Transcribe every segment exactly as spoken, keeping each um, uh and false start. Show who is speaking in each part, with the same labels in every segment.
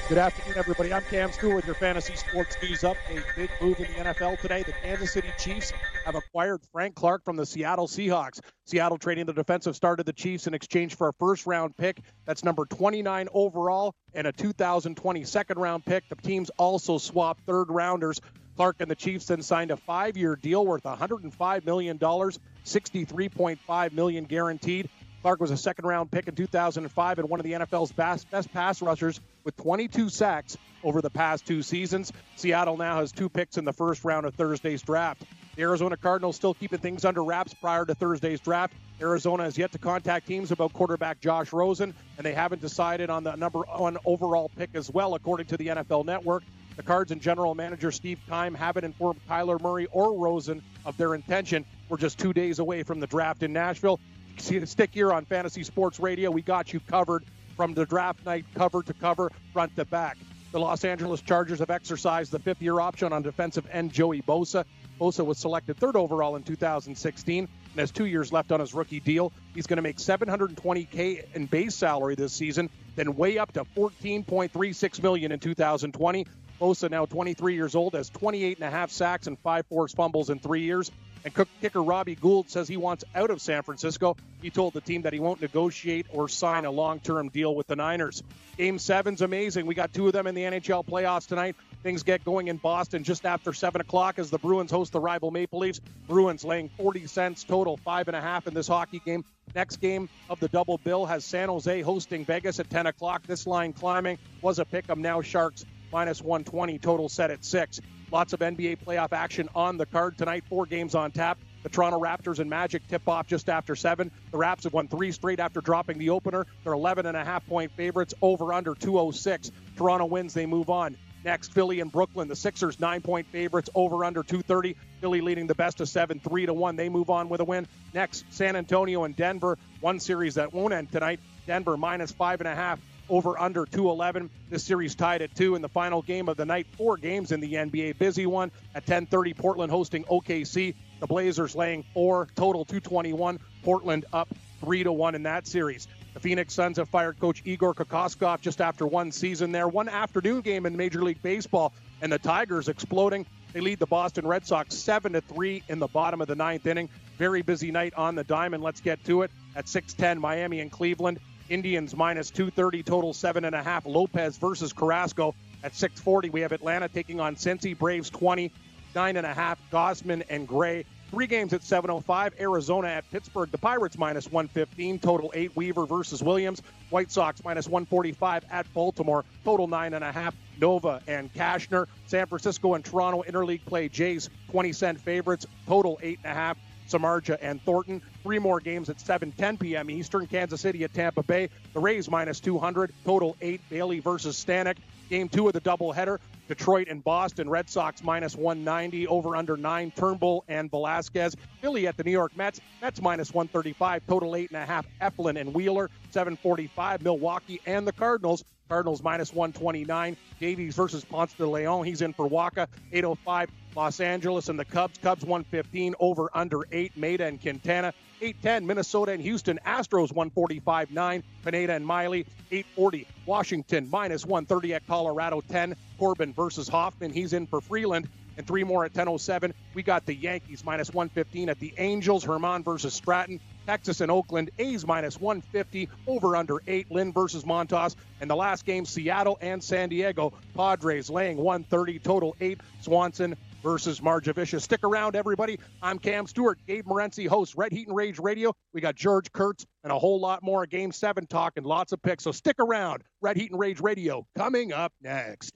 Speaker 1: Good afternoon, everybody. I'm Cam Stewart with your Fantasy Sports News Update. Big move in the N F L today. The Kansas City Chiefs have acquired Frank Clark from the Seattle Seahawks. Seattle trading the defensive star to the Chiefs in exchange for a first-round pick. That's number twenty-nine overall and a two thousand twenty second-round pick. The teams also swapped third-rounders. Clark and the Chiefs then signed a five-year deal worth one hundred five million dollars, sixty-three point five million dollars guaranteed. Clark was a second-round pick in two thousand five and one of the N F L's best, best pass rushers with twenty-two sacks over the past two seasons. Seattle now has two picks in the first round of Thursday's draft. The Arizona Cardinals still keeping things under wraps prior to Thursday's draft. Arizona has yet to contact teams about quarterback Josh Rosen, and they haven't decided on the number one overall pick as well, according to the N F L Network. The Cards and general manager Steve Keim haven't informed Kyler Murray or Rosen of their intention. We're just two days away from the draft in Nashville. Stick here on Fantasy Sports Radio. We got you covered from the draft night, cover to cover, front to back. The Los Angeles Chargers have exercised the fifth-year option on defensive end Joey Bosa. Bosa was selected third overall in two thousand sixteen and has two years left on his rookie deal. He's going to make seven hundred twenty thousand dollars in base salary this season, then way up to fourteen point three six million dollars in two thousand twenty. Bosa, now twenty-three years old, has twenty-eight and a half sacks and five forced fumbles in three years. And kicker Robbie Gould says he wants out of San Francisco. He told the team that he won't negotiate or sign a long-term deal with the Niners. Game seven's amazing. We got two of them in the N H L playoffs tonight. Things get going in Boston just after seven o'clock as the Bruins host the rival Maple Leafs. Bruins laying forty cents total, five and a half in this hockey game. Next game of the double bill has San Jose hosting Vegas at ten o'clock. This line climbing was a pick-em. Now Sharks minus one twenty, total set at six. Lots of N B A playoff action on the card tonight. Four games on tap. The Toronto Raptors and Magic tip off just after seven. The Raps have won three straight after dropping the opener. They're eleven and a half point favorites, over under two oh six. Toronto wins, they move on. Next, Philly and Brooklyn. The Sixers nine point favorites, over under two thirty. Philly leading the best of seven, three to one. They move on with a win. Next, San Antonio and Denver. One series that won't end tonight. Denver minus five and a half. Over under two eleven. This series tied at two in the final game of the night. Four games in the N B A. Busy one at ten thirty. Portland hosting O K C. The Blazers laying four, total two twenty-one. Portland up three to one in that series. The Phoenix Suns have fired coach Igor Kokoskov just after one season there. One afternoon game in Major League Baseball, and the Tigers exploding. They lead the Boston Red Sox seven to three in the bottom of the ninth inning. Very busy night on the diamond. Let's get to it. At six ten, Miami and Cleveland. Indians minus two thirty, total seven and a half. Lopez versus Carrasco. At six forty, we have Atlanta taking on Cincy. Braves twenty, nine and a half. Gausman and Gray. Three games at seven oh five. Arizona at Pittsburgh. The Pirates minus one fifteen, total eight. Weaver versus Williams. White Sox minus one forty-five at Baltimore, total nine and a half. Nova and Cashner. San Francisco and Toronto interleague play. Jays twenty cent favorites, total eight and a half. Samardzija and Thornton. Three more games at seven ten p.m. Eastern. Kansas City at Tampa Bay. The Rays minus two hundred, total eight. Bailey versus Stanek. Game two of the doubleheader. Detroit and Boston. Red Sox minus one ninety, over under nine. Turnbull and Velasquez. Philly at the New York Mets. Mets minus one thirty-five, total eight and a half. Eflin and Wheeler. seven forty-five. Milwaukee and the Cardinals. Cardinals minus one twenty-nine. Davies versus Ponce de Leon. He's in for Waka. eight oh five. Los Angeles and the Cubs. Cubs one fifteen, over under eight. Maeda and Quintana. eight ten. Minnesota and Houston. Astros one forty-five nine. Pineda and Miley. eight forty. Washington minus one thirty at Colorado. ten. Corbin versus Hoffman. He's in for Freeland. And three more at ten oh seven. We got the Yankees minus one fifteen at the Angels. Herman versus Stratton. Texas and Oakland. A's minus one fifty, over under eight. Lynn versus Montas. And the last game, Seattle and San Diego. Padres laying one thirty, total eight. Swanson versus Marjavicius. Stick around, everybody. I'm Cam Stewart. Gabe Morency hosts Red Heat and Rage Radio. We got George Kurtz and a whole lot more Game seven talk and lots of picks. So stick around. Red Heat and Rage Radio coming up next.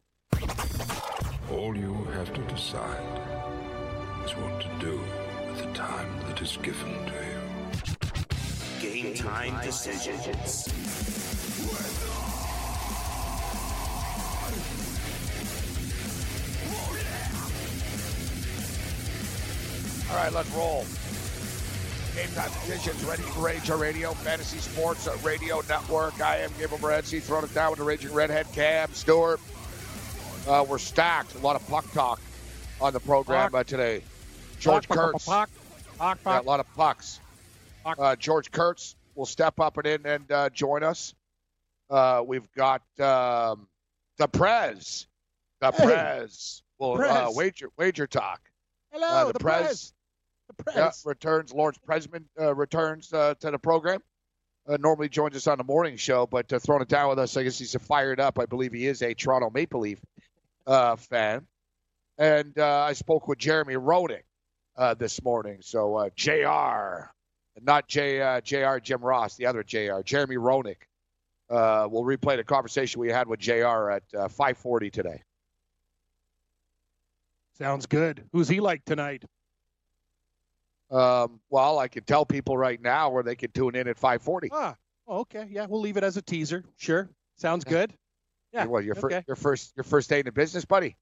Speaker 2: All you have to decide is what to do with the time that is given to you.
Speaker 3: Game time decisions.
Speaker 4: All right, let's roll. Game time decisions, Ready to Rage Radio, Fantasy Sports Radio Network. I am Gabriel Morency, throwing it down with the Raging Redhead, Cam Stewart. Uh, we're stacked. A lot of puck talk on the program uh, today. George
Speaker 1: puck,
Speaker 4: Kurtz.
Speaker 1: Puck, puck, puck,
Speaker 4: yeah, a lot of pucks.
Speaker 1: Puck.
Speaker 4: Uh, George Kurtz will step up and in and uh, join us. Uh, we've got um, the Prez. The
Speaker 1: Hey,
Speaker 4: Prez. Well,
Speaker 1: Prez.
Speaker 4: Uh, wager, wager talk.
Speaker 1: Hello,
Speaker 4: Uh, the
Speaker 1: the
Speaker 4: Prez.
Speaker 1: Prez. The Prez.
Speaker 4: Yeah, returns. Lawrence Presman uh, returns uh, to the program. Uh, normally joins us on the morning show, but uh, throwing it down with us, I guess he's fired up. I believe he is a Toronto Maple Leaf uh, fan. And uh, I spoke with Jeremy Roenick uh, this morning. So uh, J R, not J, uh, J R Jim Ross, the other J R, Jeremy Roenick. Uh, we'll replay the conversation we had with J R at uh, five forty today.
Speaker 1: Sounds good. Who's he like tonight?
Speaker 4: Um, well, I can tell people right now where they can tune in at five forty.
Speaker 1: Ah, oh, okay. Yeah, we'll leave it as a teaser. Sure. Sounds good. Yeah.
Speaker 4: Well, your,
Speaker 1: okay.
Speaker 4: fir- your first your first day in the business, buddy?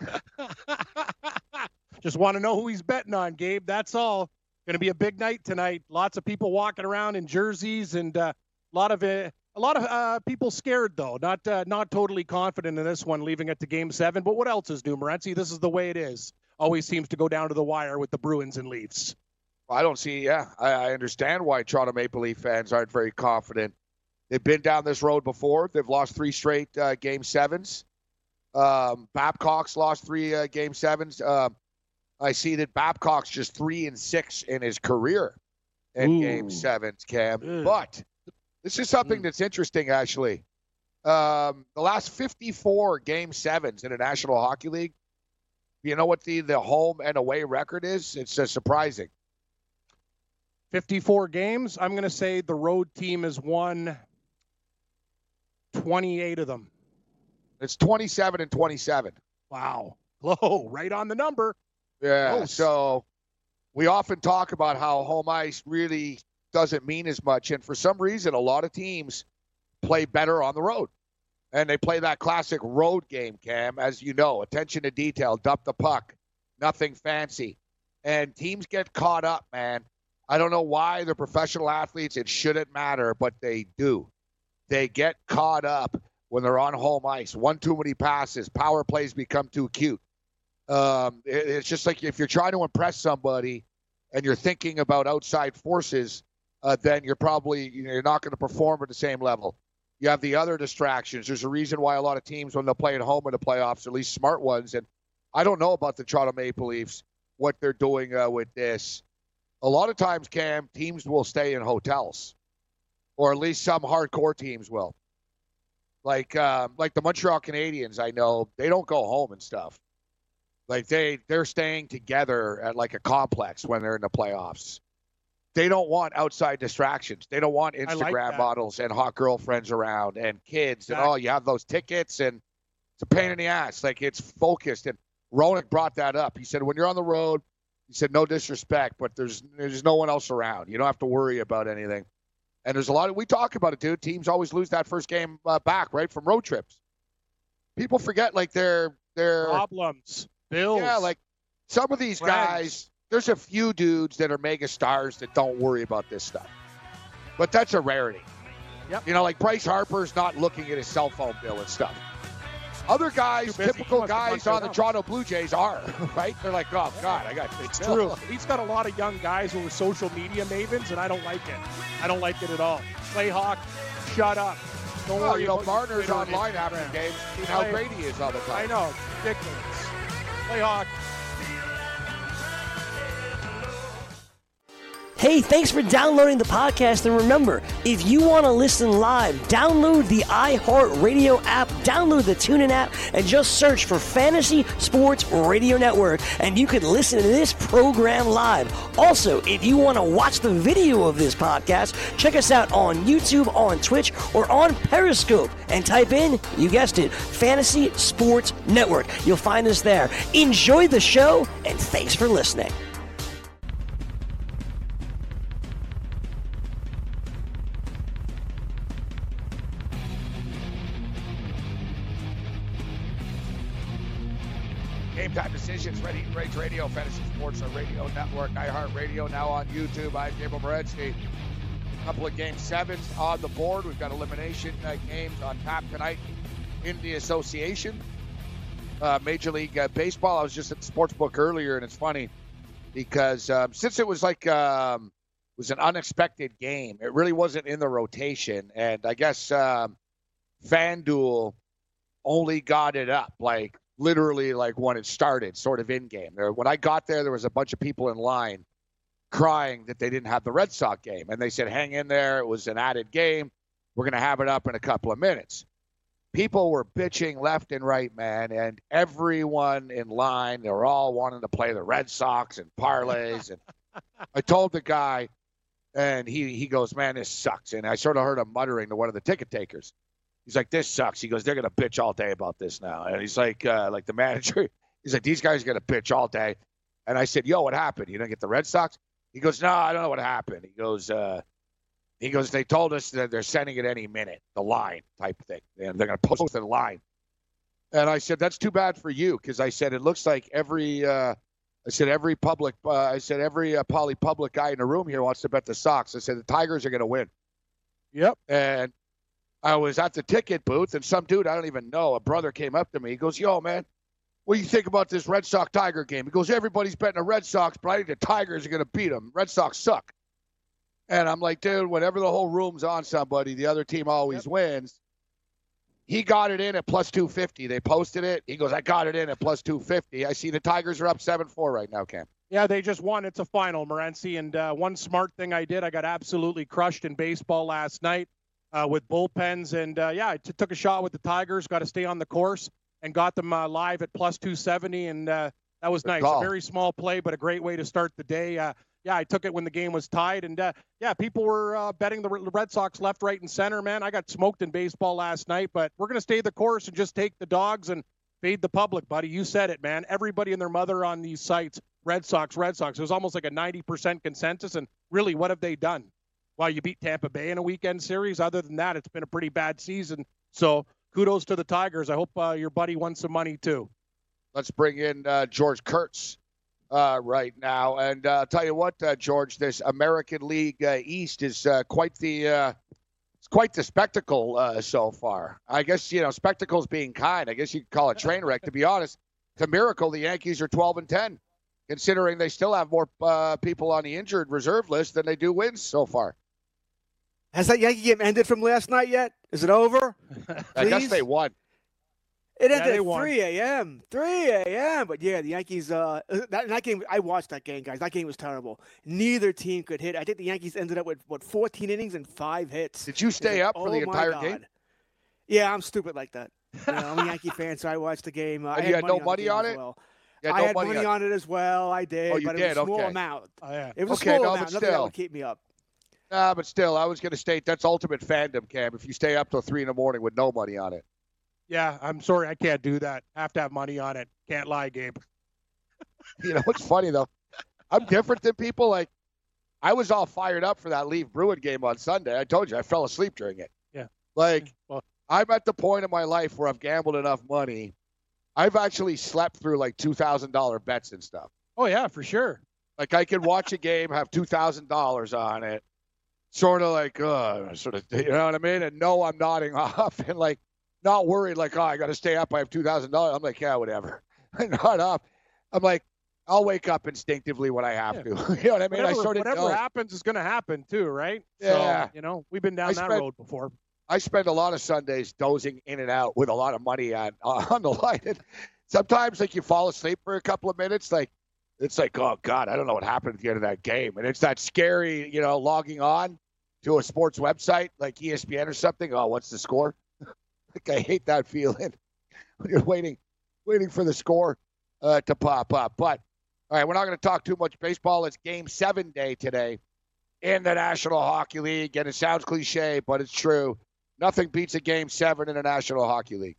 Speaker 1: Just want to know who he's betting on, Gabe. That's all. Going to be a big night tonight. Lots of people walking around in jerseys, and uh, a lot of uh, a lot of uh, people scared though. Not uh, not totally confident in this one, leaving it to Game Seven. But what else is new, Morency? This is the way it is. Always seems to go down to the wire with the Bruins and Leafs.
Speaker 4: I don't see, yeah, I, I understand why Toronto Maple Leaf fans aren't very confident. They've been down this road before. They've lost three straight uh, Game Sevens. Um, Babcock's lost three uh, Game Sevens. Um, I see that Babcock's just three and six in his career in
Speaker 1: Ooh.
Speaker 4: Game Sevens, Cam.
Speaker 1: Ugh.
Speaker 4: But this is something
Speaker 1: Mm.
Speaker 4: that's interesting, actually. Um, the last fifty-four Game Sevens in the National Hockey League, you know what the, the home and away record is? It's uh, surprising.
Speaker 1: fifty-four games. I'm going to say the road team has won twenty-eight of them.
Speaker 4: It's twenty-seven and twenty-seven.
Speaker 1: Wow. Low, right on the number.
Speaker 4: Yeah,
Speaker 1: Close.
Speaker 4: so we often talk about how home ice really doesn't mean as much, and for some reason, a lot of teams play better on the road. And they play that classic road game, Cam, as you know, attention to detail, dump the puck, nothing fancy. And teams get caught up, man. I don't know why they're professional athletes. It shouldn't matter, but they do. They get caught up when they're on home ice. One too many passes. Power plays become too cute. Um, it, it's just like if you're trying to impress somebody and you're thinking about outside forces, uh, then you're probably you know, you're not going to perform at the same level. You have the other distractions. There's a reason why a lot of teams, when they're playing home in the playoffs, at least smart ones, and I don't know about the Toronto Maple Leafs, what they're doing uh, with this. A lot of times, Cam, teams will stay in hotels, or at least some hardcore teams will. Like um, like the Montreal Canadiens, I know, they don't go home and stuff. Like they, they're staying together at like a complex when they're in the playoffs. They don't want outside distractions. They don't want Instagram
Speaker 1: like
Speaker 4: models and hot girlfriends around and kids.
Speaker 1: Exactly.
Speaker 4: And, oh, you have those tickets, and it's a pain in the ass. Like, it's focused. And Roenick brought that up. He said, when you're on the road, he said, no disrespect, but there's there's no one else around. You don't have to worry about anything. And there's a lot of – we talk about it, dude. Teams always lose that first game uh, back, right, from road trips. People forget, like, they're – they're
Speaker 1: Problems. Bills.
Speaker 4: yeah, like some of these
Speaker 1: Friends.
Speaker 4: guys – there's a few dudes that are mega stars that don't worry about this stuff. But that's a rarity.
Speaker 1: Yep.
Speaker 4: You know, like Bryce Harper's not looking at his cell phone bill and stuff. Other guys,
Speaker 1: Too busy.
Speaker 4: typical
Speaker 1: He wants to
Speaker 4: guys
Speaker 1: punch
Speaker 4: on
Speaker 1: it
Speaker 4: the
Speaker 1: up.
Speaker 4: Toronto Blue Jays are, right? They're like, oh, God, I got
Speaker 1: It's
Speaker 4: this.
Speaker 1: true. He's got a lot of young guys who are social media mavens, and I don't like it. I don't like it at all. Play Hawk, shut up. Don't
Speaker 4: Well,
Speaker 1: worry
Speaker 4: you know,
Speaker 1: about your
Speaker 4: Marner's
Speaker 1: Twitter and
Speaker 4: online after
Speaker 1: Instagram.
Speaker 4: games, seeing how
Speaker 1: Play-
Speaker 4: great he is all the
Speaker 1: I
Speaker 4: time.
Speaker 1: know. It's ridiculous. Play Hawk.
Speaker 5: Hey, thanks for downloading the podcast. And remember, if you want to listen live, download the iHeartRadio app, download the TuneIn app, and just search for Fantasy Sports Radio Network, and you can listen to this program live. Also, if you want to watch the video of this podcast, check us out on YouTube, on Twitch, or on Periscope, and type in, you guessed it, Fantasy Sports Network. You'll find us there. Enjoy the show, and thanks for listening.
Speaker 4: Game Time Decisions, Ready Rage Radio, Fantasy Sports Radio Network, iHeartRadio, now on YouTube. I'm Gabriel Morency. A couple of game sevens on the board. We've got elimination uh, games on tap tonight in the association. Uh, Major League uh, Baseball. I was just at the sports book earlier, and it's funny because um, since it was like um, it was an unexpected game, it really wasn't in the rotation. And I guess um, FanDuel only got it up, like literally like when it started, sort of in game. There, when I got there, there was a bunch of people in line crying that they didn't have the Red Sox game. And they said, hang in there. It was an added game. We're going to have it up in a couple of minutes. People were bitching left and right, man. And everyone in line, they were all wanting to play the Red Sox and parlays. And I told the guy, and he, he goes, man, this sucks. And I sort of heard him muttering to one of the ticket takers. He's like, this sucks. He goes, they're going to bitch all day about this now. And he's like, uh, like the manager, he's like, these guys are going to bitch all day. And I said, yo, what happened? You didn't get the Red Sox? He goes, no, I don't know what happened. He goes, uh, he goes, they told us that they're sending it any minute, the line type thing. And they're going to post the line. And I said, that's too bad for you. Because I said, it looks like every, uh, I said, every public, uh, I said, every uh, poly public guy in the room here wants to bet the Sox. I said, the Tigers are going to win.
Speaker 1: Yep.
Speaker 4: And I was at the ticket booth, and some dude I don't even know, a brother came up to me. He goes, yo, man, what do you think about this Red Sox-Tiger game? He goes, everybody's betting the Red Sox, but I think the Tigers are going to beat them. Red Sox suck. And I'm like, dude, whenever the whole room's on somebody, the other team always yep. wins. He got it in at plus two fifty. They posted it. He goes, I got it in at plus two fifty. I see the Tigers are up seven four right now, Cam.
Speaker 1: Yeah, they just won. It's a final, Morency. And uh, one smart thing I did, I got absolutely crushed in baseball last night uh, with bullpens. And, uh, yeah, I t- took a shot with the Tigers, got to stay on the course, and got them uh, live at plus two seventy. And uh, that was nice. A very small play, but a great way to start the day. Uh, yeah, I took it when the game was tied. And, uh, yeah, people were uh, betting the Red Sox left, right, and center, man. I got smoked in baseball last night, but we're going to stay the course and just take the dogs and fade the public, buddy. You said it, man. Everybody and their mother on these sites, Red Sox, Red Sox. It was almost like a ninety percent consensus. And really, what have they done? Well, you beat Tampa Bay in a weekend series. Other than that, it's been a pretty bad season. So kudos to the Tigers. I hope uh, your buddy won some money, too.
Speaker 4: Let's bring in uh, George Kurtz uh, right now. And uh, I'll tell you what, uh, George, this American League uh, East is uh, quite the uh, it's quite the spectacle uh, so far. I guess, you know, spectacles being kind. I guess you could call it train wreck. To be honest, it's a miracle the Yankees are twelve and ten, considering they still have more uh, people on the injured reserve list than they do wins so far.
Speaker 6: Has that Yankee game ended from last night yet? Is it over?
Speaker 4: I guess they won.
Speaker 6: It ended yeah, at three a.m. three a.m. But, yeah, the Yankees uh, – that, that game – I watched that game, guys. That game was terrible. Neither team could hit. I think the Yankees ended up with, what, fourteen innings and five hits.
Speaker 4: Did you stay up for
Speaker 6: oh
Speaker 4: the entire
Speaker 6: God.
Speaker 4: game?
Speaker 6: Yeah, I'm stupid like that. You know, I'm a Yankee fan, so I watched the game. Uh,
Speaker 4: and
Speaker 6: I
Speaker 4: you
Speaker 6: had
Speaker 4: had no
Speaker 6: money
Speaker 4: money on,
Speaker 6: on
Speaker 4: it?
Speaker 6: Well.
Speaker 4: Yeah,
Speaker 6: I
Speaker 4: no
Speaker 6: had money, money on it as well. I did,
Speaker 4: oh, you
Speaker 6: but
Speaker 4: did?
Speaker 6: it was a small
Speaker 4: okay.
Speaker 6: amount.
Speaker 1: Oh, yeah.
Speaker 6: It was
Speaker 4: okay,
Speaker 6: a small
Speaker 4: no,
Speaker 6: amount.
Speaker 4: but
Speaker 6: Nothing
Speaker 4: still.
Speaker 6: that would keep me up.
Speaker 4: Nah, but still, I was going to state that's ultimate fandom, Cam. If you stay up till three in the morning with no money on it.
Speaker 1: Yeah, I'm sorry. I can't do that. Have to have money on it. Can't lie, Gabe.
Speaker 4: You know what's funny, though? I'm different than people. Like, I was all fired up for that Leaf Bruin game on Sunday. I told you, I fell asleep during it.
Speaker 1: Yeah.
Speaker 4: Like,
Speaker 1: well,
Speaker 4: I'm at the point in my life where I've gambled enough money. I've actually slept through, like, two thousand dollars bets and stuff.
Speaker 1: Oh, yeah, for sure.
Speaker 4: Like, I could watch a game, have two thousand dollars on it, sort of like, uh, sort of, you know what I mean? And no, I'm nodding off and, like, not worried, like, oh, I got to stay up. I have two thousand dollars. I'm like, yeah, whatever. I'm not up. I'm like, I'll wake up instinctively when I have yeah. to. You know what I mean?
Speaker 1: Whatever,
Speaker 4: I sort of
Speaker 1: whatever
Speaker 4: know.
Speaker 1: happens is going to happen too, right?
Speaker 4: Yeah.
Speaker 1: So, you know, we've been down
Speaker 4: I
Speaker 1: that
Speaker 4: spent,
Speaker 1: road before.
Speaker 4: I spend a lot of Sundays dozing in and out with a lot of money on on the line. And sometimes, like, you fall asleep for a couple of minutes. Like, it's like, oh, God, I don't know what happened at the end of that game. And it's that scary, you know, logging on to a sports website like E S P N or something. Oh, what's the score? Like, I hate that feeling when you're waiting, waiting for the score uh, to pop up. But, all right, we're not going to talk too much baseball. It's Game seven day today in the National Hockey League. And it sounds cliche, but it's true. Nothing beats a Game seven in the National Hockey League.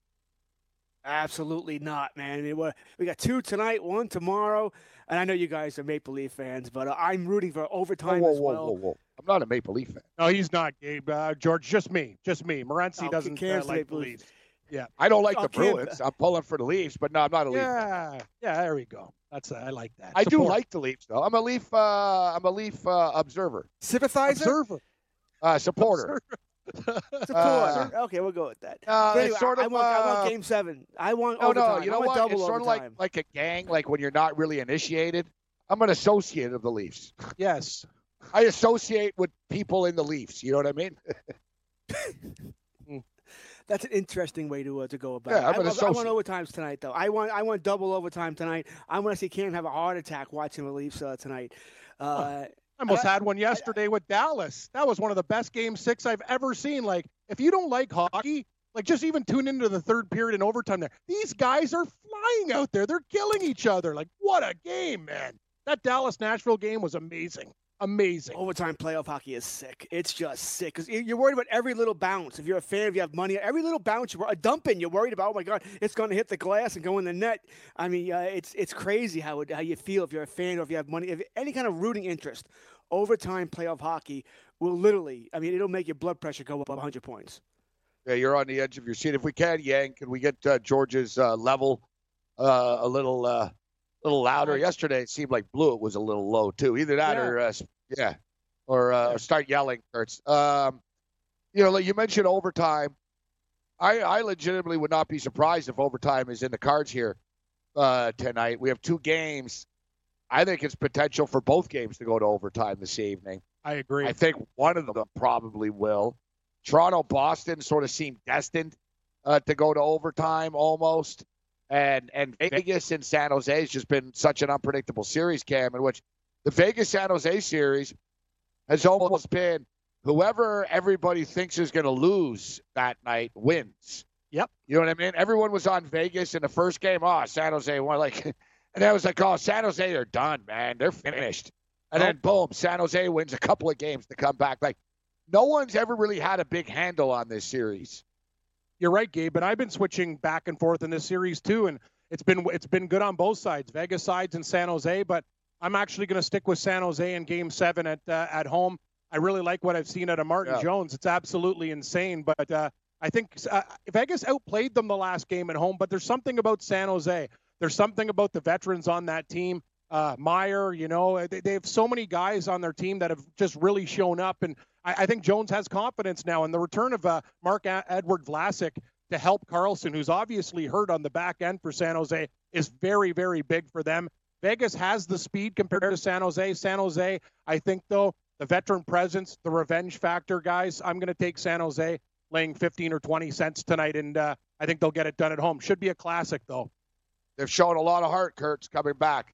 Speaker 6: Absolutely not, man. We got two tonight, one tomorrow. And I know you guys are Maple Leaf fans, but uh, I'm rooting for overtime
Speaker 4: whoa, whoa,
Speaker 6: as well.
Speaker 4: Whoa, whoa, whoa. I'm not a Maple Leaf fan.
Speaker 1: No, he's not, Gabe. Uh, George, just me. Just me. Morency
Speaker 6: oh,
Speaker 1: doesn't uh, like the Leafs. Yeah.
Speaker 4: I don't like
Speaker 6: oh,
Speaker 4: the Bruins. I'm pulling for the Leafs, but no, I'm not a Leaf
Speaker 1: yeah.
Speaker 4: fan.
Speaker 1: Yeah, there we go. That's uh, I like that.
Speaker 4: I
Speaker 1: Support.
Speaker 4: do like the Leafs, though. I'm a Leaf uh, I'm a Leaf uh, observer.
Speaker 6: Sympathizer?
Speaker 1: Observer.
Speaker 4: Uh, supporter.
Speaker 6: Supporter.
Speaker 4: Uh,
Speaker 6: okay, we'll go with that.
Speaker 4: Uh,
Speaker 6: anyway,
Speaker 4: it's sort
Speaker 6: I,
Speaker 4: of,
Speaker 6: I, want, I
Speaker 4: uh,
Speaker 6: want Game seven. I want
Speaker 4: no,
Speaker 6: overtime.
Speaker 4: no, you know
Speaker 6: I want
Speaker 4: what?
Speaker 6: double
Speaker 4: It's sort
Speaker 6: overtime.
Speaker 4: of like, like a gang, like when you're not really initiated. I'm an associate of the Leafs.
Speaker 1: Yes.
Speaker 4: I associate with people in the Leafs. You know what I mean?
Speaker 6: That's an interesting way to uh, to go about
Speaker 4: yeah,
Speaker 6: it.
Speaker 4: I'm
Speaker 6: I,
Speaker 4: I,
Speaker 6: I want overtimes tonight, though. I want I want double overtime tonight. I want to see Cam have a heart attack watching the Leafs uh, tonight. Uh,
Speaker 1: oh, I almost I, had one yesterday I, with Dallas. That was one of the best game six I've ever seen. Like, if you don't like hockey, like just even tune into the third period in overtime there. These guys are flying out there. They're killing each other. Like, what a game, man. That Dallas-Nashville game was amazing. Amazing.
Speaker 6: Overtime playoff hockey is sick. It's just sick because you're worried about every little bounce. If you're a fan, if you have money, every little bounce, you're a dump in, you're worried about. Oh my God, it's going to hit the glass and go in the net. I mean, uh, it's it's crazy how it, how you feel if you're a fan or if you have money, if any kind of rooting interest. Overtime playoff hockey will literally, I mean, it'll make your blood pressure go up one hundred points.
Speaker 4: Yeah, you're on the edge of your seat. If we can, Yang, can we get uh, George's uh, level uh, a little? Uh... A little louder. Yesterday, it seemed like Blewett was a little low, too. Either that yeah. or, uh, yeah, or, uh, or start yelling, Kurtz. Um, you know, like you mentioned overtime. I, I legitimately would not be surprised if overtime is in the cards here uh, tonight. We have two games. I think it's potential for both games to go to overtime this evening.
Speaker 1: I agree.
Speaker 4: I think one of them probably will. Toronto-Boston sort of seemed destined uh, to go to overtime almost. And and Vegas and San Jose has just been such an unpredictable series, Cam, in which the Vegas-San Jose series has almost been whoever everybody thinks is going to lose that night wins.
Speaker 1: Yep.
Speaker 4: You know what I mean? Everyone was on Vegas in the first game. Oh, San Jose won. Like, and I was like, oh, San Jose are done, man. They're finished. And oh. then, boom, San Jose wins a couple of games to come back. Like, no one's ever really had a big handle on this series.
Speaker 1: You're right, Gabe, but I've been switching back and forth in this series too, and it's been it's been good on both sides, Vegas sides and San Jose. But I'm actually going to stick with San Jose in Game Seven at uh, at home. I really like what I've seen out of Martin yeah. Jones. It's absolutely insane. But uh, I think uh, Vegas outplayed them the last game at home. But there's something about San Jose. There's something about the veterans on that team. Uh, Meyer, you know, they, they have so many guys on their team that have just really shown up. And I, I think Jones has confidence now. And the return of uh, Marc-Edouard Vlasic to help Karlsson, who's obviously hurt on the back end for San Jose, is very, very big for them. Vegas has the speed compared to San Jose. San Jose, I think, though, the veteran presence, the revenge factor, guys, I'm going to take San Jose laying fifteen or twenty cents tonight, and uh, I think they'll get it done at home. Should be a classic, though.
Speaker 4: They've shown a lot of heart, Kurtz, coming back.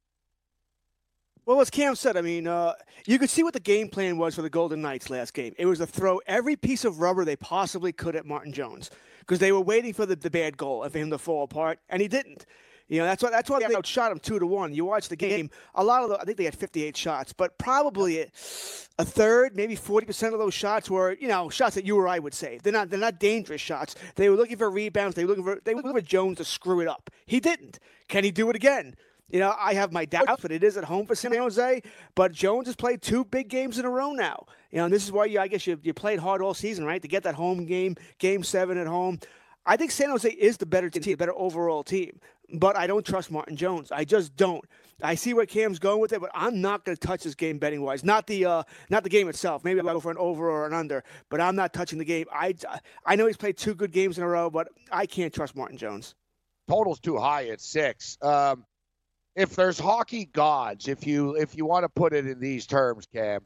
Speaker 6: Well, as Cam said, I mean, uh, you could see what the game plan was for the Golden Knights last game. It was to throw every piece of rubber they possibly could at Martin Jones because they were waiting for the, the bad goal for him to fall apart, and he didn't. You know, that's why that's why they outshot him two to one. You watch the game, a lot of the, I think they had fifty-eight shots, but probably a, a third, maybe forty percent of those shots were, you know, shots that you or I would say. They're not they're not dangerous shots. They were looking for rebounds. They were looking for they were looking for Jones to screw it up. He didn't. Can he do it again? You know, I have my doubts, but it is at home for San Jose. But Jones has played two big games in a row now. You know, and this is why you, I guess you you played hard all season, right, to get that home game, Game Seven at home. I think San Jose is the better team, the better overall team. But I don't trust Martin Jones. I just don't. I see where Cam's going with it, but I'm not going to touch this game betting wise. Not the uh, not the game itself. Maybe I'll go for an over or an under, but I'm not touching the game. I I know he's played two good games in a row, but I can't trust Martin Jones.
Speaker 4: Total's too high at six. Um, if there's hockey gods, if you if you want to put it in these terms, Cam,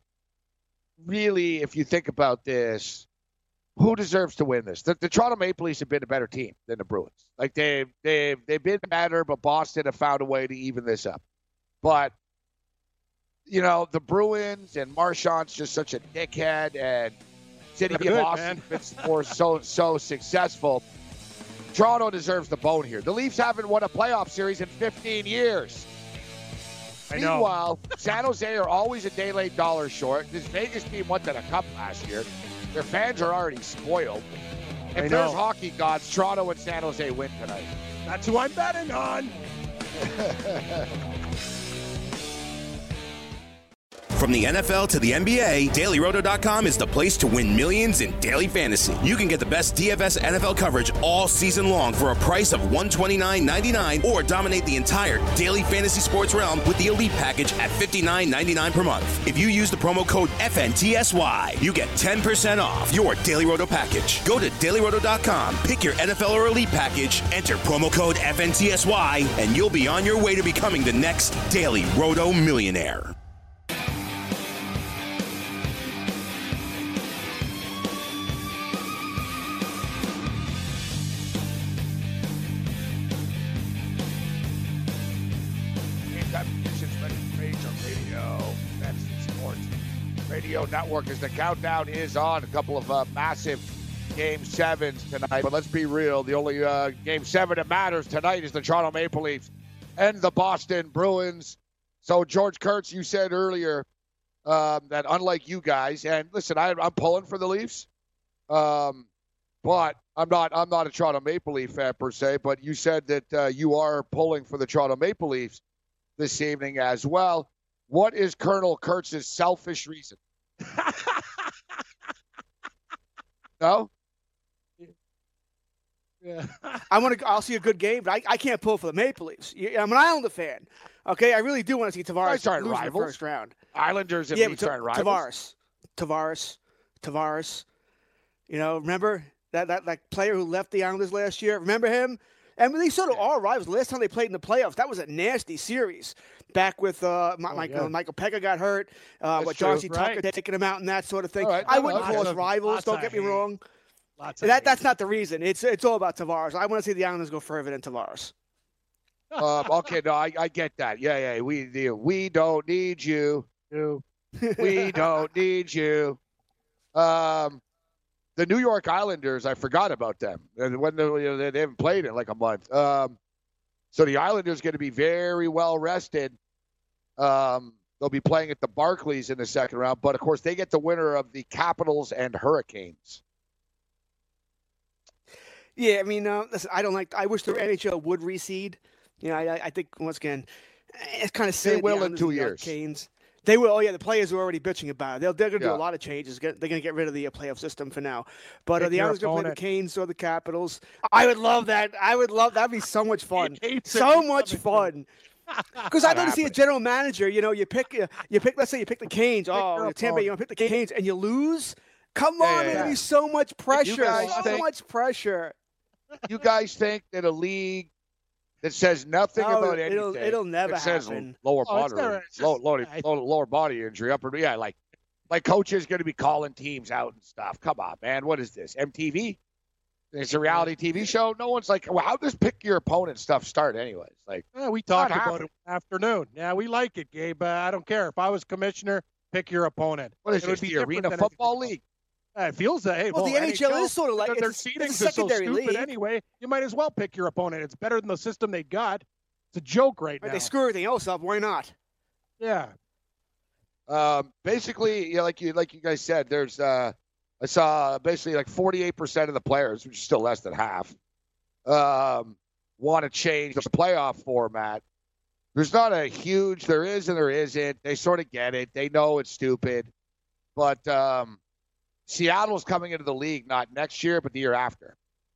Speaker 4: really, if you think about this, who deserves to win this? The, the Toronto Maple Leafs have been a better team than the Bruins. Like they've they've they've been better, but Boston have found a way to even this up. But you know, the Bruins and Marchand's just such a dickhead, and City of Boston been more so so successful. Toronto deserves the bone here. The Leafs haven't won a playoff series in fifteen years.
Speaker 1: I know.
Speaker 4: Meanwhile, San Jose are always a day late, dollar short. This Vegas team won to the Cup last year. Their fans are already spoiled. If there's hockey gods, Toronto and San Jose win tonight.
Speaker 1: That's who I'm betting on.
Speaker 3: From the N F L to the N B A, Daily Roto dot com is the place to win millions in daily fantasy. You can get the best D F S N F L coverage all season long for a price of one hundred twenty-nine ninety-nine, or dominate the entire daily fantasy sports realm with the Elite package at fifty-nine ninety-nine per month. If you use the promo code F N T S Y, you get ten percent off your Daily Roto package. Go to Daily Roto dot com, pick your N F L or Elite package, enter promo code F N T S Y, and you'll be on your way to becoming the next Daily Roto millionaire.
Speaker 4: Radio Network as the countdown is on. A couple of uh, massive Game sevens tonight. But let's be real. The only uh, Game seven that matters tonight is the Toronto Maple Leafs and the Boston Bruins. So, George Kurtz, you said earlier um, that unlike you guys, and listen, I, I'm pulling for the Leafs, um, but I'm not I'm not a Toronto Maple Leaf fan per se, but you said that uh, you are pulling for the Toronto Maple Leafs this evening as well. What is Colonel Kurtz's selfish reason? No?
Speaker 6: Yeah. I want to. I'll see a good game, but I, I can't pull for the Maple Leafs. I'm an Islander fan. Okay, I really do want to see Tavares lose in the first round.
Speaker 4: Islanders and
Speaker 6: yeah,
Speaker 4: Leafs aren't rivals.
Speaker 6: Tavares, Tavares, Tavares. You know, remember that, that that player who left the Islanders last year? Remember him? And they sort of all rivals. Last time they played in the playoffs, that was a nasty series. Back with uh, oh, Michael, yeah. Michael Pekka got hurt. Uh, with Johnny Tucker right. taking him out and that sort of thing. Right. I wouldn't call us rivals. Don't get me wrong. That that's not the reason. It's it's all about Tavares. I want to see the Islanders go further than Tavares.
Speaker 4: um, okay, no, I, I get that. Yeah, yeah. We we don't need you. We don't need you. Um, the New York Islanders, I forgot about them. And when they, you know, they haven't played in like a month. Um, so the Islanders going to be very well rested. Um, they'll be playing at the Barclays in the second round, but of course they get the winner of the Capitals and Hurricanes.
Speaker 6: Yeah, I mean, uh, listen, I don't like. I wish the N H L would reseed. You know, I, I think once again, it's kind of sad.
Speaker 4: They will
Speaker 6: the
Speaker 4: in two years.
Speaker 6: Canes. They will. Oh yeah, the players are already bitching about it. They'll, they're going to
Speaker 4: yeah.
Speaker 6: do a lot of changes. They're going to get rid of the uh, playoff system for now. But uh, the Islanders going to play the Canes or the Capitals. I would love that. I would love that'd be so much fun. So much fun. Because I don't see a general manager. You know, you pick, uh, you pick. Let's say you pick the Canes. Oh, Tampa Bay, you want to pick the Canes and you lose. Come on, yeah, yeah, it'll be so much pressure. So think- much pressure.
Speaker 4: You guys think that a league that says nothing
Speaker 6: no,
Speaker 4: about anything,
Speaker 6: it'll, it'll never
Speaker 4: it says
Speaker 6: happen.
Speaker 4: Lower
Speaker 1: oh,
Speaker 4: body, lower, lower, lower, lower body injury, upper, yeah, like, like coaches going to be calling teams out and stuff. Come on, man, what is this? M T V? It's a reality T V show. No one's like, well, how does pick your opponent stuff start, anyways? Like,
Speaker 1: yeah, we talked about it afternoon. Yeah, we like it, Gabe. Uh, I don't care if I was commissioner. Pick your opponent.
Speaker 4: What is
Speaker 1: it
Speaker 4: this? The Arena Football League.
Speaker 1: Uh, it feels that. Hey,
Speaker 6: well,
Speaker 1: well,
Speaker 6: the N H L,
Speaker 1: N H L
Speaker 6: is sort of like
Speaker 1: their
Speaker 6: it's,
Speaker 1: seedings
Speaker 6: it's a secondary
Speaker 1: is so stupid
Speaker 6: league.
Speaker 1: Anyway, you might as well pick your opponent. It's better than the system they got. It's a joke right,
Speaker 6: right
Speaker 1: now.
Speaker 6: They screw everything else up. Why not?
Speaker 1: Yeah.
Speaker 4: Um, basically, yeah, like you like you guys said, there's uh, I saw basically like forty-eight percent of the players, which is still less than half, um, want to change the playoff format. There's not a huge, there is and there isn't. They sort of get it. They know it's stupid, but. Um, Seattle's coming into the league not next year, but the year after.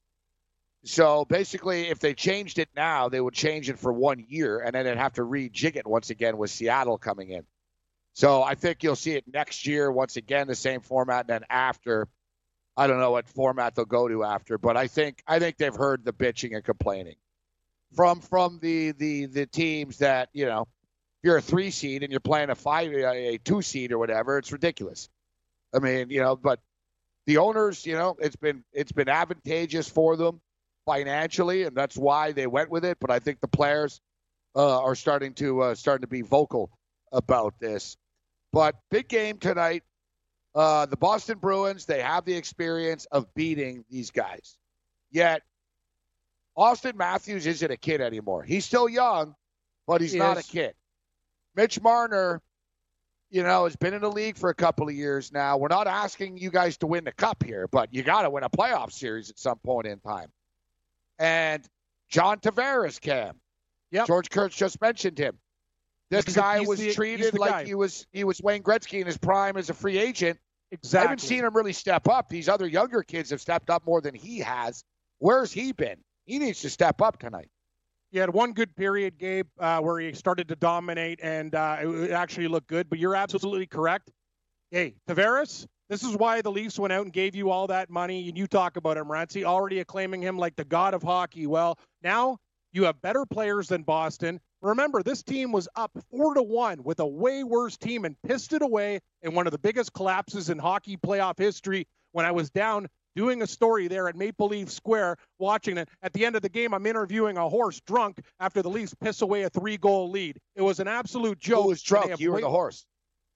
Speaker 4: So basically, if they changed it now, they would change it for one year, and then they'd have to rejig it once again with Seattle coming in. So I think you'll see it next year, once again, the same format, and then after, I don't know what format they'll go to after, but I think I think they've heard the bitching and complaining from from the the the teams that, you know, if you're a three seed and you're playing a five a two seed or whatever, it's ridiculous. I mean, you know, but the owners, you know, it's been it's been advantageous for them financially, and that's why they went with it. But I think the players uh, are starting to uh, starting to be vocal about this. But big game tonight. Uh, the Boston Bruins, they have the experience of beating these guys. Yet, Austin Matthews isn't a kid anymore. He's still young, but he's
Speaker 1: he
Speaker 4: not
Speaker 1: is.
Speaker 4: a kid. Mitch Marner, you know, has been in the league for a couple of years now. We're not asking you guys to win the cup here, but you got to win a playoff series at some point in time. And John Tavares, Cam.
Speaker 1: Yep.
Speaker 4: George Kurtz just mentioned him. This
Speaker 1: he's
Speaker 4: guy
Speaker 1: the,
Speaker 4: was
Speaker 1: the,
Speaker 4: treated like
Speaker 1: guy.
Speaker 4: he was he was Wayne Gretzky in his prime as a free agent.
Speaker 1: Exactly.
Speaker 4: I haven't seen him really step up. These other younger kids have stepped up more than he has. Where's he been? He needs to step up tonight.
Speaker 1: He had one good period, Gabe, uh, where he started to dominate, and uh, it actually looked good. But you're absolutely correct. Hey, Tavares, this is why the Leafs went out and gave you all that money. And you talk about him, Rancy, already acclaiming him like the god of hockey. Well, now you have better players than Boston. Remember, this team was up four to one with a way worse team and pissed it away in one of the biggest collapses in hockey playoff history. When I was down doing a story there at Maple Leaf Square, watching it. At the end of the game, I'm interviewing a horse drunk after the Leafs piss away a three-goal lead. It was an absolute joke.
Speaker 4: Who was drunk? You were the horse.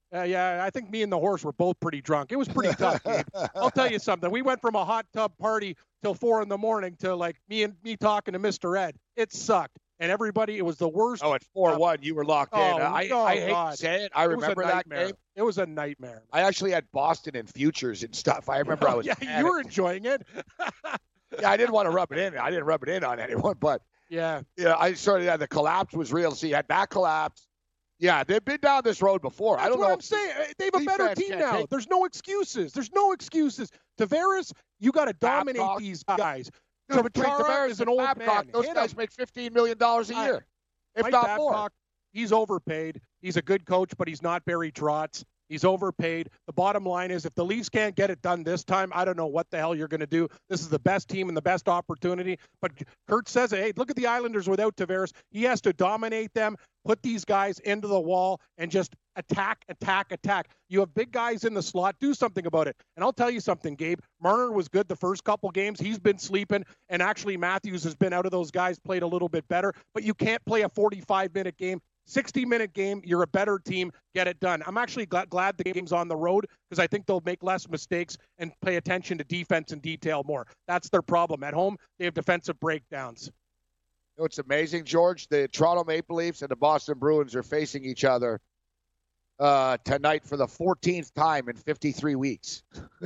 Speaker 1: Uh, yeah, I think me and the horse were both pretty drunk. It was pretty tough, Gabe. I'll tell you something. We went from a hot tub party till four in the morning to like me and me talking to Mister Ed. It sucked. And everybody, it was the worst.
Speaker 4: Oh, at four one, you were locked
Speaker 1: oh,
Speaker 4: in. I,
Speaker 1: oh,
Speaker 4: I hate
Speaker 1: God.
Speaker 4: to say it. I
Speaker 1: it
Speaker 4: remember that game.
Speaker 1: It was a nightmare.
Speaker 4: I actually had Boston and futures and stuff. I remember I was
Speaker 1: Yeah,
Speaker 4: panicked.
Speaker 1: you were enjoying it.
Speaker 4: Yeah, I didn't want to rub it in. I didn't rub it in on anyone, but
Speaker 1: yeah,
Speaker 4: yeah, I sort of yeah, the collapse was real. So you had that collapse. Yeah, they've been down this road before.
Speaker 1: That's
Speaker 4: I don't
Speaker 1: what
Speaker 4: know.
Speaker 1: I'm saying. They have a better team now. Take... There's no excuses. There's no excuses. Tavares, you got to dominate
Speaker 4: Babcock.
Speaker 1: these guys.
Speaker 4: Dude, between
Speaker 1: Chara
Speaker 4: Tavares
Speaker 1: is an
Speaker 4: and
Speaker 1: old
Speaker 4: Babcock,
Speaker 1: man.
Speaker 4: those
Speaker 1: Hit
Speaker 4: guys
Speaker 1: him.
Speaker 4: make fifteen million dollars a
Speaker 1: I,
Speaker 4: year, if
Speaker 1: Mike
Speaker 4: not
Speaker 1: Babcock,
Speaker 4: more.
Speaker 1: He's overpaid. He's a good coach, but he's not Barry Trotz. He's overpaid. The bottom line is if the Leafs can't get it done this time, I don't know what the hell you're going to do. This is the best team and the best opportunity. But Kurt says, hey, look at the Islanders without Tavares. He has to dominate them, put these guys into the wall, and just attack, attack, attack. You have big guys in the slot. Do something about it. And I'll tell you something, Gabe. Marner was good the first couple games. He's been sleeping. And actually Matthews has been out of those guys, played a little bit better. But you can't play a forty-five minute game. sixty-minute game, you're a better team, get it done. I'm actually glad, glad the game's on the road because I think they'll make less mistakes and pay attention to defense and detail more. That's their problem. At home, they have defensive breakdowns.
Speaker 4: You know, it's amazing, George. The Toronto Maple Leafs and the Boston Bruins are facing each other uh, tonight for the fourteenth time in fifty-three weeks.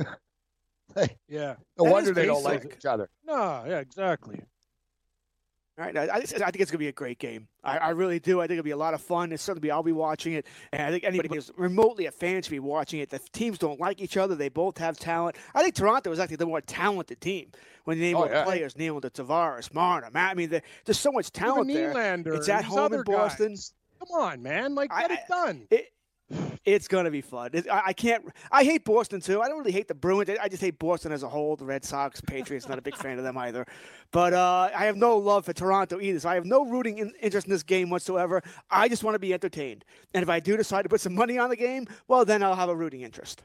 Speaker 1: Yeah.
Speaker 4: No
Speaker 6: That
Speaker 4: wonder
Speaker 6: is
Speaker 4: they don't
Speaker 6: basic.
Speaker 4: like each other.
Speaker 1: No, yeah, exactly.
Speaker 6: All right, I, I think it's going to be a great game. I, I really do. I think it'll be a lot of fun. It's certainly I'll be watching it, and I think anybody who's remotely a fan should be watching it. The teams don't like each other. They both have talent. I think Toronto is actually the more talented team when you name
Speaker 4: Oh,
Speaker 6: all the
Speaker 4: yeah.
Speaker 6: players, nailing the Tavares, Marner, Matt. I mean, there- there's so much talent
Speaker 1: Even
Speaker 6: there.
Speaker 1: Nylander
Speaker 6: It's at
Speaker 1: and these
Speaker 6: home
Speaker 1: other
Speaker 6: in Boston.
Speaker 1: guys. Come on, man. Like, get
Speaker 6: I-
Speaker 1: it done.
Speaker 6: It, it's going to be fun. It, I, I can't. I hate Boston too. I don't really hate the Bruins. I just hate Boston as a whole. The Red Sox, Patriots. Not a big fan of them either. But uh, I have no love for Toronto either. So I have no rooting in, interest in this game whatsoever. I just want to be entertained. And if I do decide to put some money on the game, well, then I'll have a rooting interest.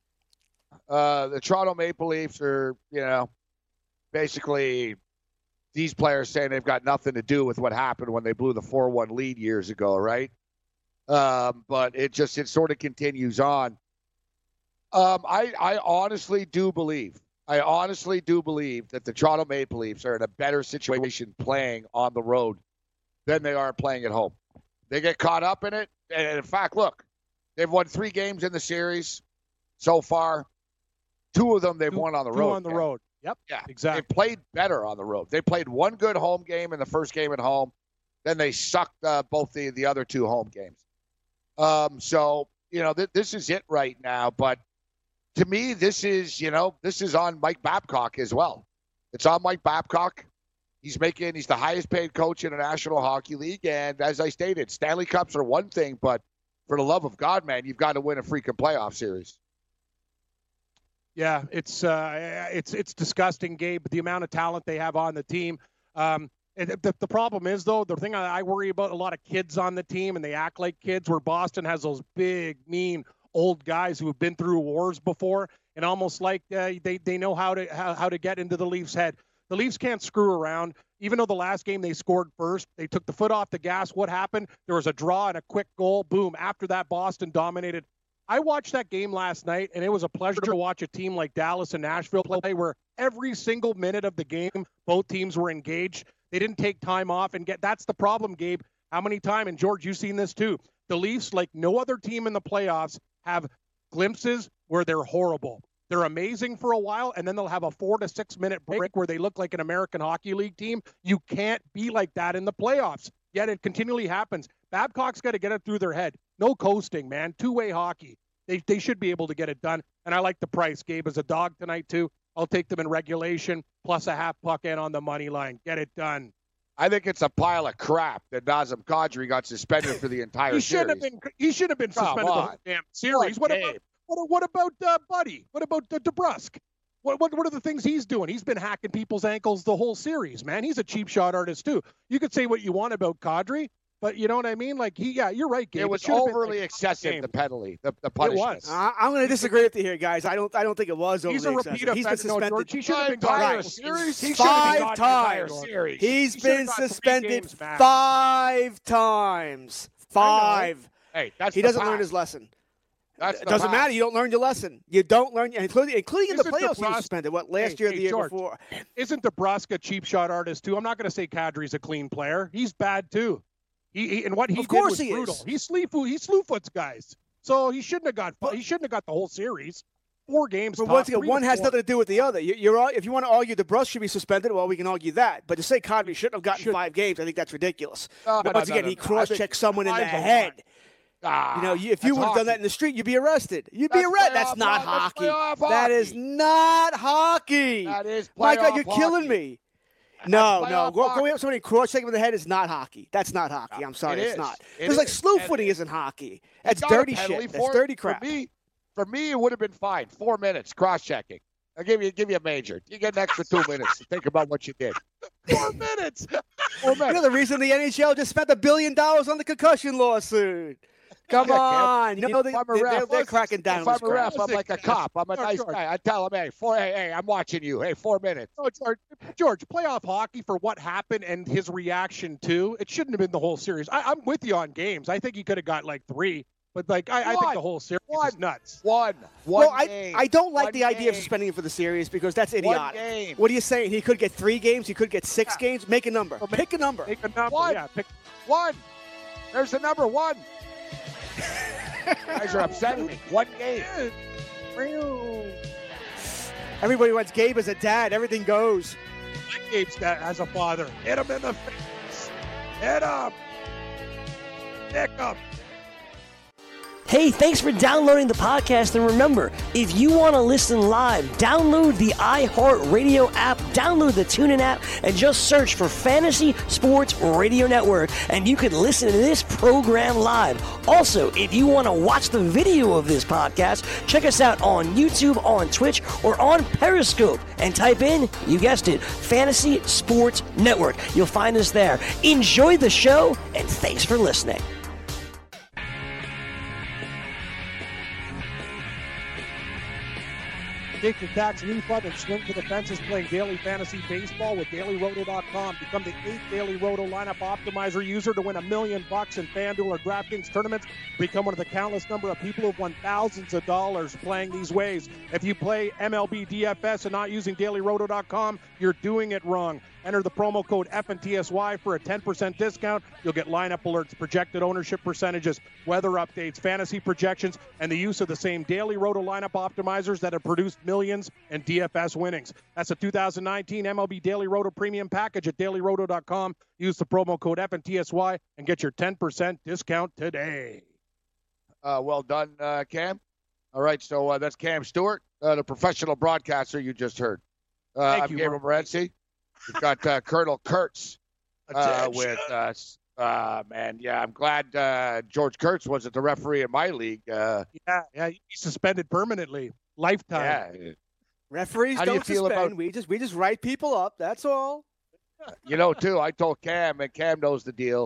Speaker 4: Uh, the Toronto Maple Leafs are, you know, basically these players saying they've got nothing to do with what happened when they blew the four one lead years ago, right? Um, but it just it sort of continues on. Um, I I honestly do believe, I honestly do believe that the Toronto Maple Leafs are in a better situation playing on the road than they are playing at home. They get caught up in it, and in fact, look, they've won three games in the series so far. Two of them they've
Speaker 1: Two-
Speaker 4: won on the
Speaker 1: two
Speaker 4: road.
Speaker 1: on the
Speaker 4: man.
Speaker 1: road. Yep.
Speaker 4: Yeah,
Speaker 1: Exactly.
Speaker 4: They played better on the road. They played one good home game in the first game at home. Then they sucked uh, both the, the other two home games. Um, so, you know, th- this is it right now. But to me, this is, you know, this is on Mike Babcock as well. It's on Mike Babcock. He's making, he's the highest paid coach in the National Hockey League. And as I stated, Stanley Cups are one thing, but for the love of God, man, you've got to win a freaking playoff series.
Speaker 1: Yeah, it's uh, it's it's disgusting, Gabe. The amount of talent they have on the team. Um, and the, the problem is, though, the thing I, I worry about, a lot of kids on the team, and they act like kids, where Boston has those big, mean, old guys who have been through wars before, and almost like uh, they, they know how to how, how to get into the Leafs' head. The Leafs can't screw around. Even though the last game they scored first, they took the foot off the gas. What happened? There was a draw and a quick goal. Boom. After that, Boston dominated. I watched that game last night, and it was a pleasure to watch a team like Dallas and Nashville play where every single minute of the game, both teams were engaged. They didn't take time off and get – that's the problem, Gabe. How many times – and, George, you've seen this too. The Leafs, like no other team in the playoffs, have glimpses where they're horrible. They're amazing for a while, and then they'll have a four- to six-minute break where they look like an American Hockey League team. You can't be like that in the playoffs, yet it continually happens. Babcock's got to get it through their head. No coasting, man. Two-way hockey. They they should be able to get it done. And I like the price. Gabe is a dog tonight, too. I'll take them in regulation, plus a half puck in on the money line. Get it done.
Speaker 4: I think it's a pile of crap that Nazem Kadri got suspended for the entire
Speaker 1: he
Speaker 4: series.
Speaker 1: shouldn't have been. He should have been
Speaker 4: Come
Speaker 1: suspended the
Speaker 4: on.
Speaker 1: whole damn series. What,
Speaker 4: What
Speaker 1: about
Speaker 4: game?
Speaker 1: what, what about uh, Buddy? What about uh, DeBrusque? What, what what are the things he's doing? He's been hacking people's ankles the whole series, man. He's a cheap shot artist too. You could say what you want about Kadri, but you know what I mean. Like he, yeah, you're right, Gabe.
Speaker 4: It was
Speaker 1: should have been,
Speaker 4: overly
Speaker 1: like,
Speaker 4: excessive,
Speaker 1: game.
Speaker 4: the penalty, the, the punishment.
Speaker 1: was.
Speaker 6: Uh, I'm going to disagree with you here, guys. I don't. I don't think it was overly
Speaker 1: He's a repeat
Speaker 6: excessive. He's been
Speaker 1: offender. No,
Speaker 6: suspended
Speaker 1: George, he should have been
Speaker 4: Five
Speaker 1: gone.
Speaker 4: times. Series?
Speaker 1: He should have
Speaker 6: Five
Speaker 1: been gone
Speaker 6: times.
Speaker 1: the entire
Speaker 4: Series.
Speaker 6: He's
Speaker 1: He should
Speaker 6: been
Speaker 1: have got three
Speaker 6: suspended
Speaker 1: games max.
Speaker 6: five times. Five.
Speaker 4: Hey, that's
Speaker 6: He
Speaker 4: the
Speaker 6: doesn't
Speaker 4: fact.
Speaker 6: learn his lesson.
Speaker 4: That's
Speaker 6: it doesn't
Speaker 4: path.
Speaker 6: matter. You don't learn your lesson. You don't learn, including including in the
Speaker 1: Isn't
Speaker 6: playoffs.
Speaker 1: Nebraska,
Speaker 6: he suspended what last
Speaker 1: hey,
Speaker 6: year, or
Speaker 1: hey,
Speaker 6: the year
Speaker 1: George,
Speaker 6: before.
Speaker 1: Isn't Nebraska a cheap shot artist too? I'm not going to say Kadri's a clean player. He's bad too. He, he and what he
Speaker 6: of course
Speaker 1: did was
Speaker 6: he
Speaker 1: brutal.
Speaker 6: is.
Speaker 1: He slew he slew foots guys. So he shouldn't have got but, he shouldn't have got the whole series. Four games.
Speaker 6: But
Speaker 1: top,
Speaker 6: once again, one has
Speaker 1: four.
Speaker 6: nothing to do with the other. You, you're all, if you want to argue DeBrusque should be suspended, well, we can argue that. But to say Kadri shouldn't have gotten
Speaker 1: should. five
Speaker 6: games, I think that's ridiculous.
Speaker 4: No, no,
Speaker 6: once
Speaker 4: no,
Speaker 6: again,
Speaker 4: no,
Speaker 6: he
Speaker 4: no.
Speaker 6: cross-checked someone in the
Speaker 4: I've been
Speaker 6: head.
Speaker 4: Ah,
Speaker 6: You know, you, if you
Speaker 4: that's
Speaker 6: would have done that
Speaker 4: hockey.
Speaker 6: in the street, you'd be arrested. You'd be
Speaker 4: That's
Speaker 6: arrested. That's
Speaker 4: playoff
Speaker 6: not
Speaker 4: hockey.
Speaker 6: hockey.
Speaker 4: That's playoff
Speaker 6: That is
Speaker 4: hockey.
Speaker 6: not hockey.
Speaker 4: That is
Speaker 6: My God,
Speaker 4: playoff
Speaker 6: you're killing
Speaker 4: hockey.
Speaker 6: me. No,
Speaker 4: That's
Speaker 6: no.
Speaker 4: playoff
Speaker 6: Go,
Speaker 4: hockey.
Speaker 6: going up somebody cross-checking with the head is not hockey. That's not hockey. I'm sorry,
Speaker 4: It
Speaker 6: it's
Speaker 4: is.
Speaker 6: not.
Speaker 4: It
Speaker 6: It's like
Speaker 4: is.
Speaker 6: slew
Speaker 4: And-
Speaker 6: footing isn't hockey. That's
Speaker 4: Got a
Speaker 6: dirty
Speaker 4: penalty
Speaker 6: shit.
Speaker 4: for
Speaker 6: That's
Speaker 4: it.
Speaker 6: dirty crap.
Speaker 4: For me, for me, it would have been fine. Four minutes cross-checking. I'll give you give you a major. You get an extra two minutes to think about what you did. Four minutes. Four
Speaker 6: You know
Speaker 4: minutes.
Speaker 6: the reason the N H L just spent a billion dollars on the concussion lawsuit. Come
Speaker 4: Yeah, Kev.
Speaker 6: on. You know they,
Speaker 4: If I'm a
Speaker 6: they're,
Speaker 4: ref,
Speaker 6: they're cracking down
Speaker 4: If
Speaker 6: on
Speaker 4: I'm
Speaker 6: this
Speaker 4: a ref,
Speaker 6: crap.
Speaker 4: I'm like a cop. I'm a
Speaker 1: George,
Speaker 4: nice
Speaker 1: George.
Speaker 4: guy. I tell him, hey, four, hey, hey, I'm watching you. Hey, four minutes.
Speaker 1: No, George, George, playoff hockey for what happened and his reaction too. It shouldn't have been the whole series. I, I'm with you on games. I think he could have got like three, but like I, I think
Speaker 4: One.
Speaker 1: the whole series
Speaker 4: One.
Speaker 1: is nuts.
Speaker 4: One. One
Speaker 6: Well, I,
Speaker 4: game.
Speaker 6: I don't like
Speaker 4: One
Speaker 6: the idea of
Speaker 4: game.
Speaker 6: suspending him for the series because that's
Speaker 4: One
Speaker 6: idiotic.
Speaker 4: game.
Speaker 6: What are you saying? He could get three games. He could get six
Speaker 1: Yeah.
Speaker 6: games. Make a number.
Speaker 1: Well, make-
Speaker 6: Pick a number.
Speaker 1: Make a number.
Speaker 4: One.
Speaker 1: Yeah, pick.
Speaker 4: One. There's the number one. You guys are upsetting me. One game.
Speaker 6: Everybody wants Gabe as a dad. Everything goes.
Speaker 1: Gabe's dad as a father. Hit him in the face. Hit him. Nick him.
Speaker 5: Hey, thanks for downloading the podcast. And remember, if you want to listen live, download the iHeartRadio app, download the TuneIn app, and just search for Fantasy Sports Radio Network, and you can listen to this program live. Also, if you want to watch the video of this podcast, check us out on YouTube, on Twitch, or on Periscope, and type in, you guessed it, Fantasy Sports Network. You'll find us there. Enjoy the show, and thanks for listening.
Speaker 1: Take your tax refund and swing for the fences playing daily fantasy baseball with Daily Roto dot com. Become the eighth Daily Roto lineup optimizer user to win a million bucks in FanDuel or DraftKings tournaments. Become one of the countless number of people who've won thousands of dollars playing these ways. If you play M L B D F S and not using Daily Roto dot com, you're doing it wrong. Enter the promo code F N T S Y for a ten percent discount. You'll get lineup alerts, projected ownership percentages, weather updates, fantasy projections, and the use of the same Daily Roto lineup optimizers that have produced millions in D F S winnings. That's a two thousand nineteen M L B Daily Roto Premium Package at Daily Roto dot com. Use the promo code F N T S Y and get your ten percent discount today.
Speaker 4: Uh, well done, uh, Cam. All right, so uh, that's Cam Stewart, uh, the professional broadcaster you just heard. Uh,
Speaker 1: Thank
Speaker 4: I'm
Speaker 1: you,
Speaker 4: Gabriel
Speaker 1: Mark.
Speaker 4: Morency. We've got uh, Colonel Kurtz uh, with us. Uh, man, yeah, I'm glad uh, George Kurtz wasn't the referee in my league. Uh,
Speaker 1: Yeah, yeah, he's suspended permanently, lifetime.
Speaker 4: yeah,
Speaker 6: Referees
Speaker 4: How do you
Speaker 6: don't
Speaker 4: feel
Speaker 6: suspend.
Speaker 4: about-
Speaker 6: We just we just write people up. That's all.
Speaker 4: you know, too, I told Cam, and Cam knows the deal.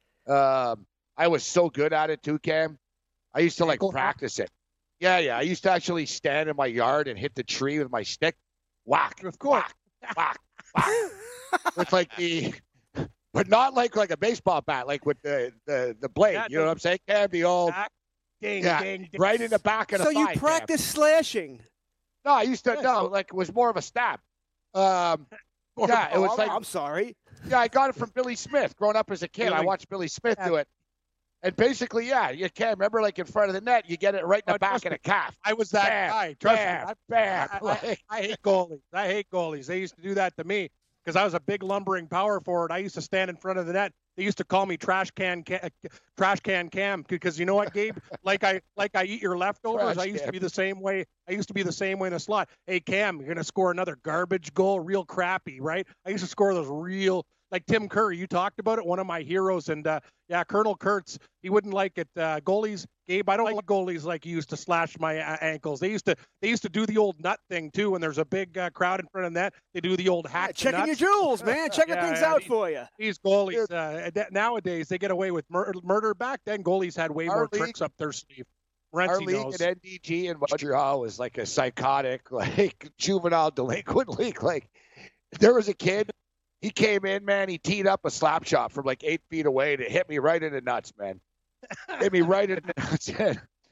Speaker 4: Um, I was so good at it, too, Cam. I used to, like,
Speaker 1: Ankle lock?
Speaker 4: practice it. Yeah, yeah, I used to actually stand in my yard and hit the tree with my stick. Whack.
Speaker 1: Of course.
Speaker 4: Whack, whack, whack. With, like, the... But not like like a baseball bat, like with the, the, the blade.
Speaker 1: Yeah,
Speaker 4: you know what I'm saying? Cam, the old...
Speaker 1: Ding,
Speaker 4: Yeah,
Speaker 1: ding, ding.
Speaker 4: right in the back of the
Speaker 6: So you
Speaker 4: thigh, Cam.
Speaker 6: practice slashing.
Speaker 4: No, I used to,
Speaker 1: Yeah,
Speaker 4: no,
Speaker 1: so-
Speaker 4: like, it was more of a stab. Um,
Speaker 1: Or-
Speaker 4: yeah, it was
Speaker 6: Oh,
Speaker 4: like...
Speaker 6: I'm sorry.
Speaker 4: Yeah, I got it from Billy Smith. Growing up as a kid, I
Speaker 1: Really?
Speaker 4: watched Billy Smith
Speaker 1: Yeah.
Speaker 4: do it. And basically, yeah, you can remember, like in front of the net, you get it right in the
Speaker 1: Oh,
Speaker 4: back
Speaker 1: trust
Speaker 4: of
Speaker 1: me.
Speaker 4: the calf.
Speaker 1: I was that
Speaker 4: Bam,
Speaker 1: guy. Trust
Speaker 4: bam,
Speaker 1: me. I-
Speaker 4: bam.
Speaker 1: I, I,
Speaker 4: Like,
Speaker 1: I hate goalies. I hate goalies. They used to do that to me because I was a big lumbering power forward. I used to stand in front of the net. They used to call me trash can, ca- trash can Cam because you know what, Gabe? like I like I eat your leftovers.
Speaker 4: Trash
Speaker 1: I used
Speaker 4: can.
Speaker 1: to be the same way. I used to be the same way in the slot. Hey Cam, you're gonna score another garbage goal, real crappy, right? I used to score those real. Like Tim Curry, you talked about it, one of my heroes. And, uh, yeah, Colonel Kurtz, he wouldn't like it. Uh, goalies, Gabe, I don't like goalies like you used to slash my uh, ankles. They used to they used to do the old nut thing, too. When there's a big uh, crowd in front of that, they do the old
Speaker 6: Yeah,
Speaker 1: hack
Speaker 6: checking your
Speaker 1: nuts.
Speaker 6: jewels, man. Checking
Speaker 1: Yeah,
Speaker 6: things
Speaker 1: yeah,
Speaker 6: out
Speaker 1: he-
Speaker 6: for you.
Speaker 1: These goalies, uh, d- nowadays, they get away with mur- murder. Back then, goalies had way
Speaker 4: Our
Speaker 1: more
Speaker 4: league-
Speaker 1: tricks up their sleeve.
Speaker 4: our
Speaker 1: Renzi
Speaker 4: league
Speaker 1: knows.
Speaker 4: at N D G in Montreal was like a psychotic, like juvenile delinquent league. Like there was a kid, he came in, man, he teed up a slap shot from like eight feet away and it hit me right in the nuts, man. Hit me right in the nuts.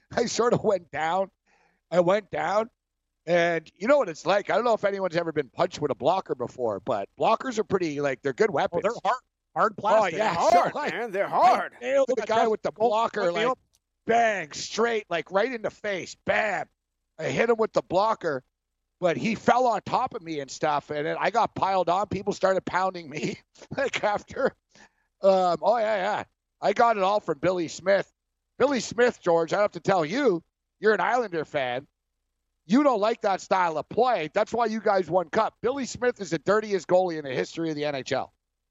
Speaker 4: I sort of went down. I went down, and you know what it's like. I don't know if anyone's ever been punched with a blocker before, but blockers are pretty, like, they're good weapons.
Speaker 1: Oh, they're hard, hard plastic.
Speaker 4: Oh, yeah,
Speaker 6: hard,
Speaker 4: sure, like,
Speaker 6: man. They're hard.
Speaker 4: I nailed the guy with the blocker, like,
Speaker 1: like
Speaker 4: bang, straight, like, right in the face. Bam. I hit him with the blocker, but he fell on top of me and stuff, and then I got piled on. People started pounding me, like, after. Um, oh, yeah, yeah. I got it all from Billy Smith. Billy Smith, George, I have to tell you, you're an Islander fan. You don't like that style of play. That's why you guys won cup. Billy Smith is the dirtiest goalie in the history of the N H L.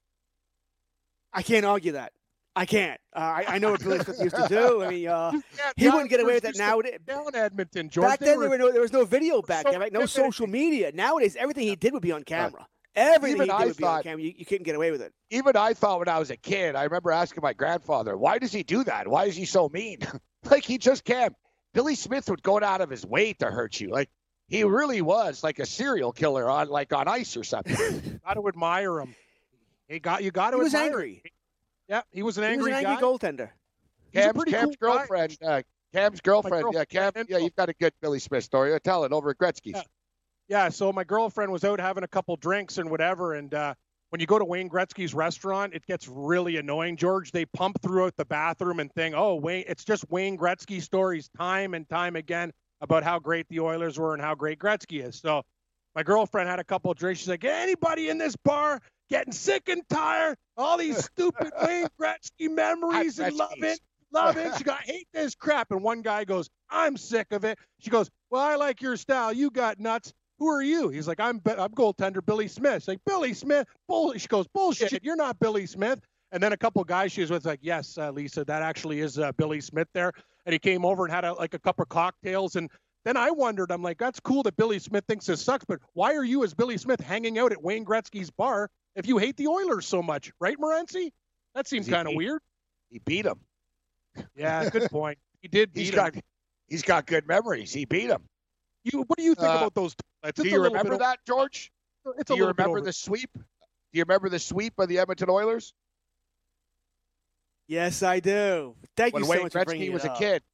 Speaker 6: I can't argue that. I can't. Uh, I, I know what Billy Smith used to do. I mean, uh, he wouldn't get away with that now.
Speaker 1: Down Edmonton, George.
Speaker 6: Back then, there, were no, there was no video back then, right? No social media. Nowadays, everything he did would be on camera. Everything
Speaker 4: even
Speaker 6: he did
Speaker 4: I
Speaker 6: would be
Speaker 4: thought,
Speaker 6: on camera. You, you couldn't get away with it.
Speaker 4: Even I thought when I was a kid, I remember asking my grandfather, why does he do that? Why is he so mean? Like, he just can't. Billy Smith would go out of his way to hurt you. Like, he really was like a serial killer on, like, on ice or something.
Speaker 1: Got to admire him. He got you. Got to.
Speaker 6: He was
Speaker 1: admire
Speaker 6: angry.
Speaker 1: Him. Yeah, he was an angry,
Speaker 6: he was an angry
Speaker 1: guy.
Speaker 6: goaltender.
Speaker 4: Cam's, Cam's
Speaker 1: cool
Speaker 4: girlfriend. Uh, Cam's girlfriend.
Speaker 1: girlfriend.
Speaker 4: Yeah, Cam. Yeah, you've got a good Billy Smith story. Tell it over at Gretzky's.
Speaker 1: Yeah. yeah. So my girlfriend was out having a couple drinks and whatever, and uh, when you go to Wayne Gretzky's restaurant, it gets really annoying, George. They pump throughout the bathroom and think, oh, Wayne, it's just Wayne Gretzky stories time and time again about how great the Oilers were and how great Gretzky is. So my girlfriend had a couple of drinks. She's like, anybody in this bar getting sick and tired, all these stupid Wayne Gretzky memories and love it, love it. She got, hate this crap. And one guy goes, I'm sick of it. She goes, well, I like your style. You got nuts. Who are you? He's like, I'm I'm goaltender Billy Smith. She's like, Billy Smith? Bull. She goes, bullshit. You're not Billy Smith. And then a couple of guys she was with like, yes, uh, Lisa, that actually is uh, Billy Smith there. And he came over and had a, like a couple of cocktails. And then I wondered, I'm like, that's cool that Billy Smith thinks this sucks, but why are you as Billy Smith hanging out at Wayne Gretzky's bar if you hate the Oilers so much, right, Morency? That seems kind of weird.
Speaker 4: He beat him.
Speaker 1: Yeah, good point. He did beat
Speaker 4: he's
Speaker 1: him.
Speaker 4: Got, he's got good memories. He beat him.
Speaker 1: You, what do you think
Speaker 4: uh,
Speaker 1: about those? It's
Speaker 4: do you remember
Speaker 1: of,
Speaker 4: that, George?
Speaker 1: It's
Speaker 4: do
Speaker 1: a
Speaker 4: you
Speaker 1: remember
Speaker 4: remember the sweep? Do you remember the sweep of the Edmonton Oilers?
Speaker 6: Yes, I do. Thank
Speaker 4: when
Speaker 6: you so
Speaker 4: Wayne
Speaker 6: much for bringing
Speaker 4: Gretzky was
Speaker 6: it
Speaker 4: a
Speaker 6: up.
Speaker 4: kid.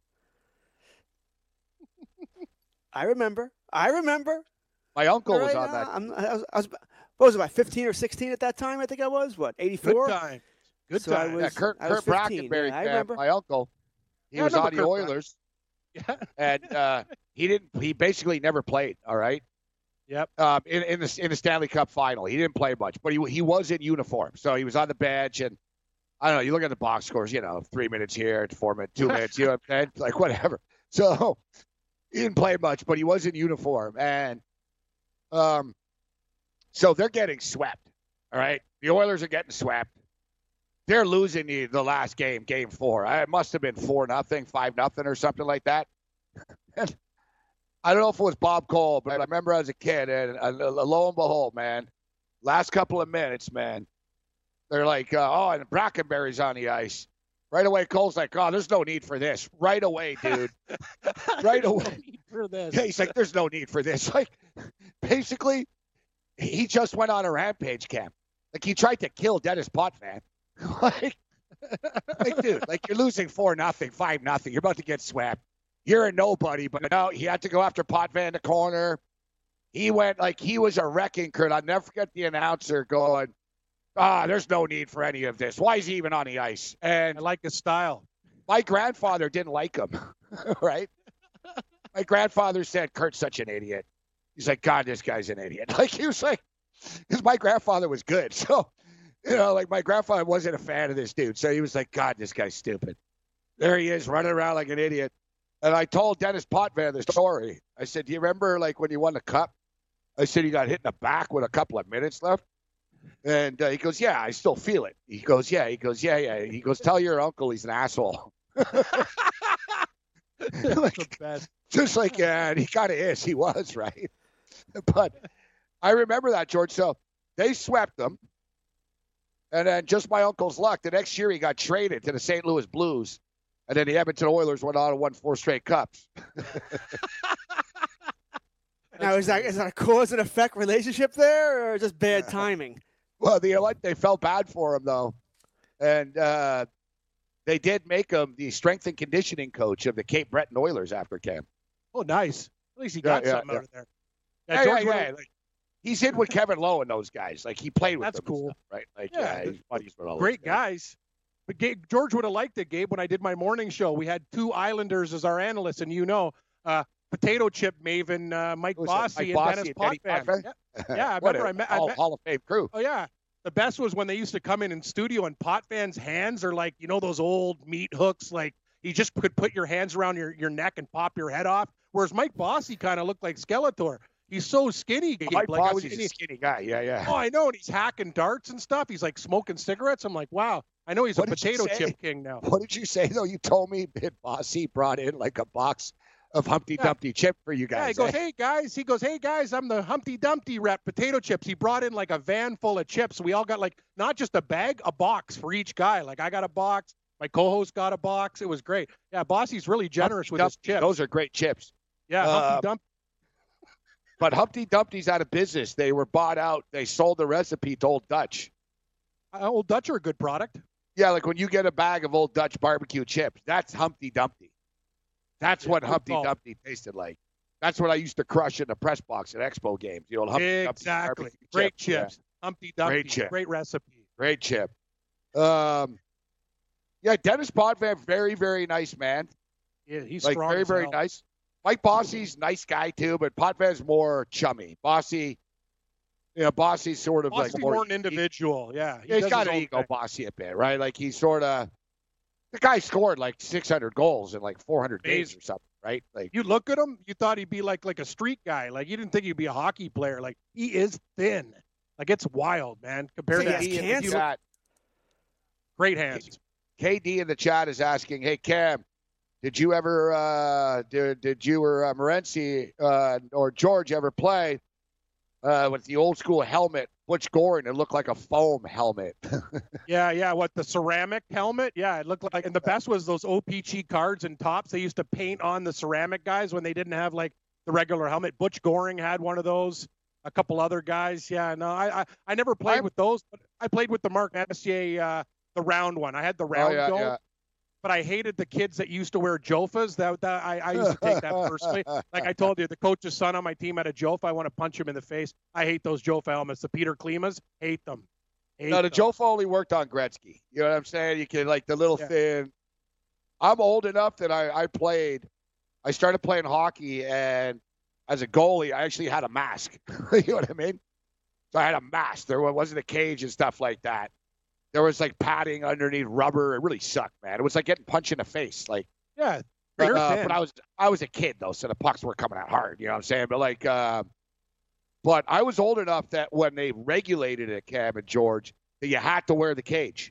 Speaker 6: I remember. I remember.
Speaker 4: My uncle
Speaker 6: right,
Speaker 4: was on
Speaker 6: uh,
Speaker 4: that.
Speaker 6: I'm, I, was, I was, what was it, about fifteen or sixteen at that time? I think I was. What, eighty-four?
Speaker 1: Good time. Good
Speaker 6: so
Speaker 1: time.
Speaker 6: I was,
Speaker 4: yeah, Kurt,
Speaker 6: I was
Speaker 4: Kurt
Speaker 6: fifteen.
Speaker 4: Brackenberry,
Speaker 6: Yeah, I
Speaker 4: uh,
Speaker 6: remember.
Speaker 4: my uncle. He
Speaker 1: Yeah,
Speaker 4: was
Speaker 1: I
Speaker 4: on
Speaker 1: remember
Speaker 4: the
Speaker 1: Kurt
Speaker 4: Oilers,
Speaker 1: Yeah.
Speaker 4: and uh, he didn't. He basically never played. All right.
Speaker 1: Yep.
Speaker 4: Um, in, in the in the Stanley Cup final, he didn't play much, but he he was in uniform, so he was on the bench. And I don't know. You look at the box scores, you know, three minutes here, four minutes, two minutes, you know, and like whatever. So he didn't play much, but he was in uniform, and um, so they're getting swept. All right, the Oilers are getting swept. They're losing the, the last game, game four. It must have been four nothing, five nothing, or something like that. And I don't know if it was Bob Cole, but I remember as a kid, and uh, lo and behold, man, last couple of minutes, man, they're like, uh, oh, and Brackenberry's on the ice. Right away, Cole's like, oh, there's no need for this. Right away, dude. Right away.
Speaker 1: No need for this.
Speaker 4: Yeah, he's like, there's no need for this. Like, basically, he just went on a rampage, Cam. Like, he tried to kill Dennis Potvin. like, like, dude, like, you're losing four nothing, five nothing. You're about to get swept. You're a nobody, but no, he had to go after Potvin in the corner. He went like he was a wrecking crew. I'll never forget the announcer going, ah, there's no need for any of this. Why is he even on the ice? And
Speaker 1: I like his style.
Speaker 4: my grandfather didn't like him, right? My grandfather said, Kurt's such an idiot. He's like, God, this guy's an idiot. Like, he was like, because my grandfather was good. So, you know, like, my grandfather wasn't a fan of this dude. So he was like, God, this guy's stupid. There he is running around like an idiot. And I told Dennis Potvin the story. I said, do you remember, like, when you won the cup? I said, he got hit in the back with a couple of minutes left. And uh, he goes, yeah, I still feel it. He goes, yeah. He goes, yeah, yeah. He goes, tell your uncle he's an asshole. Like, just like, yeah, and he kind of is. He was, right? But I remember that, George. So they swept them. And then just my uncle's luck, the next year he got traded to the Saint Louis Blues. And then the Edmonton Oilers went on and won four straight cups.
Speaker 6: Now, is that is that a cause and effect relationship there, or just bad timing?
Speaker 4: Well, they like they felt bad for him though, and uh, they did make him the strength and conditioning coach of the Cape Breton Oilers after Cam.
Speaker 1: Oh, nice. At least he got
Speaker 4: yeah, yeah,
Speaker 1: something
Speaker 4: yeah.
Speaker 1: out of there.
Speaker 4: Yeah, yeah, yeah, yeah. Like, he's in with Kevin Lowe and those guys. Like, he played with
Speaker 1: That's
Speaker 4: them.
Speaker 1: cool.
Speaker 4: Stuff, right? Like,
Speaker 1: Yeah,
Speaker 4: yeah, he's buddies with all
Speaker 1: great
Speaker 4: those guys.
Speaker 1: guys. But Gabe, George would have liked it, Gabe, when I did my morning show. We had two Islanders as our analysts, and you know, uh, potato chip maven uh, Mike Bossy and
Speaker 4: Bossy
Speaker 1: Dennis
Speaker 4: and Denny
Speaker 1: Potvin.
Speaker 4: Potvin?
Speaker 1: Yeah, yeah, I
Speaker 4: What
Speaker 1: remember
Speaker 4: a
Speaker 1: I met,
Speaker 4: Hall,
Speaker 1: I met
Speaker 4: Hall of Fame crew.
Speaker 1: Oh, yeah. The best was when they used to come in in studio and Potvan's hands are like, you know, those old meat hooks. Like, you just could put your hands around your, your neck and pop your head off. Whereas Mike Bossy kind of looked like Skeletor. He's so skinny. Gabe.
Speaker 4: Mike
Speaker 1: like, I
Speaker 4: Bossy's
Speaker 1: was,
Speaker 4: a skinny guy. Yeah, yeah.
Speaker 1: Oh, I know. And he's hacking darts and stuff. He's like smoking cigarettes. I'm like, wow. I know he's
Speaker 4: What
Speaker 1: a
Speaker 4: did you
Speaker 1: potato
Speaker 4: say?
Speaker 1: chip king now.
Speaker 4: What did you say, though? You told me that Bossy brought in like a box of Humpty
Speaker 1: Yeah.
Speaker 4: Dumpty chip for you
Speaker 1: Yeah,
Speaker 4: guys.
Speaker 1: he goes,
Speaker 4: eh?
Speaker 1: hey, guys. He goes, hey, guys, I'm the Humpty Dumpty rep, potato chips. He brought in like a van full of chips. We all got like not just a bag, a box for each guy. Like I got a box. My co-host got a box. It was great. Yeah, Bossy's really generous
Speaker 4: Humpty
Speaker 1: with
Speaker 4: Dumpty,
Speaker 1: his chips.
Speaker 4: Those are great chips.
Speaker 1: Yeah,
Speaker 4: Uh,
Speaker 1: Humpty Dumpty.
Speaker 4: But Humpty Dumpty's out of business. They were bought out. They sold the recipe to Old Dutch.
Speaker 1: Uh, Old Dutch are a good product.
Speaker 4: Yeah, like when you get a bag of Old Dutch barbecue chips, that's Humpty Dumpty. That's
Speaker 1: Yeah,
Speaker 4: what
Speaker 1: good
Speaker 4: Humpty
Speaker 1: call.
Speaker 4: Dumpty tasted like. That's what I used to crush in the press box at Expo games. You know, Humpty Dumpty
Speaker 1: Exactly.
Speaker 4: barbecue
Speaker 1: Great
Speaker 4: chips. Yeah,
Speaker 1: chips. Humpty Dumpty.
Speaker 4: Great chip.
Speaker 1: Great recipe.
Speaker 4: great chip. Um, yeah, Dennis Potvin, very, very nice man.
Speaker 1: Yeah, he's
Speaker 4: Like
Speaker 1: strong
Speaker 4: very,
Speaker 1: as
Speaker 4: very
Speaker 1: hell.
Speaker 4: nice. Mike Bossy's nice guy too, but Potvin's more chummy. Bossy, you know, Bossy's sort of
Speaker 1: Bossy's
Speaker 4: like
Speaker 1: more an individual. Yeah, he
Speaker 4: Yeah, he's
Speaker 1: does
Speaker 4: got
Speaker 1: his
Speaker 4: an
Speaker 1: own
Speaker 4: ego
Speaker 1: thing.
Speaker 4: Bossy a bit, right? Like he's sort of the guy scored like six hundred goals in like four hundred games
Speaker 1: Amazing.
Speaker 4: or something, right? Like
Speaker 1: You look at him, you thought he'd be like like a street guy. Like you didn't think he'd be a hockey player. Like he is thin. Like it's wild, man. Compared
Speaker 6: He
Speaker 1: to
Speaker 6: has
Speaker 4: K D in the
Speaker 6: cancer.
Speaker 4: chat,
Speaker 1: great hands.
Speaker 4: K D in the chat is asking, "Hey Cam, did you ever, uh, did, did you or uh, Morency uh, or George ever play uh, with the old school helmet, Butch Goring? It looked like a foam helmet."
Speaker 1: Yeah, yeah. What the ceramic helmet? Yeah, it looked like. And the best was those O P G cards and tops. They used to paint on the ceramic guys when they didn't have like the regular helmet. Butch Goring had one of those. A couple other guys. Yeah, no, I I, I never played
Speaker 4: I'm-
Speaker 1: with those. But I played with the Mark Messier, uh, the round one. I had the round
Speaker 4: oh yeah,
Speaker 1: dome.
Speaker 4: yeah.
Speaker 1: But I hated the kids that used to wear Jofas. That, that I, I used to take that personally. Like I told you, the coach's son on my team had a Jofa. I want to punch him in the face. I hate those Jofa helmets. The Peter Klimas, hate them. Hate
Speaker 4: No, the
Speaker 1: them.
Speaker 4: Jofa only worked on Gretzky. You know what I'm saying? You can like the little
Speaker 1: Yeah.
Speaker 4: thin. I'm old enough that I, I played. I started playing hockey, and as a goalie, I actually had a mask. You know what I mean? So I had a mask. There wasn't a cage and stuff like that. There was like padding underneath rubber. It really sucked, man. It was like getting punched in the face. Like,
Speaker 1: Yeah,
Speaker 4: uh,
Speaker 1: you're thin.
Speaker 4: but I was I was a kid though, so the pucks were coming out hard. You know what I'm saying? But like, uh, but I was old enough that when they regulated it, Cam and George, that you had to wear the cage.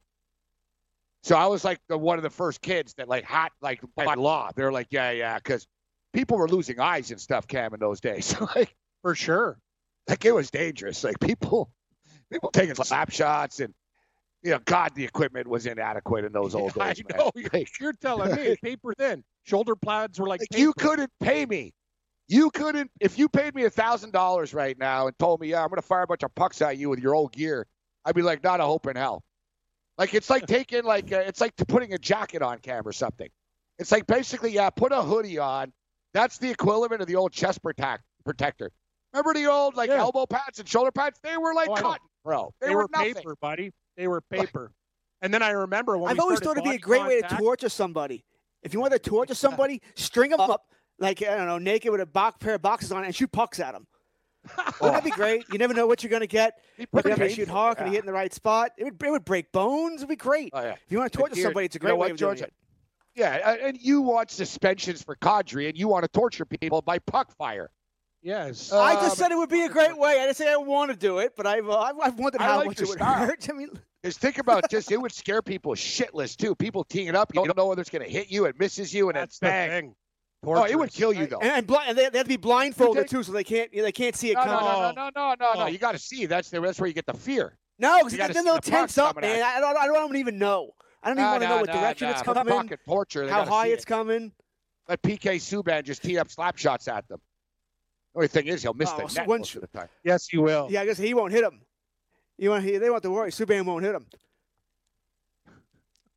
Speaker 4: So I was like the one of the first kids that like had like by law. They're like, yeah, yeah, because people were losing eyes and stuff, Cam, in those days. like,
Speaker 1: for sure.
Speaker 4: like it was dangerous. Like people, people taking slap shots and. You know, God, the equipment was inadequate in those old
Speaker 1: I
Speaker 4: days,
Speaker 1: know.
Speaker 4: man.
Speaker 1: You're,
Speaker 4: Like,
Speaker 1: you're telling me paper thin. Shoulder pads were like,
Speaker 4: like,
Speaker 1: paper.
Speaker 4: you couldn't pay me. You couldn't if you paid me a thousand dollars right now and told me, yeah, I'm gonna fire a bunch of pucks at you with your old gear. I'd be like, not a hope in hell. Like it's like taking like uh, it's like putting a jacket on, Cam, or something. It's like basically, yeah, put a hoodie on. That's the equivalent of the old chest protect protector. Remember the old like
Speaker 1: Yeah.
Speaker 4: elbow pads and shoulder pads? They were like
Speaker 1: Oh, I know.
Speaker 4: cotton, bro. They,
Speaker 1: They,
Speaker 4: were,
Speaker 1: were
Speaker 4: nothing.
Speaker 1: paper, buddy. They were paper. And then I remember when
Speaker 6: I've
Speaker 1: we
Speaker 6: always
Speaker 1: started
Speaker 6: thought it'd be a
Speaker 1: body
Speaker 6: great way to
Speaker 1: contact-
Speaker 6: torture somebody. If you want to torture somebody, string them up like I don't know, naked with a box, pair of boxes on, and shoot pucks at them. Wouldn't that be great? You never know what you're going to get.
Speaker 4: Be
Speaker 6: But
Speaker 4: pretty
Speaker 6: if they shoot
Speaker 4: painful,
Speaker 6: hard and
Speaker 4: yeah.
Speaker 6: you hit in the right spot, it would it would break bones. It'd be great.
Speaker 4: Oh, yeah.
Speaker 6: If you want to torture
Speaker 4: Here,
Speaker 6: somebody, it's a
Speaker 4: you
Speaker 6: great
Speaker 4: know
Speaker 6: way
Speaker 4: what,
Speaker 6: of doing
Speaker 4: George?
Speaker 6: it.
Speaker 4: Yeah, and you want suspensions for Kadri, and you want to torture people by puck fire.
Speaker 1: Yes.
Speaker 6: I
Speaker 4: Uh,
Speaker 6: just said it would be a great way. I didn't say I want to do it, but I've uh, I've, I've wondered
Speaker 4: I
Speaker 6: how
Speaker 4: like
Speaker 6: much
Speaker 4: your
Speaker 6: it would
Speaker 4: style.
Speaker 6: hurt. I mean,
Speaker 4: Because think about just, it would scare people shitless, too. People teeing it up. You don't know whether it's going to hit you. It misses you, and
Speaker 1: That's
Speaker 4: then
Speaker 1: the
Speaker 4: bang.
Speaker 1: thing.
Speaker 4: Oh, it would
Speaker 1: Torturous.
Speaker 4: kill you, though.
Speaker 6: and, and, bl- and they, they have to be blindfolded
Speaker 4: take-
Speaker 6: too, so they can't they can't see it
Speaker 4: No, no,
Speaker 6: coming.
Speaker 4: no, no, no, no, no, no.
Speaker 1: Oh.
Speaker 4: You got to see. That's the, that's where you get the fear.
Speaker 6: No, because
Speaker 4: You gotta
Speaker 6: then
Speaker 4: see
Speaker 6: they'll
Speaker 4: the puck
Speaker 6: tense up,
Speaker 4: coming at
Speaker 6: man.
Speaker 4: you.
Speaker 6: I don't I don't even know. I don't even
Speaker 4: Nah,
Speaker 6: want to
Speaker 4: nah,
Speaker 6: know what
Speaker 4: nah,
Speaker 6: direction
Speaker 4: nah.
Speaker 6: it's
Speaker 4: For
Speaker 6: coming,
Speaker 4: fucking torture. They
Speaker 6: how
Speaker 4: gotta
Speaker 6: high
Speaker 4: see
Speaker 6: it's
Speaker 4: it.
Speaker 6: coming.
Speaker 4: Let P K Subban just tee up slap shots at them. The only thing is he'll miss
Speaker 6: Oh,
Speaker 4: the
Speaker 6: so
Speaker 4: net
Speaker 6: once-
Speaker 4: most of the time.
Speaker 1: Yes, you will.
Speaker 6: Yeah, I guess he won't hit him. You want he, they want to worry. Subban won't hit him.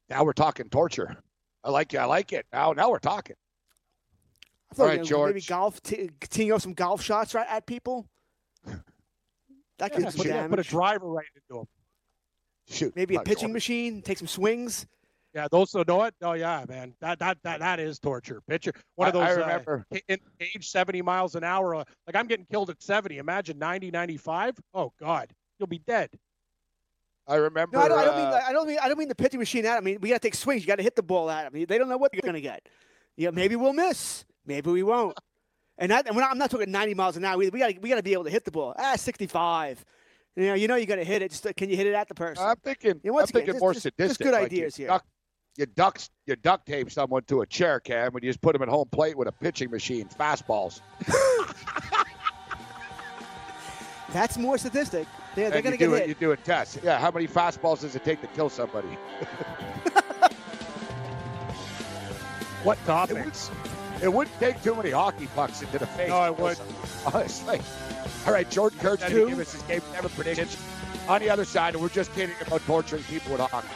Speaker 4: Now we're talking torture. I like it. I like it. Now, now we're talking.
Speaker 6: I thought,
Speaker 4: All right,
Speaker 6: you know,
Speaker 4: George.
Speaker 6: Maybe golf, t- teeing up some golf shots right at people. That could
Speaker 1: Yeah,
Speaker 6: do
Speaker 1: put,
Speaker 6: damage.
Speaker 1: put a driver right into him.
Speaker 4: Shoot.
Speaker 6: Maybe a
Speaker 4: Not
Speaker 6: pitching
Speaker 4: George.
Speaker 6: machine, take some swings.
Speaker 1: Yeah, those so know it. Oh yeah, man, that that that that is torture. Pitcher, one of
Speaker 4: I-
Speaker 1: those.
Speaker 4: I remember.
Speaker 1: Uh, in age seventy miles an hour. Uh, like I'm getting killed at seventy. Imagine ninety, ninety-five. Oh God, you'll be dead.
Speaker 4: I remember.
Speaker 6: No, I don't, I don't mean.
Speaker 4: uh,
Speaker 6: I don't mean. I don't mean the pitching machine at. I mean, we got to take swings. You got to hit the ball at them. They don't know what they're going to get. Yeah, maybe we'll miss. Maybe we won't. And, that, and we're not, I'm not talking ninety miles an hour. We, we got we got to be able to hit the ball. Ah, sixty-five. You know, you know, you got to hit it. Just can you hit it at the person?
Speaker 4: I'm thinking.
Speaker 6: You know,
Speaker 4: I'm
Speaker 6: once again,
Speaker 4: thinking
Speaker 6: just-
Speaker 4: more
Speaker 6: just-
Speaker 4: sadistic.
Speaker 6: just good
Speaker 4: like
Speaker 6: ideas
Speaker 4: you
Speaker 6: here.
Speaker 4: Duck, you duck, you duct tape someone to a chair, Cam, and you just put them at home plate with a pitching machine, fastballs.
Speaker 6: That's more sadistic. They're, they're
Speaker 4: And
Speaker 6: going
Speaker 4: you
Speaker 6: to get
Speaker 4: do
Speaker 6: hit.
Speaker 4: it. You do a test. Yeah. How many fastballs does it take to kill somebody?
Speaker 1: What
Speaker 4: It,
Speaker 1: topics?
Speaker 4: would, it wouldn't take too many hockey pucks into the face.
Speaker 1: No,
Speaker 4: to
Speaker 1: it
Speaker 4: kill
Speaker 1: would.
Speaker 4: somebody, honestly. All right, Jordan Kurtz
Speaker 1: That
Speaker 4: going to
Speaker 1: who?
Speaker 4: give us his game seven predictions. On the other side, and we're just kidding about torturing people with hockey.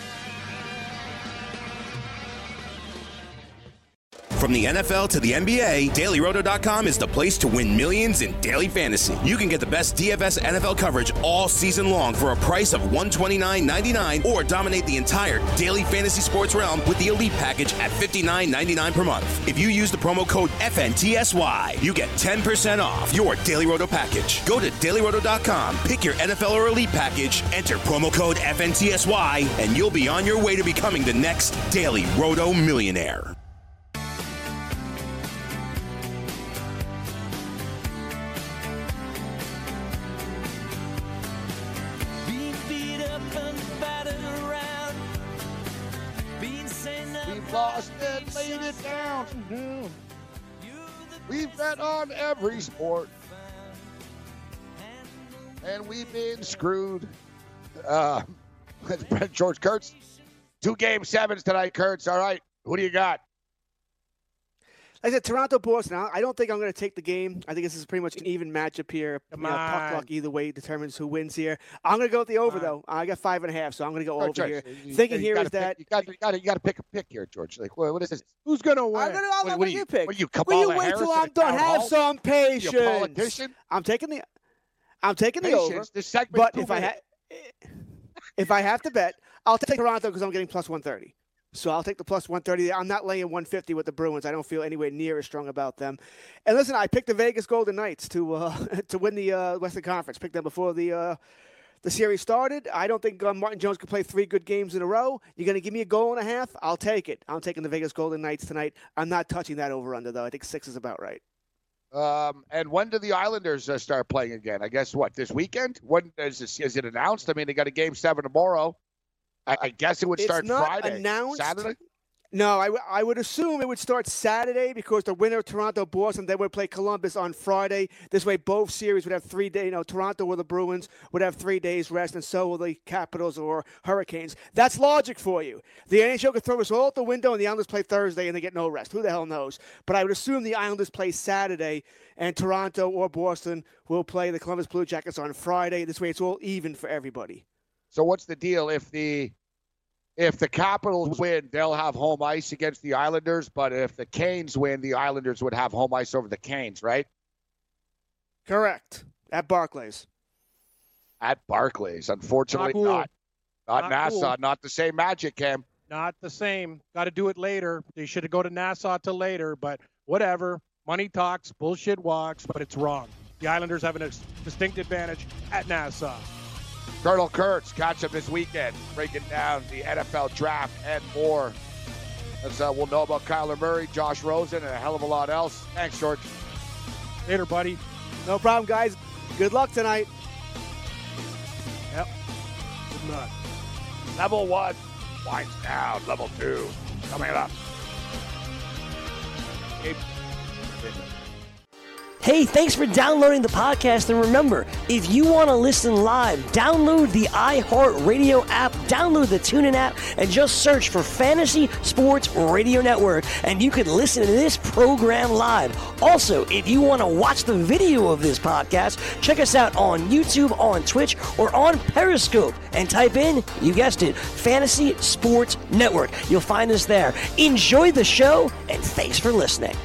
Speaker 3: From the N F L to the N B A, Daily Roto dot com is the place to win millions in daily fantasy. You can get the best D F S N F L coverage all season long for a price of one hundred twenty-nine ninety-nine, or dominate the entire daily fantasy sports realm with the Elite Package at fifty-nine ninety-nine per month. If you use the promo code F N T S Y, you get ten percent off your Daily Roto package. Go to Daily Roto dot com, pick your N F L or Elite Package, enter promo code F N T S Y, and you'll be on your way to becoming the next Daily Roto millionaire.
Speaker 4: We've lost and laid it down. We've bet on every sport. And we've been screwed. Uh, that's Brent George Kurtz. Two game sevens tonight, Kurtz. All right. Who do you got?
Speaker 6: Like I said, Toronto, Boston. I don't think I'm going to take the game. I think this is pretty much an even matchup here.
Speaker 1: Come
Speaker 6: you know, puck
Speaker 1: on.
Speaker 6: luck either way determines who wins here. I'm going to go with the over,
Speaker 1: on.
Speaker 6: though. I got five and a half, so I'm going to go over
Speaker 4: George,
Speaker 6: here.
Speaker 4: you-
Speaker 6: Thinking
Speaker 4: you
Speaker 6: here
Speaker 4: gotta
Speaker 6: is
Speaker 4: pick-
Speaker 6: that
Speaker 4: you got you got you got to pick a pick here, George. Like, what, what is this?
Speaker 1: Who's gonna win?
Speaker 6: I'm going to. I'm
Speaker 4: What-
Speaker 6: going
Speaker 4: what
Speaker 6: to
Speaker 4: do you-
Speaker 6: pick.
Speaker 4: what are you,
Speaker 6: Will you
Speaker 4: Kamala
Speaker 6: wait
Speaker 4: Harris
Speaker 6: till
Speaker 4: at
Speaker 6: I'm
Speaker 4: the
Speaker 6: done?
Speaker 4: town
Speaker 6: Have
Speaker 4: hall?
Speaker 6: some
Speaker 4: You
Speaker 6: patience.
Speaker 4: a politician?
Speaker 6: I'm taking the. I'm taking the
Speaker 4: Patience.
Speaker 6: over.
Speaker 4: This segment.
Speaker 6: But if I ha- if I have to bet, I'll take Toronto because I'm getting plus one thirty. So I'll take the plus one thirty. I'm not laying one fifty with the Bruins. I don't feel anywhere near as strong about them. And listen, I picked the Vegas Golden Knights to uh, to win the uh, Western Conference. Picked them before the uh, the series started. I don't think uh, Martin Jones could play three good games in a row. You're going to give me a goal and a half? I'll take it. I'm taking the Vegas Golden Knights tonight. I'm not touching that over-under, though. I think six is about right.
Speaker 4: Um, and when do the Islanders uh, start playing again? I guess what, this weekend? When is this, is it announced? I mean, they got a game seven tomorrow. I, I guess it would
Speaker 6: It's
Speaker 4: start
Speaker 6: not
Speaker 4: Friday.
Speaker 6: announced.
Speaker 4: Saturday?
Speaker 6: No, I, w- I would assume it would start Saturday because the winner of Toronto Boston then would play Columbus on Friday. This way, both series would have three days. You know, Toronto or the Bruins would have three days rest, and so will the Capitals or Hurricanes. That's logic for you. The N H L could throw us all out the window, and the Islanders play Thursday, and they get no rest. Who the hell knows? But I would assume the Islanders play Saturday, and Toronto or Boston will play the Columbus Blue Jackets on Friday. This way, it's all even for everybody.
Speaker 4: So what's the deal if the if the Capitals win, they'll have home ice against the Islanders, but if the Canes win, the Islanders would have home ice over the Canes, right?
Speaker 6: Correct. At Barclays.
Speaker 4: At Barclays, unfortunately
Speaker 1: Not cool.
Speaker 4: not. Not,
Speaker 1: Not
Speaker 4: Nassau,
Speaker 1: cool.
Speaker 4: not the same magic, Cam.
Speaker 1: Not the same. Got to do it later. They should have go to Nassau till later, but whatever. Money talks, bullshit walks, but it's wrong. The Islanders have a distinct advantage at Nassau.
Speaker 4: Colonel Kurtz, catch up this weekend, breaking down the N F L draft and more. As uh, we'll know about Kyler Murray, Josh Rosen, and a hell of a lot else. Thanks, George.
Speaker 1: Later, buddy.
Speaker 6: No problem, guys. Good luck tonight.
Speaker 1: Yep. Good luck.
Speaker 4: Level one winds down. Level two coming up. Keep-
Speaker 5: Hey, thanks for downloading the podcast. And remember, if you want to listen live, download the iHeartRadio app, download the TuneIn app, and just search for Fantasy Sports Radio Network, and you can listen to this program live. Also, if you want to watch the video of this podcast, check us out on YouTube, on Twitch, or on Periscope, and type in, you guessed it, Fantasy Sports Network. You'll find us there. Enjoy the show, and thanks for listening.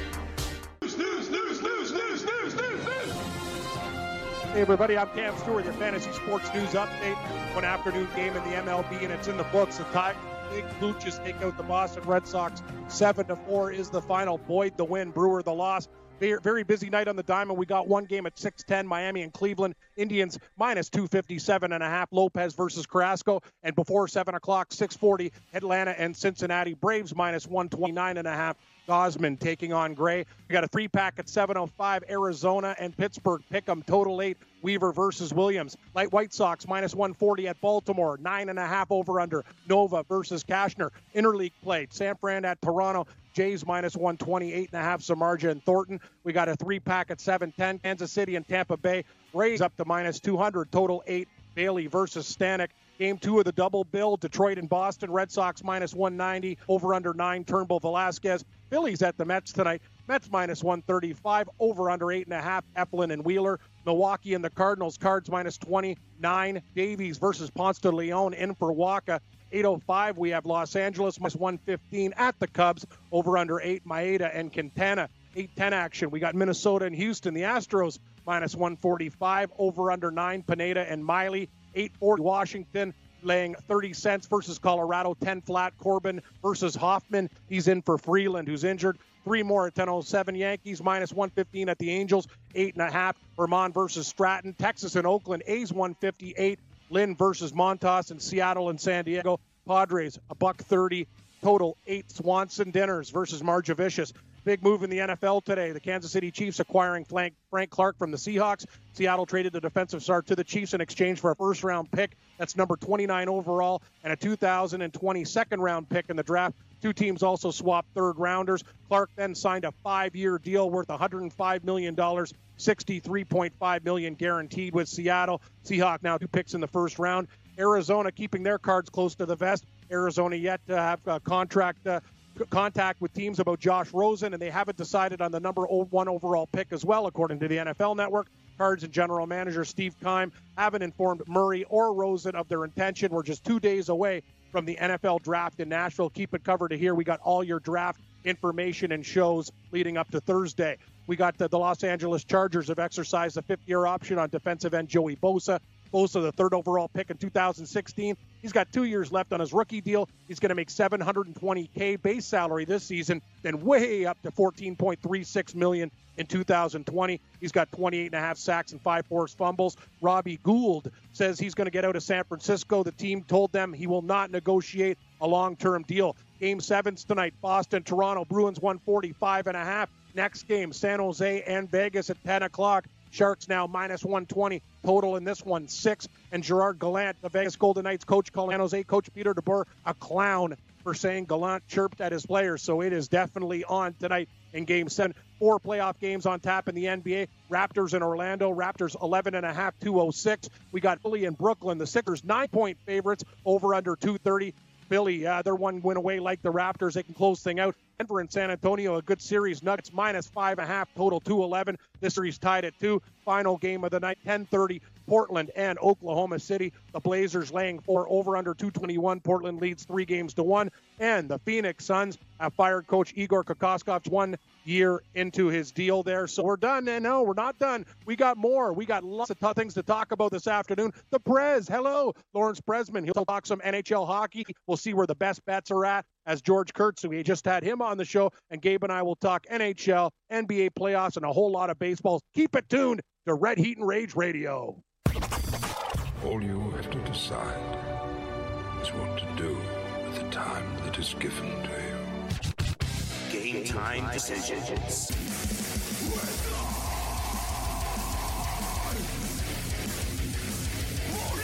Speaker 1: Hey everybody, I'm Cam Stewart, your Fantasy Sports News Update. One afternoon game in the M L B, and it's in the books. The tie, big Blue Jays take out the Boston Red Sox. Seven to four is the final. Boyd the win, Brewer the loss. Very, very busy night on the diamond. We got one game at six ten, Miami and Cleveland. Indians minus two fifty-seven and a half, Lopez versus Carrasco. And before seven o'clock, six forty, Atlanta and Cincinnati. Braves minus one twenty-nine and a half. Gosman taking on Gray. We got a three-pack at seven oh five, Arizona and Pittsburgh. Pick'em, total eight, Weaver versus Williams. Light White Sox, minus one forty at Baltimore. Nine and a half over-under, Nova versus Cashner. Interleague play, San Fran at Toronto. Jays minus one twenty-eight and a half, Samardzija and Thornton. We got a three-pack at seven ten, Kansas City and Tampa Bay. Rays up to minus two hundred, total eight, Bailey versus Stanek. Game two of the double bill, Detroit and Boston. Red Sox minus one ninety, over under nine, Turnbull Velasquez. Phillies at the Mets tonight. Mets minus one thirty-five, over under eight and a half, Eflin and Wheeler. Milwaukee and the Cardinals, Cards minus twenty-nine. Davies versus Ponce de Leon in for Waka. eight oh five, we have Los Angeles minus one fifteen at the Cubs, over under eight, Maeda and Quintana. eight ten action, we got Minnesota and Houston. The Astros minus one forty-five, over under nine, Pineda and Miley. eight forty, Washington laying thirty cents versus Colorado. ten flat, Corbin versus Hoffman. He's in for Freeland, who's injured. Three more at ten oh seven, Yankees minus one fifteen at the Angels. eight and a half, Vermont versus Stratton. Texas and Oakland, A's one fifty-eight. Lynn versus Montas, and Seattle and San Diego. Padres, a buck thirty, total eight. Swanson Dinners versus Marjavicius. Big move in the N F L today. The Kansas City Chiefs acquiring Frank, Frank Clark from the Seahawks. Seattle traded the defensive star to the Chiefs in exchange for a first-round pick. That's number twenty-nine overall, and a two thousand twenty second-round pick in the draft. Two teams also swapped third-rounders. Clark then signed a five-year deal worth one hundred five million dollars, sixty-three point five million dollars guaranteed with Seattle. Seahawks now two picks in the first round. Arizona keeping their cards close to the vest. Arizona yet to have a contract uh, contact with teams about Josh Rosen, and they haven't decided on the number one overall pick as well, according to the N F L Network. Cards and general manager Steve Keim haven't informed Murray or Rosen of their intention. We're just two days away from the N F L draft in Nashville. Keep it covered to here. We got all your draft information and shows leading up to Thursday. We got the, the Los Angeles Chargers have exercised a fifth-year option on defensive end Joey Bosa. Bosa, the third overall pick in two thousand sixteen. He's got two years left on his rookie deal. He's going to make seven hundred twenty thousand dollars base salary this season, then way up to fourteen point three six million dollars in two thousand twenty. He's got twenty-eight and a half sacks and five forced fumbles. Robbie Gould says he's going to get out of San Francisco. The team told them he will not negotiate a long-term deal. Game sevens tonight, Boston, Toronto, Bruins one forty-five and a half. Next game, San Jose and Vegas at ten o'clock. Sharks now minus one twenty. Total in this one, six. And Gerard Gallant, the Vegas Golden Knights coach, calling San Jose coach Peter DeBoer a clown for saying Gallant chirped at his players. So it is definitely on tonight in Game seven. Four playoff games on tap in the N B A. Raptors in Orlando. Raptors eleven and a half, two oh six. We got Philly and Brooklyn. The Sixers nine-point favorites, over under two thirty. Philly, uh, they're one win away like the Raptors. They can close thing out. Denver and San Antonio, a good series. Nuggets minus five and a half, total two eleven. This series tied at two. Final game of the night, ten thirty, Portland and Oklahoma City. The Blazers laying four, over under two twenty-one. Portland leads three games to one. And the Phoenix Suns have fired coach Igor Kokoskov one year into his deal there. So we're done. And no, we're not done. We got more. We got lots of t- things to talk about this afternoon. The Prez, hello, Lawrence Presman. He'll talk some N H L hockey. We'll see where the best bets are at. As George Kurtz, we just had him on the show, and Gabe and I will talk N H L, N B A playoffs, and a whole lot of baseball. Keep it tuned to Red Heat and Rage Radio.
Speaker 2: All you have to decide is what to do with the time that is given to you.
Speaker 3: Game time decisions.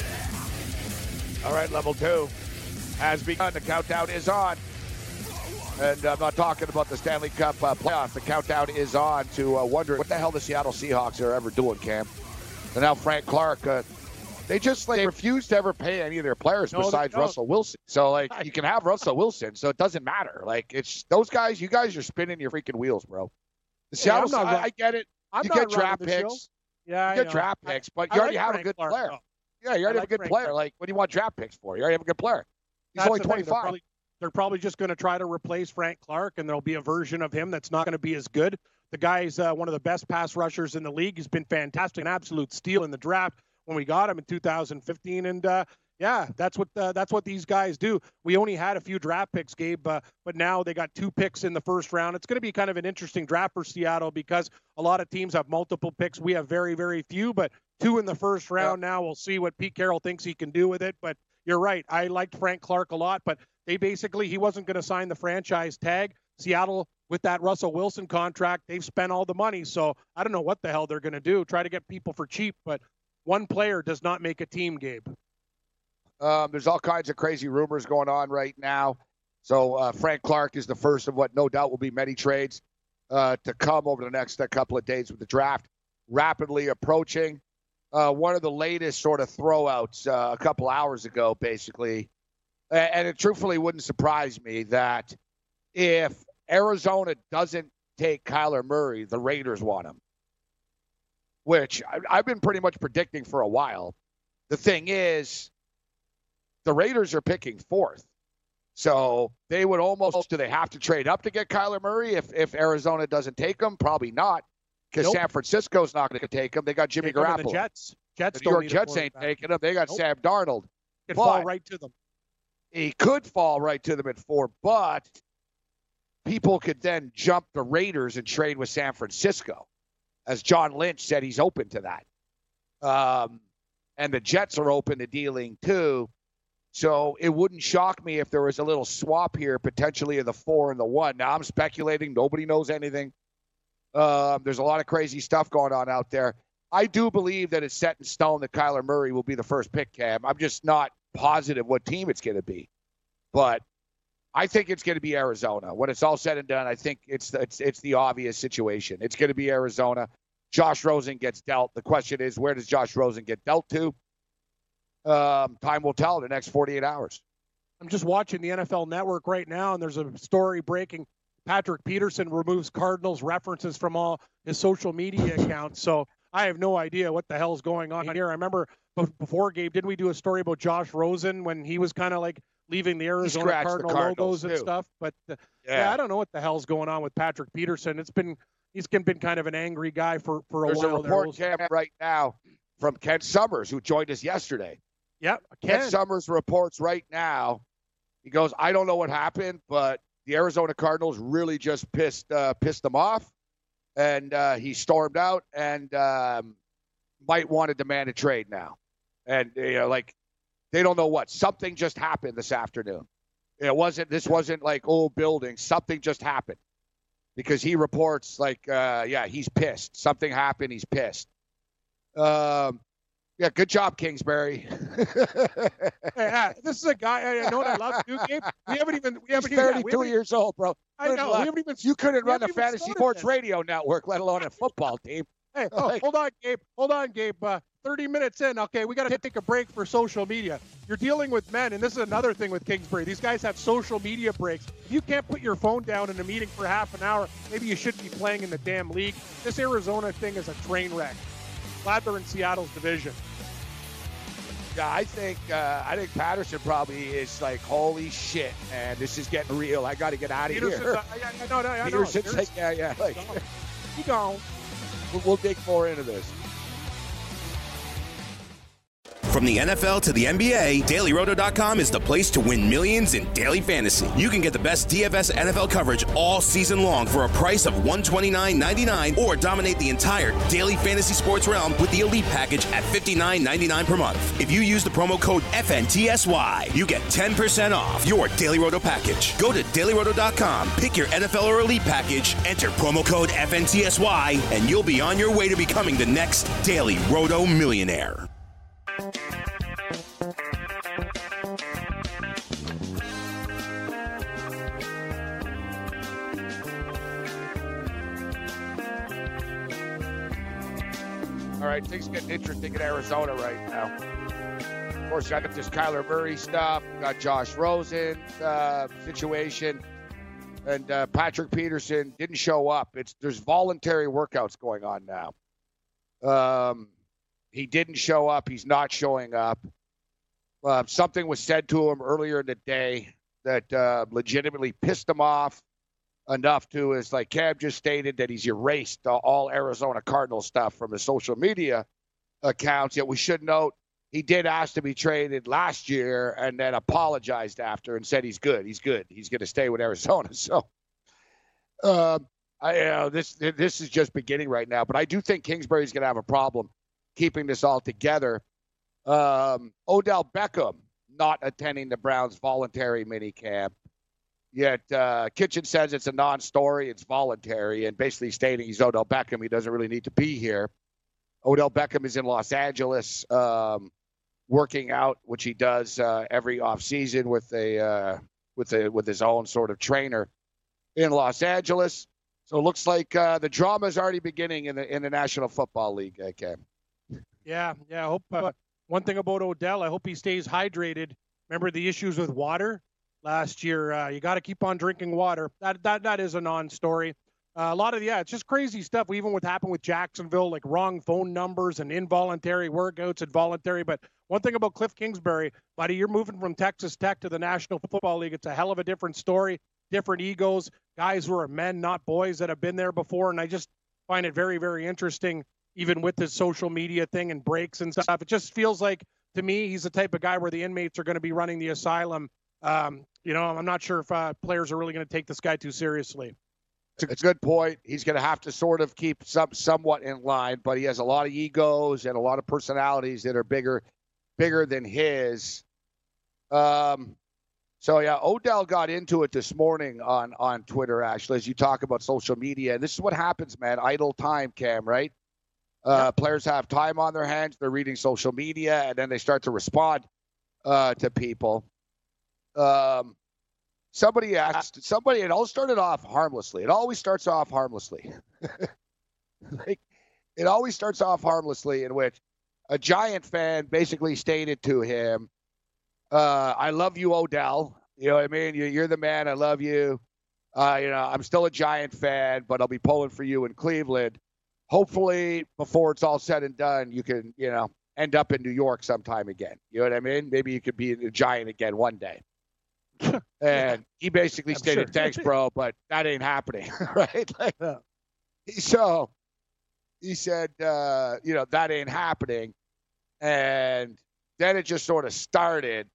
Speaker 4: All right, level two has begun. The countdown is on. And I'm not talking about the Stanley Cup uh, playoff. The countdown is on to uh, wondering what the hell the Seattle Seahawks are ever doing, Cam. And now Frank Clark, uh, they just like refuse to ever pay any of their players no, besides Russell Wilson. So, like, you can have Russell Wilson, so it doesn't matter. Like, it's those guys, you guys are spinning your freaking wheels, bro. The Seattle, yeah, I, I get it. I'm you get draft picks. Show. Yeah, you get draft picks, but you I already like have Frank a good Clark, player. Though. Yeah, you already I have like a good Frank player. Clark. Like, what do you want draft picks for? You already have a good player. He's That's only twenty-five.
Speaker 1: They're probably just going to try to replace Frank Clark, and there'll be a version of him that's not going to be as good. The guy's uh, one of the best pass rushers in the league. He's been fantastic, an absolute steal in the draft when we got him in two thousand fifteen. And, uh, yeah, that's what uh, that's what these guys do. We only had a few draft picks, Gabe, uh, but now they got two picks in the first round. It's going to be kind of an interesting draft for Seattle because a lot of teams have multiple picks. We have very, very few, but two in the first round yeah. now. We'll see what Pete Carroll thinks he can do with it. But you're right. I liked Frank Clark a lot, but they basically, he wasn't going to sign the franchise tag. Seattle, with that Russell Wilson contract, they've spent all the money. So I don't know what the hell they're going to do. Try to get people for cheap, but one player does not make a team, Gabe.
Speaker 4: Um, there's all kinds of crazy rumors going on right now. So uh, Frank Clark is the first of what no doubt will be many trades uh, to come over the next uh, couple of days with the draft rapidly approaching. Uh, one of the latest sort of throwouts uh, a couple hours ago, basically, and it truthfully wouldn't surprise me that if Arizona doesn't take Kyler Murray, the Raiders want him, which I've been pretty much predicting for a while. The thing is, the Raiders are picking fourth. So they would almost, do they have to trade up to get Kyler Murray if, if Arizona doesn't take him? Probably not, because nope. San Francisco's not going to take him. They got Jimmy Garoppolo.
Speaker 1: The Jets. Jets
Speaker 4: the New York Jets ain't taking him. They got nope. Sam Darnold.
Speaker 1: Could fall right to them.
Speaker 4: He could fall right to them at four, but people could then jump the Raiders and trade with San Francisco, as John Lynch said he's open to that. Um, and the Jets are open to dealing too. So it wouldn't shock me if there was a little swap here, potentially of the four and the one. Now I'm speculating. Nobody knows anything. Um, there's a lot of crazy stuff going on out there. I do believe that it's set in stone that Kyler Murray will be the first pick, Cam. I'm just not positive what team it's going to be. But I think it's going to be Arizona. When it's all said and done, I think it's it's it's the obvious situation. It's going to be Arizona. Josh Rosen gets dealt. The question is, where does Josh Rosen get dealt to? Um, time will tell in the next forty-eight hours.
Speaker 1: I'm just watching the N F L Network right now, and there's a story breaking. Patrick Peterson removes Cardinals references from all his social media accounts. So I have no idea what the hell's going on here. I remember before, Gabe, didn't we do a story about Josh Rosen when he was kind of like leaving the Arizona Cardinal the logos and too. stuff? But uh, yeah. yeah, I don't know what the hell's going on with Patrick Peterson. It's been he's been kind of an angry guy for, for a
Speaker 4: There's
Speaker 1: while.
Speaker 4: There's a report there. Camp right now from Ken Summers, who joined us yesterday.
Speaker 1: Yeah,
Speaker 4: Ken. Ken Summers reports right now. He goes, I don't know what happened, but the Arizona Cardinals really just pissed uh, pissed him off, and uh, he stormed out and um, might want to demand a trade now. And you know, like they don't know what something just happened this afternoon. It wasn't this wasn't like old buildings. Something just happened because he reports like, uh, yeah, he's pissed. Something happened. He's pissed. Um. Yeah, good job, Kingsbury.
Speaker 1: yeah, this is a guy I know what I love too, Gabe. We haven't even we haven't
Speaker 4: He's thirty-two
Speaker 1: even,
Speaker 4: years old, bro.
Speaker 1: I know. We haven't even,
Speaker 4: you couldn't run a
Speaker 1: even
Speaker 4: fantasy sports this. radio network, let alone a football team.
Speaker 1: Hey, oh, like, hold on, Gabe. Hold on, Gabe. Uh, thirty minutes in. Okay, we got to take a break for social media. You're dealing with men, and this is another thing with Kingsbury. These guys have social media breaks. If you can't put your phone down in a meeting for half an hour, maybe you shouldn't be playing in the damn league. This Arizona thing is a train wreck. Glad they're in Seattle's division.
Speaker 4: Yeah, I think uh, I think Patterson probably is like, holy shit, man, this is getting real. I got to get out of
Speaker 1: Peterson's,
Speaker 4: here.
Speaker 1: Uh, I, I, no, no, I
Speaker 4: Peterson's
Speaker 1: know.
Speaker 4: like, yeah, yeah. Like,
Speaker 1: keep going.
Speaker 4: We'll, we'll dig more into this.
Speaker 3: From the N F L to the N B A, Daily Roto dot com is the place to win millions in daily fantasy. You can get the best D F S N F L coverage all season long for a price of one hundred twenty-nine ninety-nine, or dominate the entire daily fantasy sports realm with the Elite Package at fifty-nine ninety-nine per month. If you use the promo code F N T S Y, you get ten percent off your Daily Roto package. Go to Daily Roto dot com, pick your N F L or Elite Package, enter promo code F N T S Y, and you'll be on your way to becoming the next Daily Roto millionaire.
Speaker 4: right, things getting interesting in Arizona right now. Of course, I got this Kyler Murray stuff, got Josh Rosen uh, situation, and uh, Patrick Peterson didn't show up. It's there's voluntary workouts going on now. Um, he didn't show up. He's not showing up. Uh, something was said to him earlier in the day that uh, legitimately pissed him off enough to, is like Cam just stated that he's erased all Arizona Cardinal stuff from his social media accounts. Yet we should note he did ask to be traded last year and then apologized after and said he's good. He's good. He's going to stay with Arizona. So, um, I, you know, this this is just beginning right now. But I do think Kingsbury's going to have a problem keeping this all together. Um, Odell Beckham not attending the Browns' voluntary minicamp. Yet uh, Kitchen says it's a non-story, it's voluntary, and basically stating he's Odell Beckham. He doesn't really need to be here. Odell Beckham is in Los Angeles um, working out, which he does uh, every offseason with a uh, with a with his own sort of trainer in Los Angeles. So it looks like uh, the drama is already beginning in the in the National Football League, uh, Cam.
Speaker 1: Yeah, yeah. I hope uh, one thing about Odell, I hope he stays hydrated. Remember the issues with water last year? Uh, you got to keep on drinking water. That that that is a non-story. Uh, a lot of yeah, it's just crazy stuff. Even what happened with Jacksonville, like wrong phone numbers and involuntary workouts and voluntary. But one thing about Cliff Kingsbury, buddy, you're moving from Texas Tech to the National Football League. It's a hell of a different story, different egos, guys who are men, not boys, that have been there before. And I just find it very, very interesting, even with this social media thing and breaks and stuff. It just feels like, to me, he's the type of guy where the inmates are going to be running the asylum. Um, you know, I'm not sure if uh, players are really going to take this guy too seriously.
Speaker 4: It's a good point. He's going to have to sort of keep some somewhat in line, but he has a lot of egos and a lot of personalities that are bigger, bigger than his. Um, so yeah, Odell got into it this morning on on Twitter. Actually, as you talk about social media, and this is what happens, man. Idle time, Cam, right? Uh, yep. Players have time on their hands. They're reading social media, and then they start to respond uh, to people. Um. Somebody asked, somebody, it all started off harmlessly. It always starts off harmlessly. Like, it always starts off harmlessly, in which a Giant fan basically stated to him, uh, I love you, Odell. You know what I mean? You're, you're the man. I love you. Uh, you know, I'm still a Giant fan, but I'll be pulling for you in Cleveland. Hopefully, before it's all said and done, you can, you know, end up in New York sometime again. You know what I mean? Maybe you could be a Giant again one day. And he basically I'm stated, sure. Thanks, bro, but that ain't happening, right? Like, yeah. So he said, uh, you know, that ain't happening. And then it just sort of started.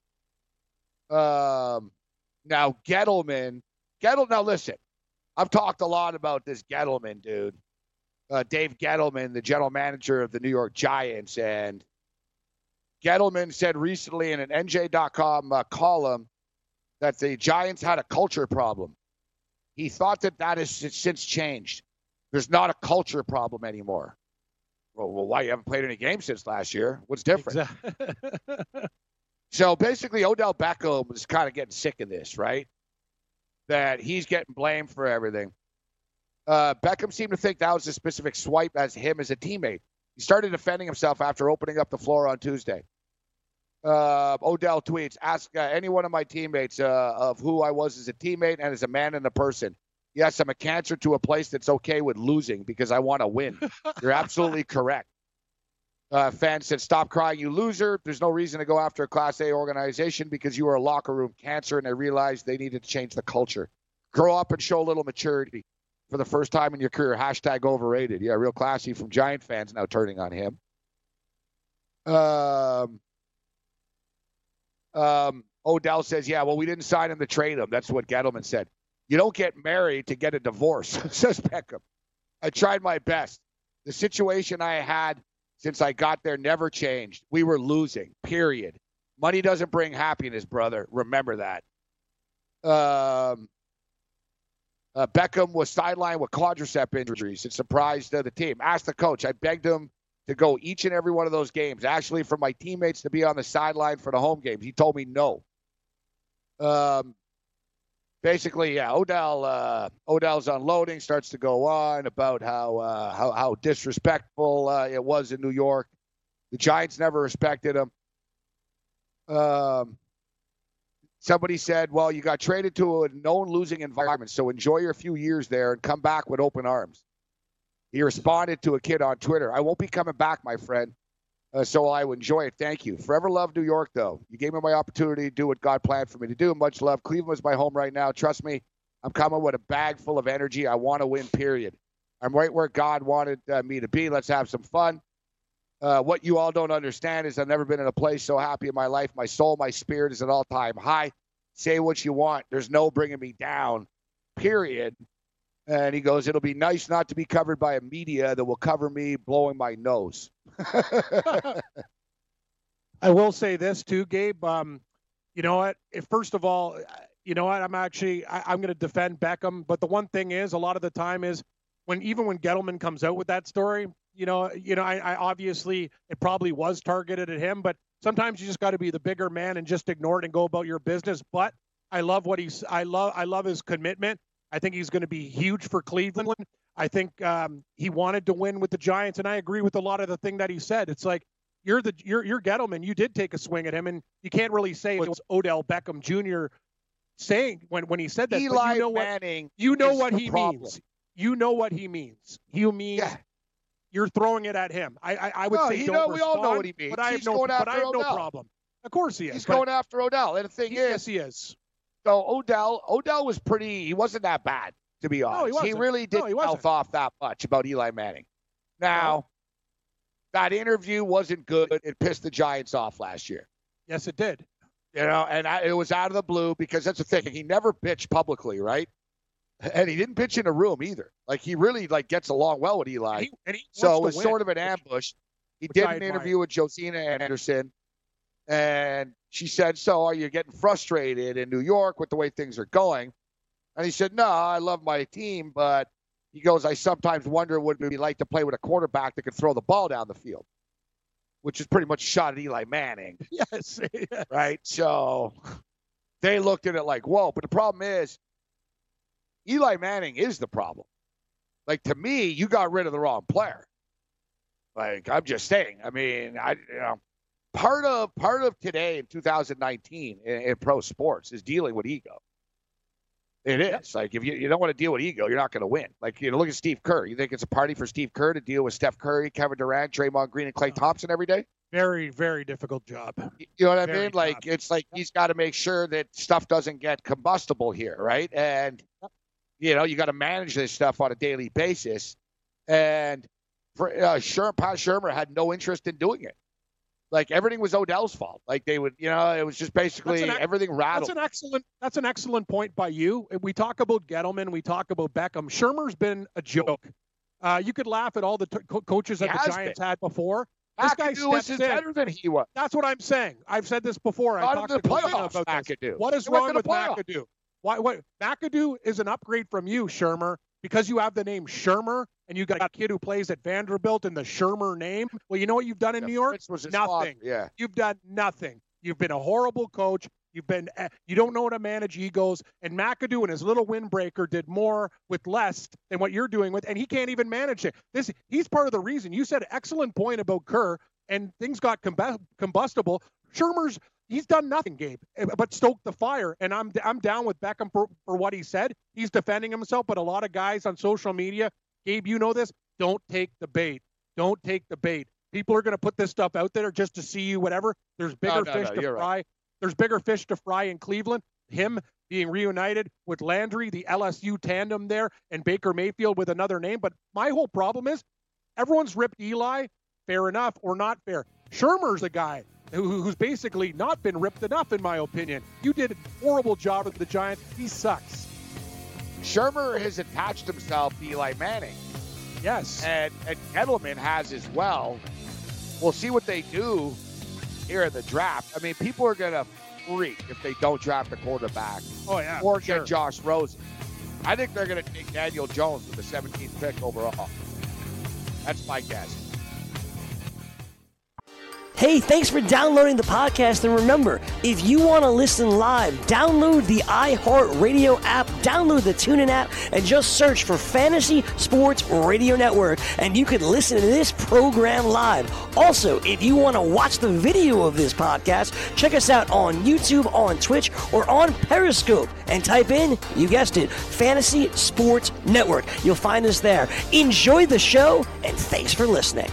Speaker 4: Um, now, Gettleman, Gettle, now listen, I've talked a lot about this Gettleman dude, uh, Dave Gettleman, the general manager of the New York Giants. And Gettleman said recently in an N J dot com uh, column that the Giants had a culture problem. He thought that that has since changed. There's not a culture problem anymore. Well, well why? You haven't played any games since last year. What's different? Exactly. So basically, Odell Beckham is kind of getting sick of this, right? That he's getting blamed for everything. Uh, Beckham seemed to think that was a specific swipe as him as a teammate. He started defending himself after opening up the floor on Tuesday. Uh, Odell tweets, ask uh, any one of my teammates uh, of who I was as a teammate and as a man and a person. Yes, I'm a cancer to a place that's okay with losing because I want to win. You're absolutely correct. Uh, fans said, stop crying, you loser. There's no reason to go after a Class A organization because you are a locker room cancer, and I realized they needed to change the culture. Grow up and show a little maturity for the first time in your career. Hashtag overrated. Yeah, real classy from Giant fans now turning on him. Um... Um, Odell says, yeah, well, we didn't sign him to trade him. That's what Gettleman said. You don't get married to get a divorce, says Beckham. I tried my best. The situation I had since I got there never changed. We were losing, period. Money doesn't bring happiness, brother. Remember that. Um, uh, Beckham was sidelined with quadricep injuries. It surprised uh, the team. Asked the coach. I begged him to go each and every one of those games. Actually, for my teammates to be on the sideline for the home games. He told me no. Um, basically, yeah, Odell uh, Odell's unloading, starts to go on about how uh, how, how disrespectful uh, it was in New York. The Giants never respected him. Um, somebody said, well, you got traded to a known losing environment, so enjoy your few years there and come back with open arms. He responded to a kid on Twitter, I won't be coming back, my friend, uh, so I will enjoy it. Thank you. Forever love New York, though. You gave me my opportunity to do what God planned for me to do. Much love. Cleveland is my home right now. Trust me, I'm coming with a bag full of energy. I want to win, period. I'm right where God wanted uh, me to be. Let's have some fun. Uh, what you all don't understand is I've never been in a place so happy in my life. My soul, my spirit is at all-time high. Say what you want. There's no bringing me down, period. And he goes, it'll be nice not to be covered by a media that will cover me blowing my nose.
Speaker 1: I will say this, too, Gabe. Um, you know what? If, first of all, you know what? I'm actually I, I'm going to defend Beckham. But the one thing is, a lot of the time is when even when Gettleman comes out with that story, You know, you know, I, I obviously it probably was targeted at him, but sometimes you just got to be the bigger man and just ignore it and go about your business. But I love what he's, I love, I love his commitment. I think he's going to be huge for Cleveland. I think um, he wanted to win with the Giants, and I agree with a lot of the thing that he said. It's like you're the you're you're Gettleman. You did take a swing at him, and you can't really say it was Odell Beckham Junior saying when when he said that.
Speaker 4: Eli
Speaker 1: but you know
Speaker 4: Manning.
Speaker 1: What, you know what
Speaker 4: the
Speaker 1: he
Speaker 4: problem.
Speaker 1: means. You know what he means. He means. Yeah. You're throwing it at him. I I, I would
Speaker 4: no,
Speaker 1: say
Speaker 4: you
Speaker 1: don't
Speaker 4: know,
Speaker 1: respond,
Speaker 4: we all know what he means.
Speaker 1: But I have
Speaker 4: He's
Speaker 1: no,
Speaker 4: going
Speaker 1: but
Speaker 4: after
Speaker 1: I have
Speaker 4: Odell.
Speaker 1: no problem. Of course he is.
Speaker 4: He's
Speaker 1: but
Speaker 4: going after Odell. And the thing
Speaker 1: he,
Speaker 4: is,
Speaker 1: yes, he is.
Speaker 4: So Odell, Odell was pretty. He wasn't that bad, to be honest.
Speaker 1: No, he wasn't.
Speaker 4: He really didn't
Speaker 1: no,
Speaker 4: mouth off that much about Eli Manning. Now, no. that interview wasn't good. It pissed the Giants off last year.
Speaker 1: Yes, it did.
Speaker 4: You know, and I, it was out of the blue because that's the thing. He never bitched publicly, right? And he didn't pitch in a room either. Like, he really, like, gets along well with Eli.
Speaker 1: And he, and he
Speaker 4: so it was
Speaker 1: win,
Speaker 4: sort of an ambush. He did an interview with Josina Anderson, and she said, so are you getting frustrated in New York with the way things are going? And he said, no, I love my team, but he goes, I sometimes wonder what it would be like to play with a quarterback that could throw the ball down the field, which is pretty much a shot at Eli Manning.
Speaker 1: Yes. yes.
Speaker 4: Right? So they looked at it like, whoa. But the problem is, Eli Manning is the problem. Like, to me, you got rid of the wrong player. Like, I'm just saying. I mean, I you know, part of part of today in two thousand nineteen in, in pro sports is dealing with ego. It is. Yep. Like, if you, you don't want to deal with ego, you're not going to win. Like, you know, look at Steve Kerr. You think it's a party for Steve Kerr to deal with Steph Curry, Kevin Durant, Draymond Green, and Klay Thompson every day?
Speaker 1: Very, very difficult job.
Speaker 4: You know what I
Speaker 1: very
Speaker 4: mean? Like,
Speaker 1: tough.
Speaker 4: It's like he's got to make sure that stuff doesn't get combustible here, right? And, you know, you got to manage this stuff on a daily basis. And for, uh, Sherm, Pat Shurmur had no interest in doing it. Like, everything was Odell's fault. Like, they would, you know, it was just basically an, everything rattled.
Speaker 1: That's an excellent. That's an excellent point by you. We talk about Gettleman. We talk about Beckham. Shurmur's been a joke. Uh, you could laugh at all the t- co- coaches that he the Giants been. had before. This guy
Speaker 4: steps in. Better than he was.
Speaker 1: That's what I'm saying. I've said this before.
Speaker 4: Not
Speaker 1: I talked to
Speaker 4: playoffs,
Speaker 1: about
Speaker 4: McAdoo.
Speaker 1: This. What is
Speaker 4: they
Speaker 1: wrong with McAdoo? Why? What? McAdoo is an upgrade from you, Shurmur, because you have the name Shurmur and you got a kid who plays at Vanderbilt in the Shurmur name. Well, you know what you've done in
Speaker 4: yeah,
Speaker 1: New York?
Speaker 4: Was
Speaker 1: nothing.
Speaker 4: Father. Yeah.
Speaker 1: You've done nothing. You've been a horrible coach. You've been, you don't know how to manage egos. And McAdoo and his little windbreaker did more with less than what you're doing with, and he can't even manage it. This, he's part of the reason. You said excellent point about Kerr, and things got combustible. Shurmur's, he's done nothing, Gabe, but stoked the fire. And I'm, I'm down with Beckham for, for what he said. He's defending himself, but a lot of guys on social media, Gabe, you know this, don't take the bait. Don't take the bait. People are going to put this stuff out there just to see you, whatever. There's bigger
Speaker 4: no, no,
Speaker 1: fish
Speaker 4: no,
Speaker 1: to
Speaker 4: fry.
Speaker 1: Right. There's bigger fish to fry in Cleveland. Him being reunited with Landry, the L S U tandem there, and Baker Mayfield with another name. But my whole problem is everyone's ripped Eli, fair enough or not fair. Shurmur's the guy who, who's basically not been ripped enough, in my opinion. You did a horrible job with the Giants. He sucks.
Speaker 4: Shurmur has attached himself to Eli Manning.
Speaker 1: Yes.
Speaker 4: And, and Gettleman has as well. We'll see what they do here in the draft. I mean, people are going to freak if they don't draft a quarterback.
Speaker 1: Oh, yeah.
Speaker 4: Or
Speaker 1: sure.
Speaker 4: get Josh Rosen. I think they're going to take Daniel Jones with the seventeenth pick overall. That's my guess.
Speaker 5: Hey, thanks for downloading the podcast. And remember, if you want to listen live, download the iHeartRadio app, download the TuneIn app, and just search for Fantasy Sports Radio Network, and you can listen to this program live. Also, if you want to watch the video of this podcast, check us out on YouTube, on Twitch, or on Periscope, and type in, you guessed it, Fantasy Sports Network. You'll find us there. Enjoy the show, and thanks for listening.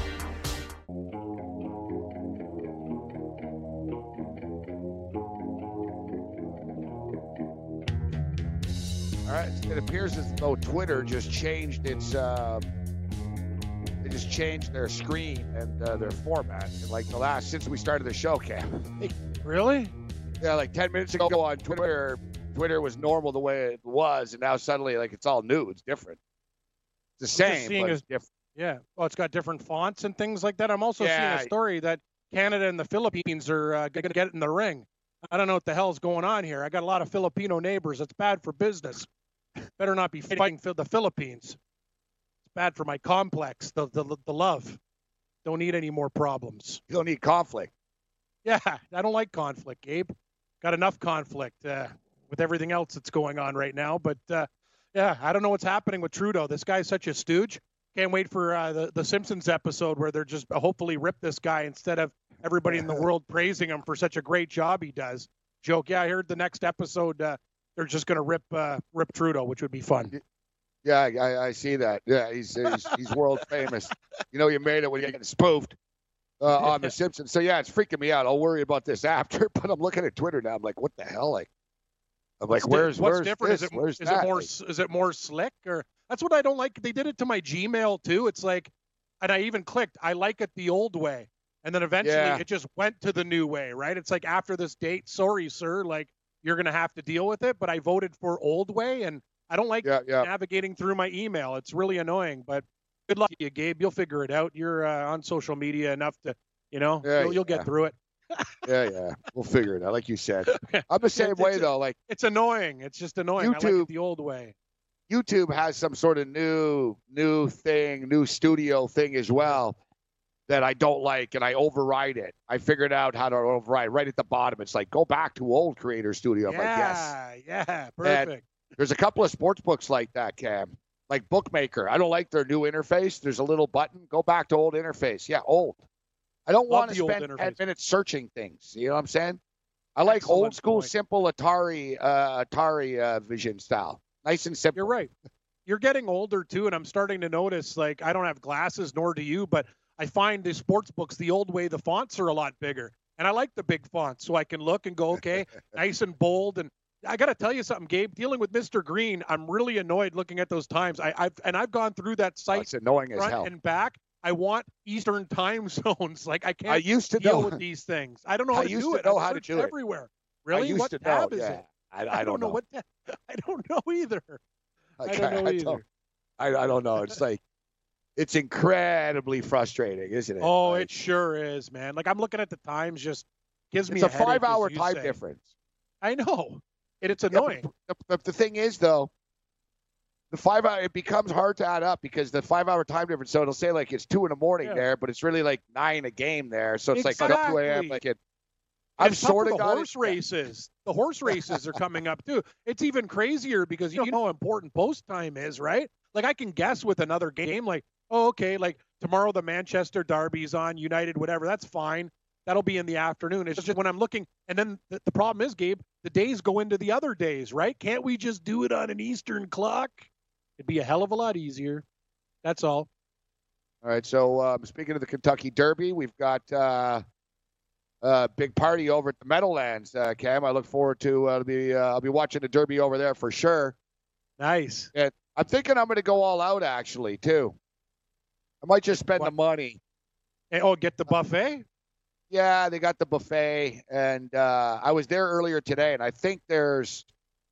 Speaker 4: All right, it appears as though Twitter just changed its, uh, they just changed their screen and uh, their format in like the last, since we started the show, Cam.
Speaker 1: Really?
Speaker 4: Yeah, like ten minutes ago on Twitter, Twitter was normal the way it was, and now suddenly, like, it's all new. It's different. It's the same, but it's different.
Speaker 1: Yeah. Well, it's got different fonts and things like that. I'm also
Speaker 4: Yeah.
Speaker 1: seeing a story that Canada and the Philippines are uh, going to get in the ring. I don't know what the hell's going on here. I got a lot of Filipino neighbors. It's bad for business. Better not be fighting for the Philippines. It's bad for my complex, the, the the love. Don't need any more problems.
Speaker 4: You don't need conflict.
Speaker 1: Yeah, I don't like conflict, Gabe. Got enough conflict uh, with everything else that's going on right now. But, uh, yeah, I don't know what's happening with Trudeau. This guy's such a stooge. Can't wait for uh, the, the Simpsons episode where they're just hopefully rip this guy instead of everybody in the world praising him for such a great job he does. Joke, yeah, I heard the next episode uh, they're just going to rip uh, rip Trudeau, which would be fun.
Speaker 4: Yeah, I, I see that. Yeah, he's he's, he's world famous. You know, you made it when you get spoofed uh, on The Simpsons. So, yeah, it's freaking me out. I'll worry about this after, but I'm looking at Twitter now. I'm like, what the hell? Like, I'm like,
Speaker 1: what's
Speaker 4: where's
Speaker 1: di- what's
Speaker 4: where's
Speaker 1: different?
Speaker 4: this?
Speaker 1: Is it
Speaker 4: Where's
Speaker 1: is
Speaker 4: that?
Speaker 1: it more
Speaker 4: Like,
Speaker 1: is it more slick, or that's what I don't like? They did it to my Gmail too. It's like, and I even clicked, I like it the old way, and then eventually
Speaker 4: Yeah.
Speaker 1: it just went to the new way, right? It's like, after this date, sorry, sir, like, you're gonna have to deal with it. But I voted for old way, and I don't like
Speaker 4: Yeah, yeah.
Speaker 1: navigating through my email. It's really annoying. But good luck to you, Gabe. You'll figure it out. You're uh, on social media enough to, you know,
Speaker 4: Yeah,
Speaker 1: you'll, you'll
Speaker 4: yeah.
Speaker 1: get through it.
Speaker 4: yeah, yeah. We'll figure it out, like you said. I'm the same
Speaker 1: It's-
Speaker 4: way,
Speaker 1: it's-
Speaker 4: though. Like,
Speaker 1: It's annoying. It's just annoying. I like
Speaker 4: YouTube-
Speaker 1: it the old way.
Speaker 4: YouTube has some sort of new new thing, new studio thing as well that I don't like, and I override it. I figured out how to override right at the bottom. It's like, go back to old Creator Studio. I'm like, yes.
Speaker 1: Yeah, yeah, perfect.
Speaker 4: There's a couple of sports books like that, Cam. Like Bookmaker. I don't like their new interface. There's a little button. Go back to old interface. Yeah, old. I don't
Speaker 1: Love
Speaker 4: want to
Speaker 1: the old
Speaker 4: spend ten
Speaker 1: interface.
Speaker 4: minutes searching things. You know what I'm saying? I like
Speaker 1: Excellent
Speaker 4: old school,
Speaker 1: point.
Speaker 4: simple Atari uh, Atari uh, Vision style. Nice and simple.
Speaker 1: You're right. You're getting older too, and I'm starting to notice, like, I don't have glasses, nor do you, but I find the sports books the old way, the fonts are a lot bigger. And I like the big fonts, so I can look and go, okay, nice and bold. And I got to tell you something, Gabe, dealing with Mister Green, I'm really annoyed looking at those times. I, I've and I've gone through that
Speaker 4: Oh,
Speaker 1: site
Speaker 4: it's annoying as
Speaker 1: front
Speaker 4: hell.
Speaker 1: and back. I want Eastern time zones. Like, I can't
Speaker 4: I used to
Speaker 1: deal
Speaker 4: know.
Speaker 1: with these things. I don't know how
Speaker 4: I
Speaker 1: to
Speaker 4: used
Speaker 1: do
Speaker 4: to
Speaker 1: it.
Speaker 4: know
Speaker 1: I've
Speaker 4: how to
Speaker 1: searched
Speaker 4: do it.
Speaker 1: everywhere. Really?
Speaker 4: I used
Speaker 1: What
Speaker 4: to know.
Speaker 1: tab is
Speaker 4: yeah.
Speaker 1: it?
Speaker 4: I,
Speaker 1: I,
Speaker 4: I don't know.
Speaker 1: what. tab- I don't know either. I
Speaker 4: Okay,
Speaker 1: don't know
Speaker 4: I
Speaker 1: either.
Speaker 4: don't, I, I don't know. It's like, it's incredibly frustrating, isn't it?
Speaker 1: Oh,
Speaker 4: Like,
Speaker 1: it sure is, man. Like, I'm looking at the times, just gives me
Speaker 4: it's a,
Speaker 1: a headache, as
Speaker 4: five-hour
Speaker 1: you
Speaker 4: time
Speaker 1: say.
Speaker 4: difference.
Speaker 1: I know, and it's
Speaker 4: Yeah, but
Speaker 1: annoying.
Speaker 4: the, the, the thing is, though, the five hour it becomes hard to add up because the five hour time difference. So it'll say like it's two in the morning
Speaker 1: Yeah.
Speaker 4: there, but it's really like nine a game there. So it's like two a.m.
Speaker 1: Exactly.
Speaker 4: Like it.
Speaker 1: And
Speaker 4: I've
Speaker 1: it's tough for
Speaker 4: sort of
Speaker 1: the
Speaker 4: got
Speaker 1: horse
Speaker 4: it.
Speaker 1: races. The horse races are coming up too. It's even crazier because you know how important post time is, right? Like, I can guess with another game, like, oh, okay, like tomorrow the Manchester Derby's on, United, whatever. That's fine. That'll be in the afternoon. It's just when I'm looking, and then the, the problem is, Gabe, the days go into the other days, right? Can't we just do it on an Eastern clock? It'd be a hell of a lot easier. That's all.
Speaker 4: All right. So um, speaking of the Kentucky Derby, we've got uh, a big party over at the Meadowlands, uh, Cam. I look forward to. Uh, be uh, I'll be watching the Derby over there for sure.
Speaker 1: Nice.
Speaker 4: And I'm thinking I'm going to go all out actually too. I might just spend
Speaker 1: What?
Speaker 4: the money.
Speaker 1: And, oh, get the buffet?
Speaker 4: Yeah, they got the buffet, and uh, I was there earlier today, and I think there's,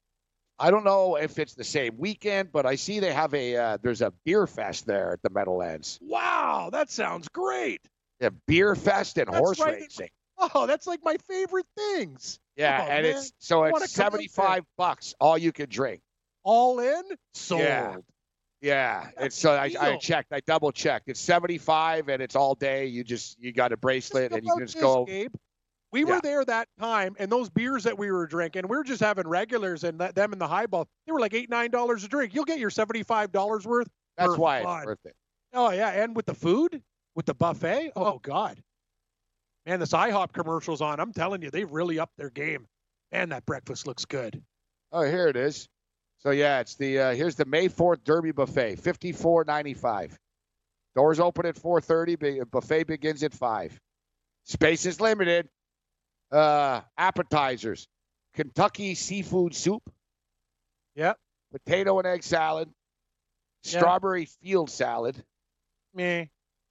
Speaker 4: I don't know if it's the same weekend, but I see they have a, uh, there's a beer fest there at the Meadowlands.
Speaker 1: Wow, that sounds great.
Speaker 4: Yeah, beer fest and
Speaker 1: That's
Speaker 4: horse
Speaker 1: right.
Speaker 4: racing.
Speaker 1: Oh, that's like my favorite things.
Speaker 4: Yeah,
Speaker 1: Oh,
Speaker 4: and
Speaker 1: man.
Speaker 4: it's so
Speaker 1: I wanna
Speaker 4: it's
Speaker 1: come out there.
Speaker 4: seventy-five bucks all you can drink.
Speaker 1: All in? Sold.
Speaker 4: Yeah. Yeah, it's so I, I checked. I double checked. It's seventy-five, and it's all day. You just you got a bracelet, and you can just
Speaker 1: this,
Speaker 4: go.
Speaker 1: Gabe. We
Speaker 4: yeah.
Speaker 1: were there that time, and those beers that we were drinking, we were just having regulars, and that, them in the highball, they were like eight, nine dollars a drink. You'll get your seventy-five dollars worth.
Speaker 4: That's why it's worth it.
Speaker 1: Oh yeah, and with the food, with the buffet. Oh God, man, this IHOP commercial's on. I'm telling you, they've really upped their game. Man, that breakfast looks good.
Speaker 4: Oh, here it is. So yeah, it's the uh, here's the May fourth Derby buffet, fifty-four ninety-five. Doors open at four thirty. Buffet begins at five. Space is limited. Uh, appetizers: Kentucky seafood soup.
Speaker 1: Yep.
Speaker 4: Potato and egg salad.
Speaker 1: Yep.
Speaker 4: Strawberry field salad.
Speaker 1: Me.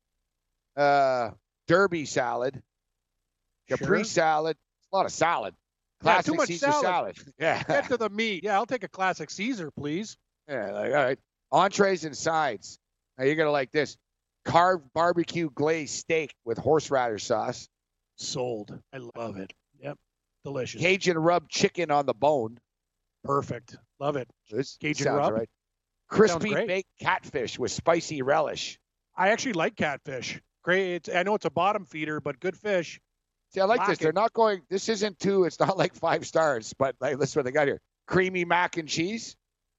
Speaker 4: Uh, Derby salad. Capri
Speaker 1: sure.
Speaker 4: salad. A lot of salad. Classic
Speaker 1: yeah, too much
Speaker 4: Caesar
Speaker 1: salad.
Speaker 4: salad. Yeah.
Speaker 1: Get to the meat. Yeah, I'll take a classic Caesar, please.
Speaker 4: Yeah, like, all right. Entrees and sides. Now you're gonna like this: carved barbecue glazed steak with horseradish sauce.
Speaker 1: Sold. I love it. Yep. Delicious.
Speaker 4: Cajun rub chicken on the bone.
Speaker 1: Perfect. Love it.
Speaker 4: This
Speaker 1: Cajun
Speaker 4: sounds
Speaker 1: rub.
Speaker 4: Right. Crispy baked catfish with spicy relish.
Speaker 1: I actually like catfish. Great. It's, I know it's a bottom feeder, but good fish.
Speaker 4: See, I like
Speaker 1: Lock
Speaker 4: this.
Speaker 1: it.
Speaker 4: They're not going. This isn't two. It's not like five stars. But like, listen what they got here: creamy mac and cheese.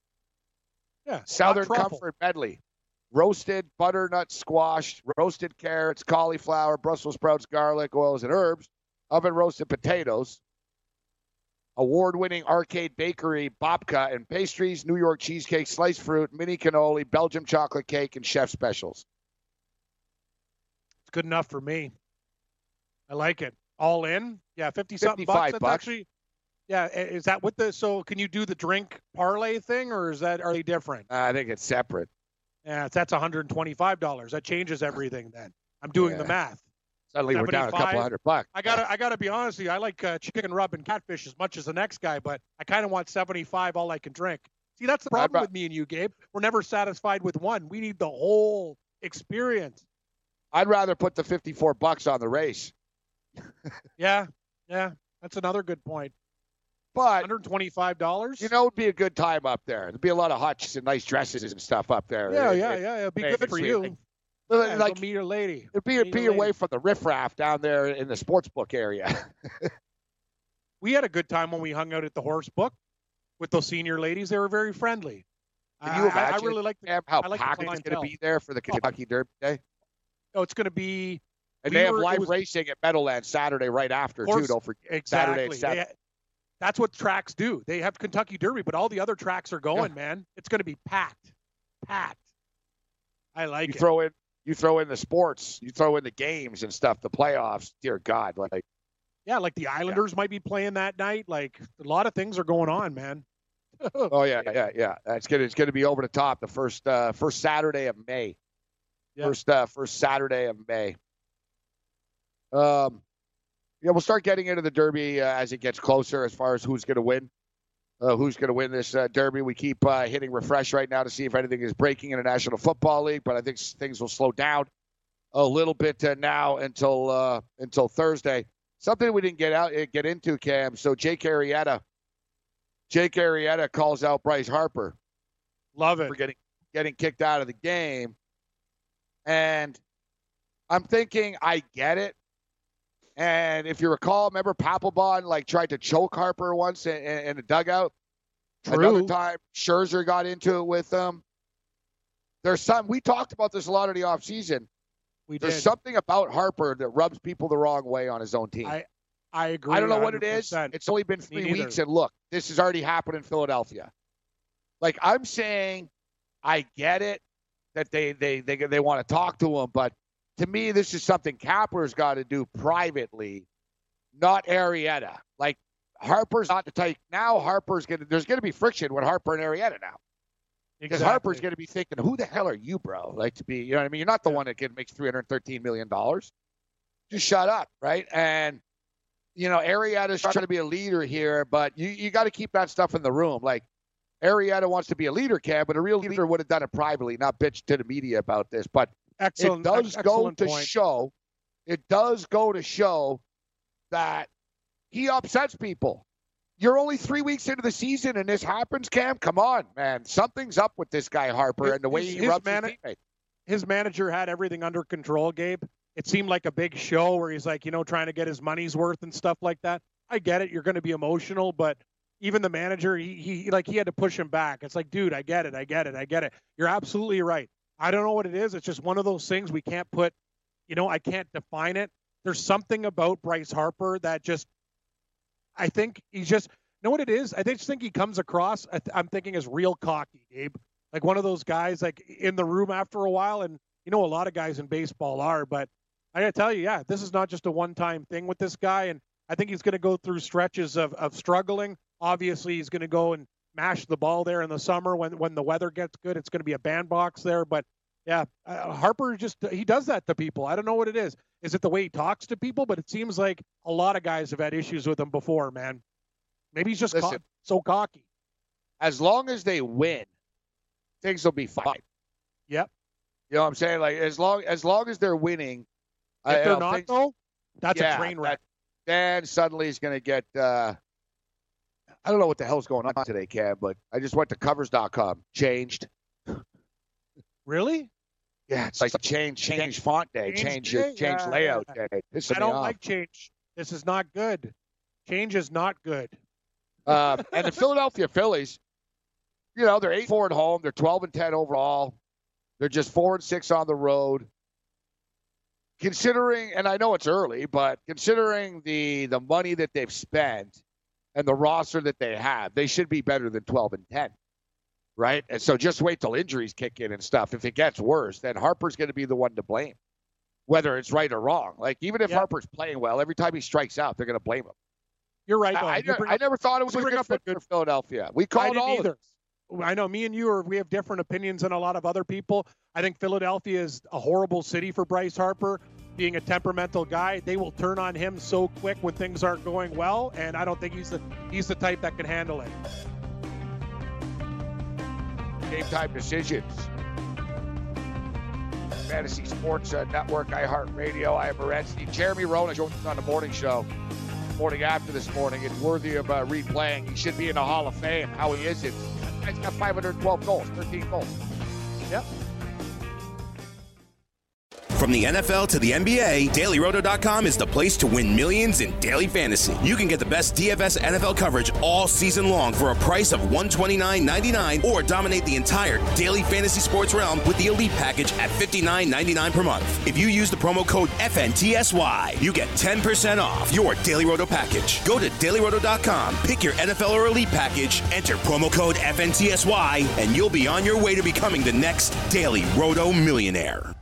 Speaker 1: Yeah.
Speaker 4: Southern Comfort medley. Roasted butternut squash, roasted carrots, cauliflower, Brussels sprouts, garlic, oils, and herbs. Oven roasted potatoes. Award-winning arcade bakery, babka, and pastries, New York cheesecake, sliced fruit, mini cannoli, Belgium chocolate cake, and chef specials.
Speaker 1: It's good enough for me. I like it. All in? Yeah, fifty-something bucks. That's
Speaker 4: bucks.
Speaker 1: actually, yeah, is that what the, so can you do the drink parlay thing, or is that, are they different?
Speaker 4: Uh, I think it's separate.
Speaker 1: Yeah, that's one hundred twenty-five dollars. That changes everything then. I'm doing
Speaker 4: yeah.
Speaker 1: the math.
Speaker 4: Suddenly we're down a couple hundred bucks.
Speaker 1: I gotta, I gotta be honest with you. I like uh, chicken rub and catfish as much as the next guy, but I kind of want seventy-five all I can drink. See, that's the problem
Speaker 4: I'd,
Speaker 1: with me and you, Gabe. We're never satisfied with one. We need the whole experience.
Speaker 4: I'd rather put the fifty-four bucks on the race.
Speaker 1: yeah, yeah, that's another good point.
Speaker 4: But
Speaker 1: one hundred twenty-five dollars.
Speaker 4: You know, it'd be a good time up there. There'd be a lot of hot chicks and nice dresses and stuff up there.
Speaker 1: Yeah,
Speaker 4: it,
Speaker 1: yeah,
Speaker 4: it,
Speaker 1: yeah. It'd be
Speaker 4: it,
Speaker 1: good for you.
Speaker 4: Like,
Speaker 1: yeah,
Speaker 4: like
Speaker 1: meet your lady.
Speaker 4: It'd be, be away lady. from the riffraff down there in the sports book area.
Speaker 1: We had a good time when we hung out at the Horse Book with those senior ladies. They were very friendly.
Speaker 4: Can you imagine
Speaker 1: I, I really like the,
Speaker 4: how
Speaker 1: like
Speaker 4: packed it's going to be there for the Kentucky Derby Day?
Speaker 1: Oh, it's going to be.
Speaker 4: And
Speaker 1: we
Speaker 4: they have
Speaker 1: were,
Speaker 4: live
Speaker 1: was,
Speaker 4: racing at Meadowlands Saturday right after,
Speaker 1: course,
Speaker 4: too. Don't forget.
Speaker 1: Exactly.
Speaker 4: Saturday at seven.
Speaker 1: They, that's what tracks do. They have Kentucky Derby, but all the other tracks are going, yeah. man. It's going to be packed. Packed. I like
Speaker 4: you
Speaker 1: it.
Speaker 4: Throw in, you throw in the sports. You throw in the games and stuff, the playoffs. Dear God. like.
Speaker 1: Yeah, like the Islanders yeah. might be playing that night. Like, a lot of things are going on, man.
Speaker 4: oh, yeah, yeah, yeah. It's going it's to be over the top the first uh, first Saturday of May. Yeah. First, uh, first Saturday of May. Um, yeah, we'll start getting into the Derby uh, as it gets closer as far as who's going to win. Uh, who's going to win this uh, Derby. We keep uh, hitting refresh right now to see if anything is breaking in the National Football League, but I think things will slow down a little bit uh, now until uh, until Thursday. Something we didn't get out get into, Cam. So Jake Arrieta, Jake Arrieta calls out Bryce Harper.
Speaker 1: Love it.
Speaker 4: For getting getting kicked out of the game. And I'm thinking, I get it. And if you recall, remember Papelbon like tried to choke Harper once in, in, in the dugout. True. Another time, Scherzer got into it with them. There's some. We talked about this a lot in the offseason.
Speaker 1: We
Speaker 4: There's
Speaker 1: did.
Speaker 4: something about Harper that rubs people the wrong way on his own team.
Speaker 1: I, I agree.
Speaker 4: I don't know
Speaker 1: one hundred
Speaker 4: what
Speaker 1: percent.
Speaker 4: it is. It's only been three weeks, and look, this has already happened in Philadelphia. Like I'm saying, I get it that they they they they want to talk to him, but to me, this is something Kapler's got to do privately, not Arrieta. Like Harper's not the type. Now Harper's gonna. There's gonna be friction with Harper and Arrieta now. Because
Speaker 1: exactly.
Speaker 4: Harper's going to be thinking, who the hell are you, bro? Like to be, you know what I mean? You're not the yeah. one that can make three hundred thirteen million dollars. Just shut up, right? And, you know, Arrieta's trying to be a leader here, but you, you got to keep that stuff in the room. Like, Arrieta wants to be a leader, Cam, but a real leader would have done it privately, not bitch to the media about this. But
Speaker 1: excellent,
Speaker 4: it does go to
Speaker 1: point.
Speaker 4: show, it does go to show that he upsets people. you're only three weeks into the season and this happens, Cam? Come on, man. Something's up with this guy, Harper, his, and the way he rubs his, man- his
Speaker 1: His manager had everything under control, Gabe. It seemed like a big show where he's like, you know, trying to get his money's worth and stuff like that. I get it. You're going to be emotional, but even the manager, he, he like he had to push him back. It's like, dude, I get it. I get it. I get it. You're absolutely right. I don't know what it is. It's just one of those things we can't put, you know, I can't define it. There's something about Bryce Harper that just, I think he's just, you know what it is? I just think he comes across, I'm thinking, as real cocky, Gabe. Like one of those guys like in the room after a while. And, you know, a lot of guys in baseball are, but I got to tell you, yeah, this is not just a one-time thing with this guy. And I think he's going to go through stretches of, of struggling. Obviously, he's going to go and mash the ball there in the summer when, when the weather gets good. It's going to be a bandbox there. But, yeah, uh, Harper just – he does that to people. I don't know what it is. Is it the way he talks to people? But it seems like a lot of guys have had issues with him before, man. Maybe he's just
Speaker 4: Listen,
Speaker 1: co- so cocky.
Speaker 4: As long as they win, things will be fine.
Speaker 1: Yep.
Speaker 4: You know what I'm saying? Like, as long as long as they're winning.
Speaker 1: If
Speaker 4: I,
Speaker 1: they're
Speaker 4: I
Speaker 1: not,
Speaker 4: think,
Speaker 1: though, that's
Speaker 4: yeah,
Speaker 1: a train wreck.
Speaker 4: That, then suddenly he's going to get uh, – I don't know what the hell's going on today, Cam, but I just went to covers dot com. Changed.
Speaker 1: Really?
Speaker 4: Yeah, it's like change, change font day, change,
Speaker 1: change,
Speaker 4: your,
Speaker 1: day?
Speaker 4: change
Speaker 1: yeah,
Speaker 4: layout
Speaker 1: yeah.
Speaker 4: day. Pissing
Speaker 1: I don't
Speaker 4: me off.
Speaker 1: like change. This is not good. Change is not good.
Speaker 4: Uh, and the Philadelphia Phillies, you know, they're eight four at home. They're twelve and ten overall. They're just four and six on the road. Considering, and I know it's early, but considering the the money that they've spent and the roster that they have, they should be better than twelve and ten, right? And so just wait till injuries kick in and stuff. If it gets worse, then Harper's going to be the one to blame, whether it's right or wrong. Like, even if
Speaker 1: yeah.
Speaker 4: Harper's playing well, every time he strikes out, they're going to blame him.
Speaker 1: You're right. Though.
Speaker 4: I, I,
Speaker 1: you
Speaker 4: never, I never thought it was a good fit for Philadelphia. We called all
Speaker 1: either.
Speaker 4: of it.
Speaker 1: I know me and you are, we have different opinions than a lot of other people. I think Philadelphia is a horrible city for Bryce Harper. Being a temperamental guy, they will turn on him so quick when things aren't going well, and I don't think he's the he's the type that can handle it.
Speaker 4: Game time decisions. Fantasy Sports uh, Network, iHeartRadio. I am Morency. Jeremy Roenick joined us on the morning show. Morning after this morning. It's worthy of uh, replaying. He should be in the Hall of Fame. How he is it? He's got five hundred twelve goals, thirteen goals.
Speaker 1: Yep.
Speaker 3: From the N F L to the N B A, Daily Roto dot com is the place to win millions in daily fantasy. You can get the best D F S N F L coverage all season long for a price of one hundred twenty-nine ninety-nine, or dominate the entire daily fantasy sports realm with the Elite Package at fifty-nine ninety-nine per month. If you use the promo code F N T S Y, you get ten percent off your Daily Roto package. Go to Daily Roto dot com, pick your N F L or Elite Package, enter promo code F N T S Y, and you'll be on your way to becoming the next Daily Roto millionaire.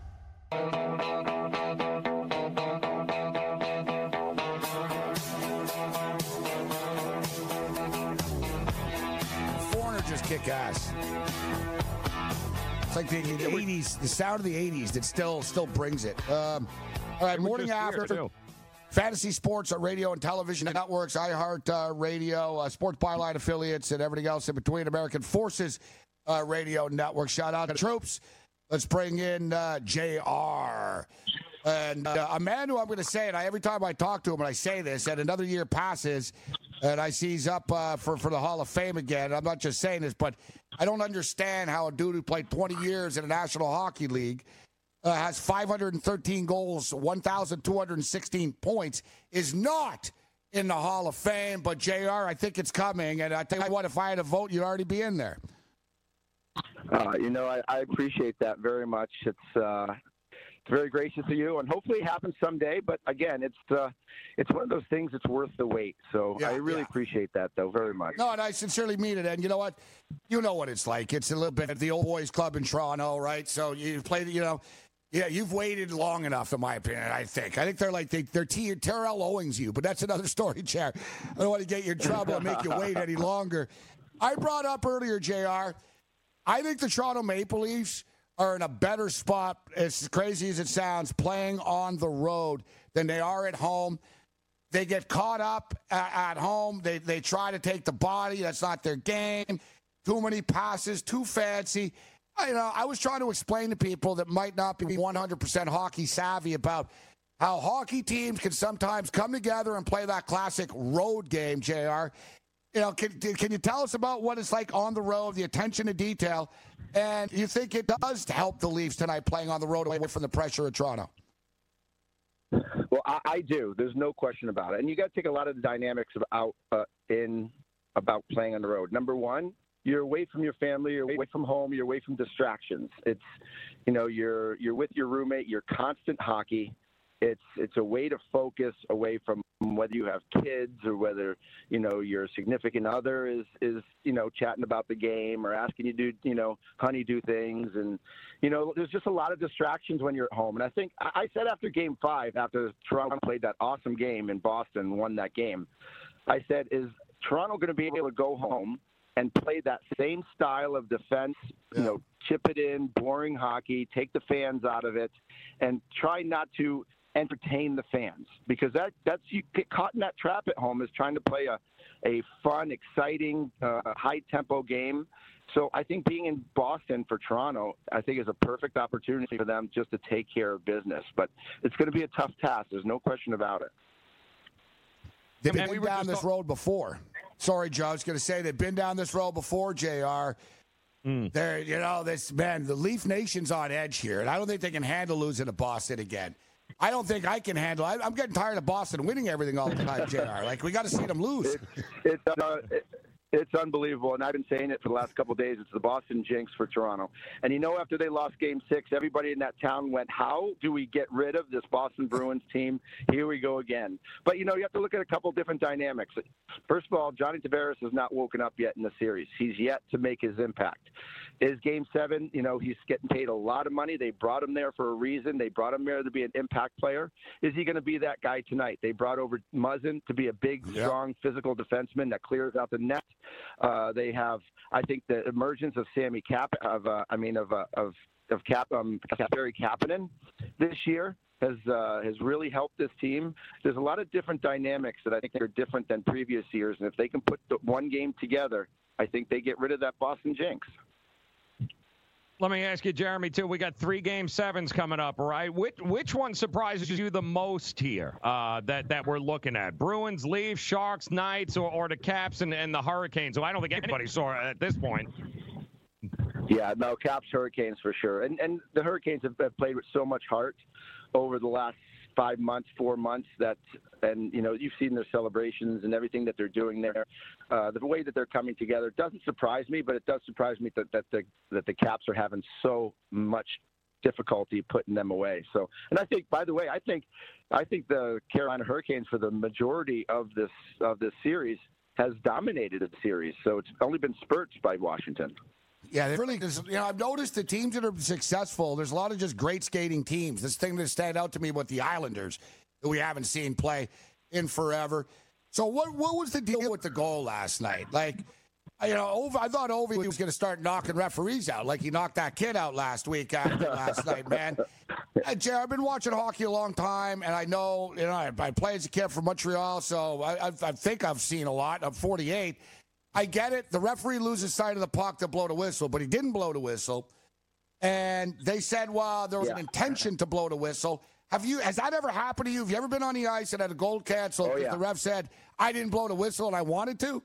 Speaker 7: Kick ass. It's like the, the eighties, the sound of the eighties that still still brings it. Um, all right, morning after. Fantasy Sports Radio and Television Networks, iHeart uh, Radio, uh, Sports Byline affiliates, and everything else in between. American Forces uh, Radio Network. Shout out to troops. Let's bring in uh, J R. And uh, a man who I'm going to say, and I, every time I talk to him and I say this, and another year passes, and I see he's up uh, for, for the Hall of Fame again. I'm not just saying this, but I don't understand how a dude who played twenty years in the National Hockey League uh, has five hundred thirteen goals, one thousand two hundred sixteen points, is not in the Hall of Fame. But, J R, I think it's coming. And I tell you what, if I had a vote, you'd already be in there.
Speaker 8: Uh, you know, I, I appreciate that very much. It's uh, it's very gracious of you, and hopefully it happens someday. But again, it's uh, it's one of those things that's worth the wait. So
Speaker 7: yeah,
Speaker 8: I really
Speaker 7: yeah.
Speaker 8: appreciate that, though, very much.
Speaker 7: No, and I sincerely mean it. And you know what? You know what it's like. It's a little bit of the old boys club in Toronto, right? So you play, you know, yeah, you've waited long enough, in my opinion, I think. I think they're like, they, they're T- Terrell Owings you, but that's another story, Chair. I don't want to get you in trouble and make you wait any longer. I brought up earlier, J R, I think the Toronto Maple Leafs are in a better spot, as crazy as it sounds, playing on the road than they are at home. They get caught up at, at home. They they try to take the body. That's not their game. Too many passes, too fancy. I, you know, I was trying to explain to people that might not be one hundred percent hockey savvy about how hockey teams can sometimes come together and play that classic road game, J R, You know, can, can you tell us about what it's like on the road, the attention to detail, and you think it does help the Leafs tonight playing on the road away from the pressure of Toronto?
Speaker 8: Well, I, I do. There's no question about it. And you got to take a lot of the dynamics about uh, in about playing on the road. Number one, you're away from your family, you're away from home, you're away from distractions. It's, you know, you're you're with your roommate, you're constant hockey. It's it's a way to focus away from whether you have kids or whether, you know, your significant other is, is, you know, chatting about the game or asking you to, you know, honey do things. And, you know, there's just a lot of distractions when you're at home. And I think I said after game five, after Toronto played that awesome game in Boston, won that game, I said, is Toronto going to be able to go home and play that same style of defense, you know, chip it in, boring hockey, take the fans out of it, and try not to entertain the fans, because that that's you get caught in that trap at home is trying to play a a fun, exciting, uh, high tempo game. So I think being in Boston for Toronto, I think is a perfect opportunity for them just to take care of business. But it's going to be a tough task. There's no question about it.
Speaker 7: They've been we down this road before. Sorry, Joe. I was going to say they've been down this road before, J R. Mm. They're, you know, this man, the Leaf Nation's on edge here, and I don't think they can handle losing to Boston again. I don't think I can handle it. I'm getting tired of Boston winning everything all the time, J R. Like, we got to see them lose.
Speaker 8: It, it's, uh, it, it's unbelievable, and I've been saying it for the last couple of days. It's the Boston jinx for Toronto. And, you know, after they lost Game six, everybody in that town went, how do we get rid of this Boston Bruins team? Here we go again. But, you know, you have to look at a couple different dynamics. First of all, Johnny Tavares has not woken up yet in the series. He's yet to make his impact. Is Game seven, you know, he's getting paid a lot of money. They brought him there for a reason. They brought him there to be an impact player. Is he going to be that guy tonight? They brought over Muzzin to be a big, yeah. strong, physical defenseman that clears out the net. Uh, they have, I think, the emergence of Sammy Cap, of uh, I mean, of uh, of of Cap, um, Barry Kapanen this year has uh, has really helped this team. There's a lot of different dynamics that I think are different than previous years, and if they can put the one game together, I think they get rid of that Boston jinx.
Speaker 9: Let me ask you, Jeremy, too. We got three game sevens coming up, right? Which which one surprises you the most here uh, that, that we're looking at? Bruins, Leafs, Sharks, Knights, or, or the Caps and, and the Hurricanes? So I don't think anybody saw it at this point.
Speaker 8: Yeah, no, Caps, Hurricanes for sure. And and the Hurricanes have, have played with so much heart over the last five months, four months that, and, you know, you've seen their celebrations and everything that they're doing there. Uh, the way that they're coming together doesn't surprise me, but it does surprise me that, that the that the Caps are having so much difficulty putting them away. So, and I think, by the way, I think, I think the Carolina Hurricanes for the majority of this of this series has dominated the series. So it's only been spurts by Washington.
Speaker 7: Yeah, they really. You know, I've noticed the teams that are successful. There's a lot of just great skating teams. This thing that stand out to me with the Islanders, that we haven't seen play in forever. So, what what was the deal with the goal last night? Like, you know, Ovi, I thought Ovi was going to start knocking referees out, like he knocked that kid out last week after last night, man. Uh, Jay, I've been watching hockey a long time, and I know, you know, I, I play as a kid from Montreal, so I, I, I think I've seen a lot. I'm forty-eight. I get it. The referee loses sight of the puck to blow the whistle, but he didn't blow the whistle. And they said, well, there was yeah. an intention to blow the whistle. Have you? Has that ever happened to you? Have you ever been on the ice and had a goal canceled because oh, yeah. the ref said, I didn't blow the whistle and I wanted to?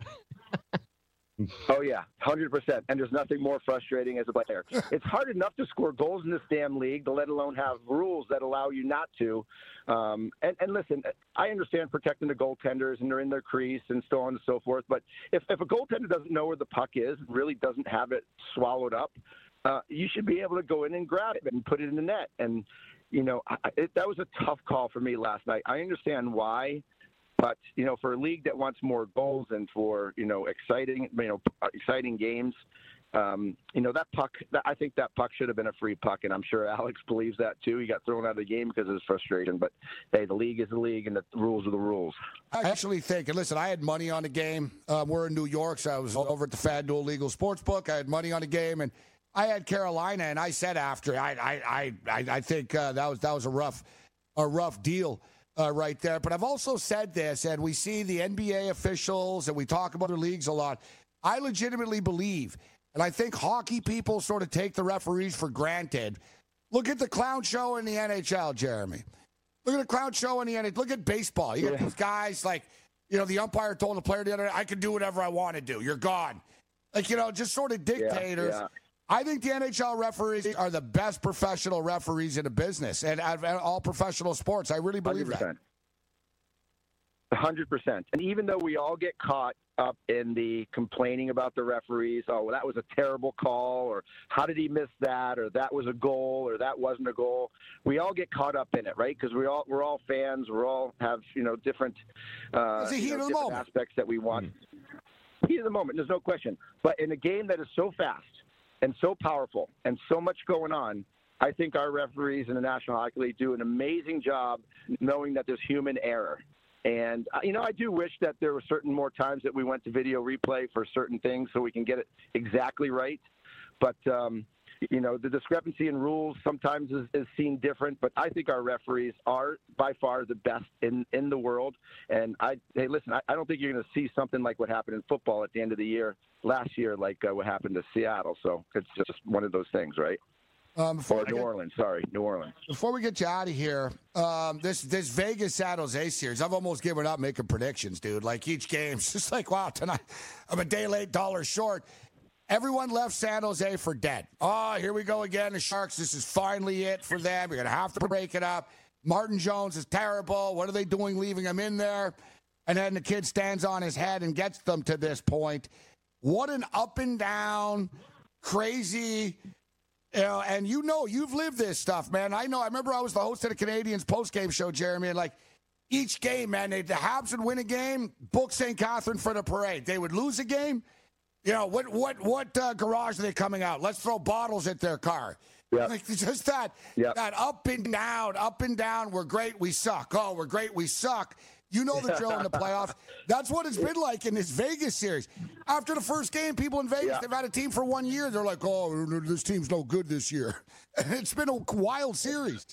Speaker 8: Oh, yeah, one hundred percent. And there's nothing more frustrating as a player. It's hard enough to score goals in this damn league, to let alone have rules that allow you not to. Um, and, and listen, I understand protecting the goaltenders and they're in their crease and so on and so forth. But if, if a goaltender doesn't know where the puck is, really doesn't have it swallowed up, uh, you should be able to go in and grab it and put it in the net. And, you know, I, it, that was a tough call for me last night. I understand why. But, you know, for a league that wants more goals and for, you know, exciting, you know, exciting games, um, you know, that puck, I think that puck should have been a free puck. And I'm sure Alex believes that, too. He got thrown out of the game because of his frustration. But, hey, the league is the league and the rules are the rules.
Speaker 7: I actually think, and listen, I had money on the game. Um, we're in New York, so I was over at the FanDuel Legal Sportsbook. I had money on the game, and I had Carolina. And I said after, I I I, I think uh, that was that was a rough, a rough deal. Uh, right there. But I've also said this, and we see the N B A officials, and we talk about other leagues a lot. I legitimately believe, and I think hockey people sort of take the referees for granted. Look at the clown show in the N H L, Jeremy. Look at the clown show in the N H L. Look at baseball. You got yeah. these guys like, You know, the umpire told the player the other day, I can do whatever I want to do. You're gone. Like, you know, just sort of dictators. Yeah, yeah. I think the N H L referees are the best professional referees in the business and out of all professional sports. I really believe
Speaker 8: one hundred percent.
Speaker 7: that.
Speaker 8: one hundred percent. And even though we all get caught up in the complaining about the referees, oh, well, that was a terrible call, or how did he miss that, or that was a goal, or that wasn't a goal, we all get caught up in it, right? Because we all, we're all fans. We all have, you know, different, uh, you know, different aspects that we want. Mm-hmm. Heat of the moment, there's no question. But in a game that is so fast and so powerful and so much going on, I think our referees in the National Hockey League do an amazing job knowing that there's human error. And, uh, you know, I do wish that there were certain more times that we went to video replay for certain things so we can get it exactly right. But, um, you know, the discrepancy in rules sometimes is, is seen different. But I think our referees are by far the best in, in the world. And, I hey, listen, I, I don't think you're going to see something like what happened in football at the end of the year last year, like uh, what happened to Seattle. So it's just one of those things, right? Um, or New get, Orleans, sorry, New Orleans.
Speaker 7: Before we get you out of here, um, this this Vegas San Jose series, I've almost given up making predictions, dude. Like each game's just like, wow, tonight I'm a day late, dollar short. Everyone left San Jose for dead. Oh, here we go again. The Sharks, this is finally it for them. We're going to have to break it up. Martin Jones is terrible. What are they doing leaving him in there? And then the kid stands on his head and gets them to this point. What an up and down, crazy... You know, and you know, you've lived this stuff, man. I know. I remember I was the host of the Canadians post-game show, Jeremy, and like each game, man, they, the Habs would win a game, book Saint Catherine for the parade. They would lose a game. You know, what what what uh, garage are they coming out? Let's throw bottles at their car. Yep. Like just that, yep. that up and down, up and down. We're great, we suck. Oh, we're great, we suck. You know the drill in the playoffs. That's what it's been like in this Vegas series. After the first game, people in Vegas, yeah. they've had a team for one year. They're like, oh, this team's no good this year. And it's been a wild series.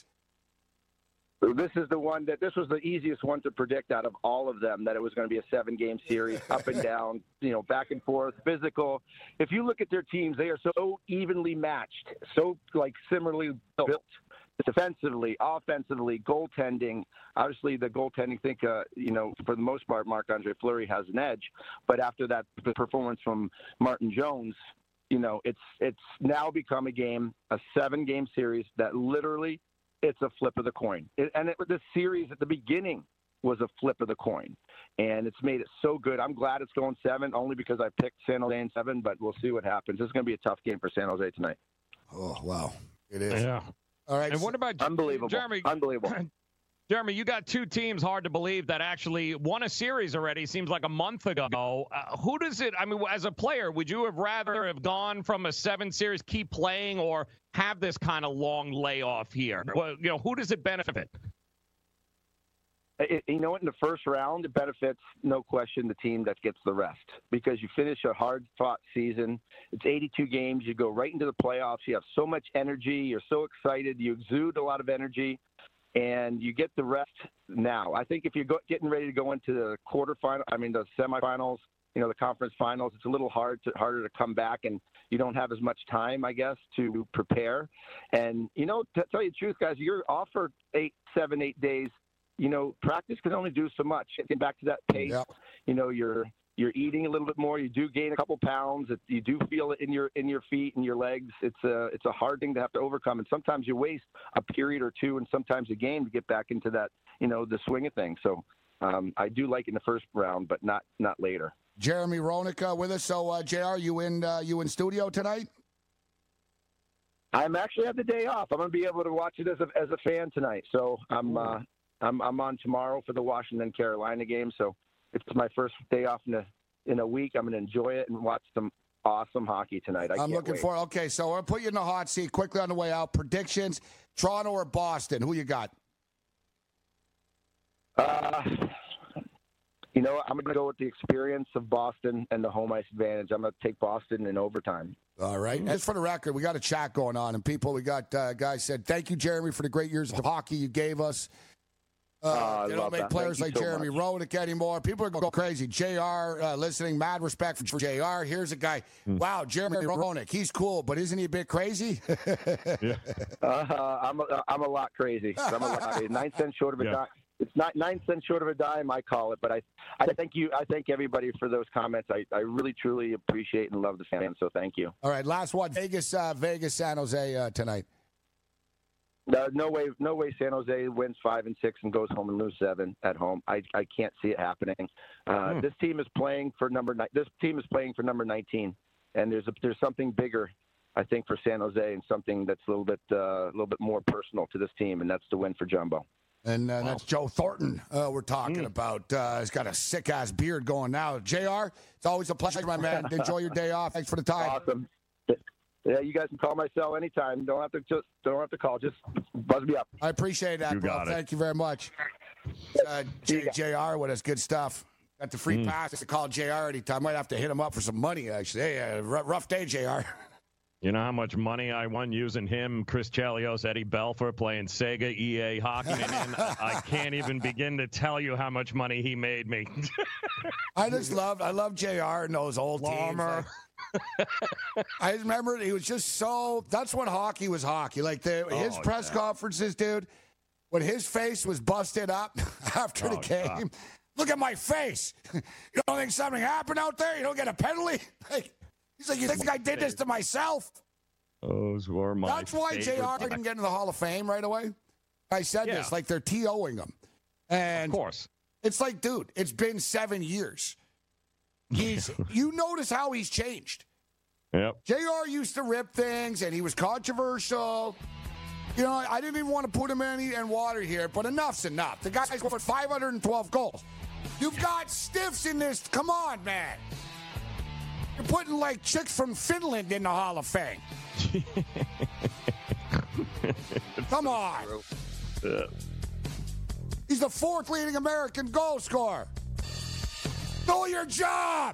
Speaker 8: This is the one that this was the easiest one to predict out of all of them, that it was going to be a seven-game series, up and down, you know, back and forth, physical. If you look at their teams, they are so evenly matched, so, like, similarly built. Defensively, offensively, goaltending. Obviously, the goaltending, I think, uh, you know, for the most part, Marc-Andre Fleury has an edge. But after that performance from Martin Jones, you know, it's it's now become a game, a seven-game series that literally it's a flip of the coin. It, and it, the series at the beginning was a flip of the coin. And it's made it so good. I'm glad it's going seven, only because I picked San Jose in seven, but we'll see what happens. This is going to be a tough game for San Jose tonight.
Speaker 7: Oh, wow. It is.
Speaker 9: Yeah.
Speaker 7: All right.
Speaker 9: And what about
Speaker 8: unbelievable?
Speaker 9: Jeremy,
Speaker 8: unbelievable.
Speaker 9: Jeremy, you got two teams, hard to believe, that actually won a series already. Seems like a month ago. Uh, who does it? I mean, as a player, would you have rather have gone from a seven series, keep playing, or have this kind of long layoff here? Well, you know, who does it benefit?
Speaker 8: It, you know what? In the first round, it benefits, no question, the team that gets the rest, because you finish a hard-fought season. It's eighty-two games. You go right into the playoffs. You have so much energy. You're so excited. You exude a lot of energy, and you get the rest now. I think if you're go, getting ready to go into the quarterfinal, I mean the semifinals, you know, the conference finals, it's a little hard to, harder to come back, and you don't have as much time, I guess, to prepare. And, you know, to tell you the truth, guys, you're off for eight, seven, eight days. You know, practice can only do so much. Getting back to that pace, yep. you know, you're you're eating a little bit more. You do gain a couple pounds. It, you do feel it in your in your feet and your legs. It's a it's a hard thing to have to overcome. And sometimes you waste a period or two, and sometimes a game to get back into that, you know, the swing of things. So um, I do like in the first round, but not not later.
Speaker 7: Jeremy Roenick uh, with us. So uh, J R, you in uh, you in studio tonight?
Speaker 8: I'm actually have the day off. I'm going to be able to watch it as a as a fan tonight. So I'm. Uh, I'm I'm on tomorrow for the Washington Carolina game, so it's my first day off in a in a week. I'm going to enjoy it and watch some awesome hockey tonight. I
Speaker 7: I'm
Speaker 8: can't
Speaker 7: looking
Speaker 8: wait.
Speaker 7: for. Okay, so I'll put you in the hot seat quickly on the way out. Predictions: Toronto or Boston? Who you got?
Speaker 8: Uh, you know, I'm going to go with the experience of Boston and the home ice advantage. I'm going to take Boston in overtime.
Speaker 7: All right. As for the record, we got a chat going on, and people, we got uh, guys said, "Thank you, Jeremy, for the great years of hockey you gave us." Uh, uh, they don't make players like so Jeremy Roenick anymore. People are going crazy. J R uh, listening, mad respect for J R. Here's a guy. Mm. Wow, Jeremy Roenick. He's cool, but isn't he a bit crazy?
Speaker 8: yeah. uh, I'm a, I'm a lot crazy. I'm a lot crazy. Nine cents short of a yeah. dime. It's Nine, nine cents short of a dime, I call it. But I, I thank you. I thank everybody for those comments. I, I really, truly appreciate and love the fans. So thank you.
Speaker 7: All right, last one. Vegas, uh, Vegas, San Jose uh, tonight.
Speaker 8: No, no way, no way. San Jose wins five and six and goes home and lose seven at home. I, I can't see it happening. Uh, hmm. This team is playing for number. This team is playing for number nineteen, and there's a, there's something bigger, I think, for San Jose, and something that's a little bit uh, a little bit more personal to this team, and that's the win for Jumbo.
Speaker 7: And uh, wow. that's Joe Thornton uh, we're talking mm. about. Uh, he's got a sick-ass beard going now. J R, it's always a pleasure, my man. Enjoy your day off. Thanks for the time.
Speaker 8: Awesome. Yeah, you guys can call my cell anytime. Don't have to just don't have to call. Just buzz me up.
Speaker 7: I appreciate that,
Speaker 9: you
Speaker 7: bro.
Speaker 9: Got it.
Speaker 7: Thank you very much. Uh, J- JR with us. Good stuff. Got the free mm. pass to call J R anytime. Might have to hit him up for some money, actually. Hey, uh, r- rough day, J R.
Speaker 9: You know how much money I won using him, Chris Chelios, Eddie Belfour, playing Sega E A Hockey. And I can't even begin to tell you how much money he made me.
Speaker 7: I just love, I love J R and those old
Speaker 9: Larmer.
Speaker 7: teams. I remember he was just so. That's when hockey was hockey. Like the, his oh, press yeah. conferences, dude. When his face was busted up after oh, the game. God. Look at my face. You don't think something happened out there? You don't get a penalty? Like, he's like, you think I did this to myself?
Speaker 9: Those were my.
Speaker 7: That's why J R didn't get into the Hall of Fame right away. I said yeah. this like they're TOing him, and
Speaker 9: of course,
Speaker 7: it's like, dude, it's been seven years. He's, you notice how he's changed.
Speaker 9: Yep.
Speaker 7: J R used to rip things, and he was controversial. You know, I didn't even want to put him in any in water here, but enough's enough. The guy's scored five hundred twelve goals. You've got stiffs in this. Come on, man. You're putting, like, chicks from Finland in the Hall of Fame. Come on.
Speaker 9: Yeah.
Speaker 7: He's the fourth leading American goal scorer. Do your job!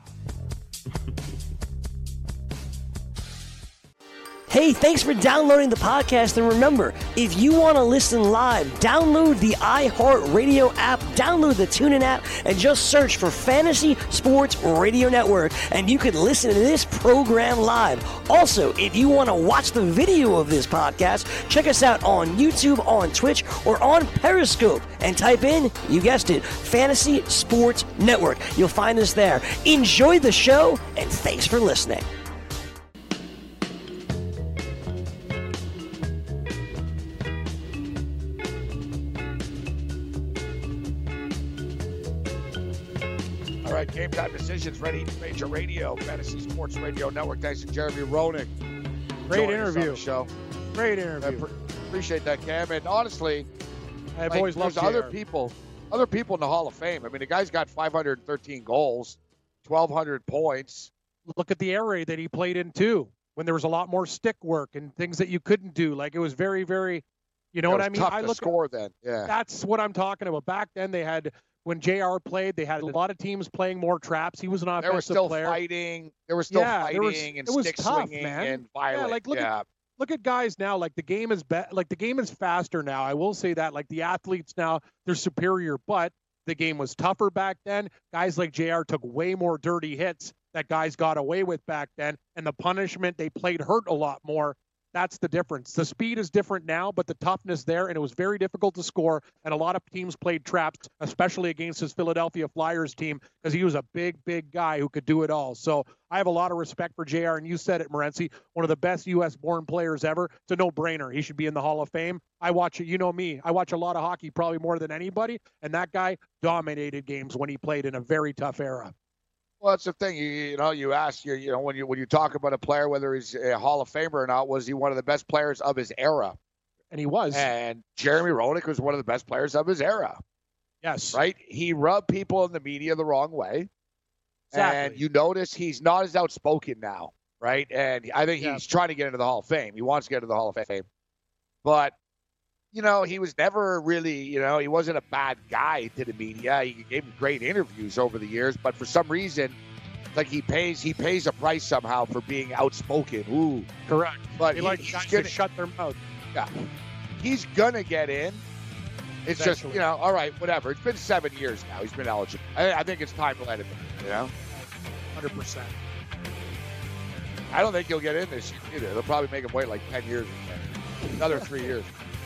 Speaker 5: Hey, thanks for downloading the podcast. And remember, if you want to listen live, download the iHeartRadio app, download the TuneIn app, and just search for Fantasy Sports Radio Network, and you can listen to this program live. Also, if you want to watch the video of this podcast, check us out on YouTube, on Twitch, or on Periscope, and type in, you guessed it, Fantasy Sports Network. You'll find us there. Enjoy the show, and thanks for listening.
Speaker 4: All right, Game Time Decisions, Ready Major Radio, Fantasy Sports Radio Network. Thanks to Jeremy Roenick.
Speaker 1: Great interview.
Speaker 4: Show.
Speaker 1: Great interview.
Speaker 4: I appreciate that, Cam. And honestly,
Speaker 1: I've
Speaker 4: like,
Speaker 1: always loved
Speaker 4: other people, other people in the Hall of Fame. I mean, the guy's got five hundred thirteen goals, twelve hundred points.
Speaker 1: Look at the air raid that he played in, too, when there was a lot more stick work and things that you couldn't do. Like, it was very, very, you know
Speaker 4: it
Speaker 1: what
Speaker 4: was
Speaker 1: I mean?
Speaker 4: Tough
Speaker 1: I
Speaker 4: to
Speaker 1: look
Speaker 4: score
Speaker 1: at,
Speaker 4: then. Yeah.
Speaker 1: That's what I'm talking about. Back then, they had. When J R played, they had a lot of teams playing more traps. He was an offensive
Speaker 4: player. There was still
Speaker 1: player.
Speaker 4: fighting. There was still
Speaker 1: yeah,
Speaker 4: fighting
Speaker 1: was,
Speaker 4: and
Speaker 1: it was
Speaker 4: stick
Speaker 1: tough,
Speaker 4: swinging
Speaker 1: man.
Speaker 4: and violent.
Speaker 1: Yeah, like look
Speaker 4: yeah.
Speaker 1: at look at guys now. Like the game is be- like the game is faster now. I will say that. Like the athletes now, they're superior, but the game was tougher back then. Guys like J R took way more dirty hits that guys got away with back then, and the punishment they played hurt a lot more. That's the difference. The speed is different now, but the toughness there, and it was very difficult to score, and a lot of teams played traps, especially against his Philadelphia Flyers team, because he was a big, big guy who could do it all. So I have a lot of respect for J R, and you said it, Morency, one of the best U S-born players ever. It's a no-brainer. He should be in the Hall of Fame. I watch it. You know me. I watch a lot of hockey, probably more than anybody, and that guy dominated games when he played in a very tough era.
Speaker 4: Well, that's the thing. You, you know, you ask, you, you know, when you when you talk about a player, whether he's a Hall of Famer or not, was he one of the best players of his era?
Speaker 1: And he was.
Speaker 4: And Jeremy Roenick was one of the best players of his era.
Speaker 1: Yes.
Speaker 4: Right? He rubbed people in the media the wrong way.
Speaker 1: Exactly.
Speaker 4: And you notice he's not as outspoken now, right? And I think he's yeah. trying to get into the Hall of Fame. He wants to get into the Hall of Fame. But, you know, he was never really, you know, he wasn't a bad guy to the media. He gave him great interviews over the years, but for some reason, like he pays, he pays a price somehow for being outspoken. Ooh,
Speaker 1: correct.
Speaker 4: But
Speaker 1: he,
Speaker 4: he,
Speaker 1: like
Speaker 4: he's
Speaker 1: guys
Speaker 4: gonna
Speaker 1: to shut their mouth.
Speaker 4: Yeah, he's gonna get in. It's just, you know, all right, whatever. It's been seven years now. He's been eligible. I, I think it's time to let him in. You know,
Speaker 1: one hundred percent.
Speaker 4: I don't think he'll get in this year either. They'll probably make him wait like ten years or so. Another three years.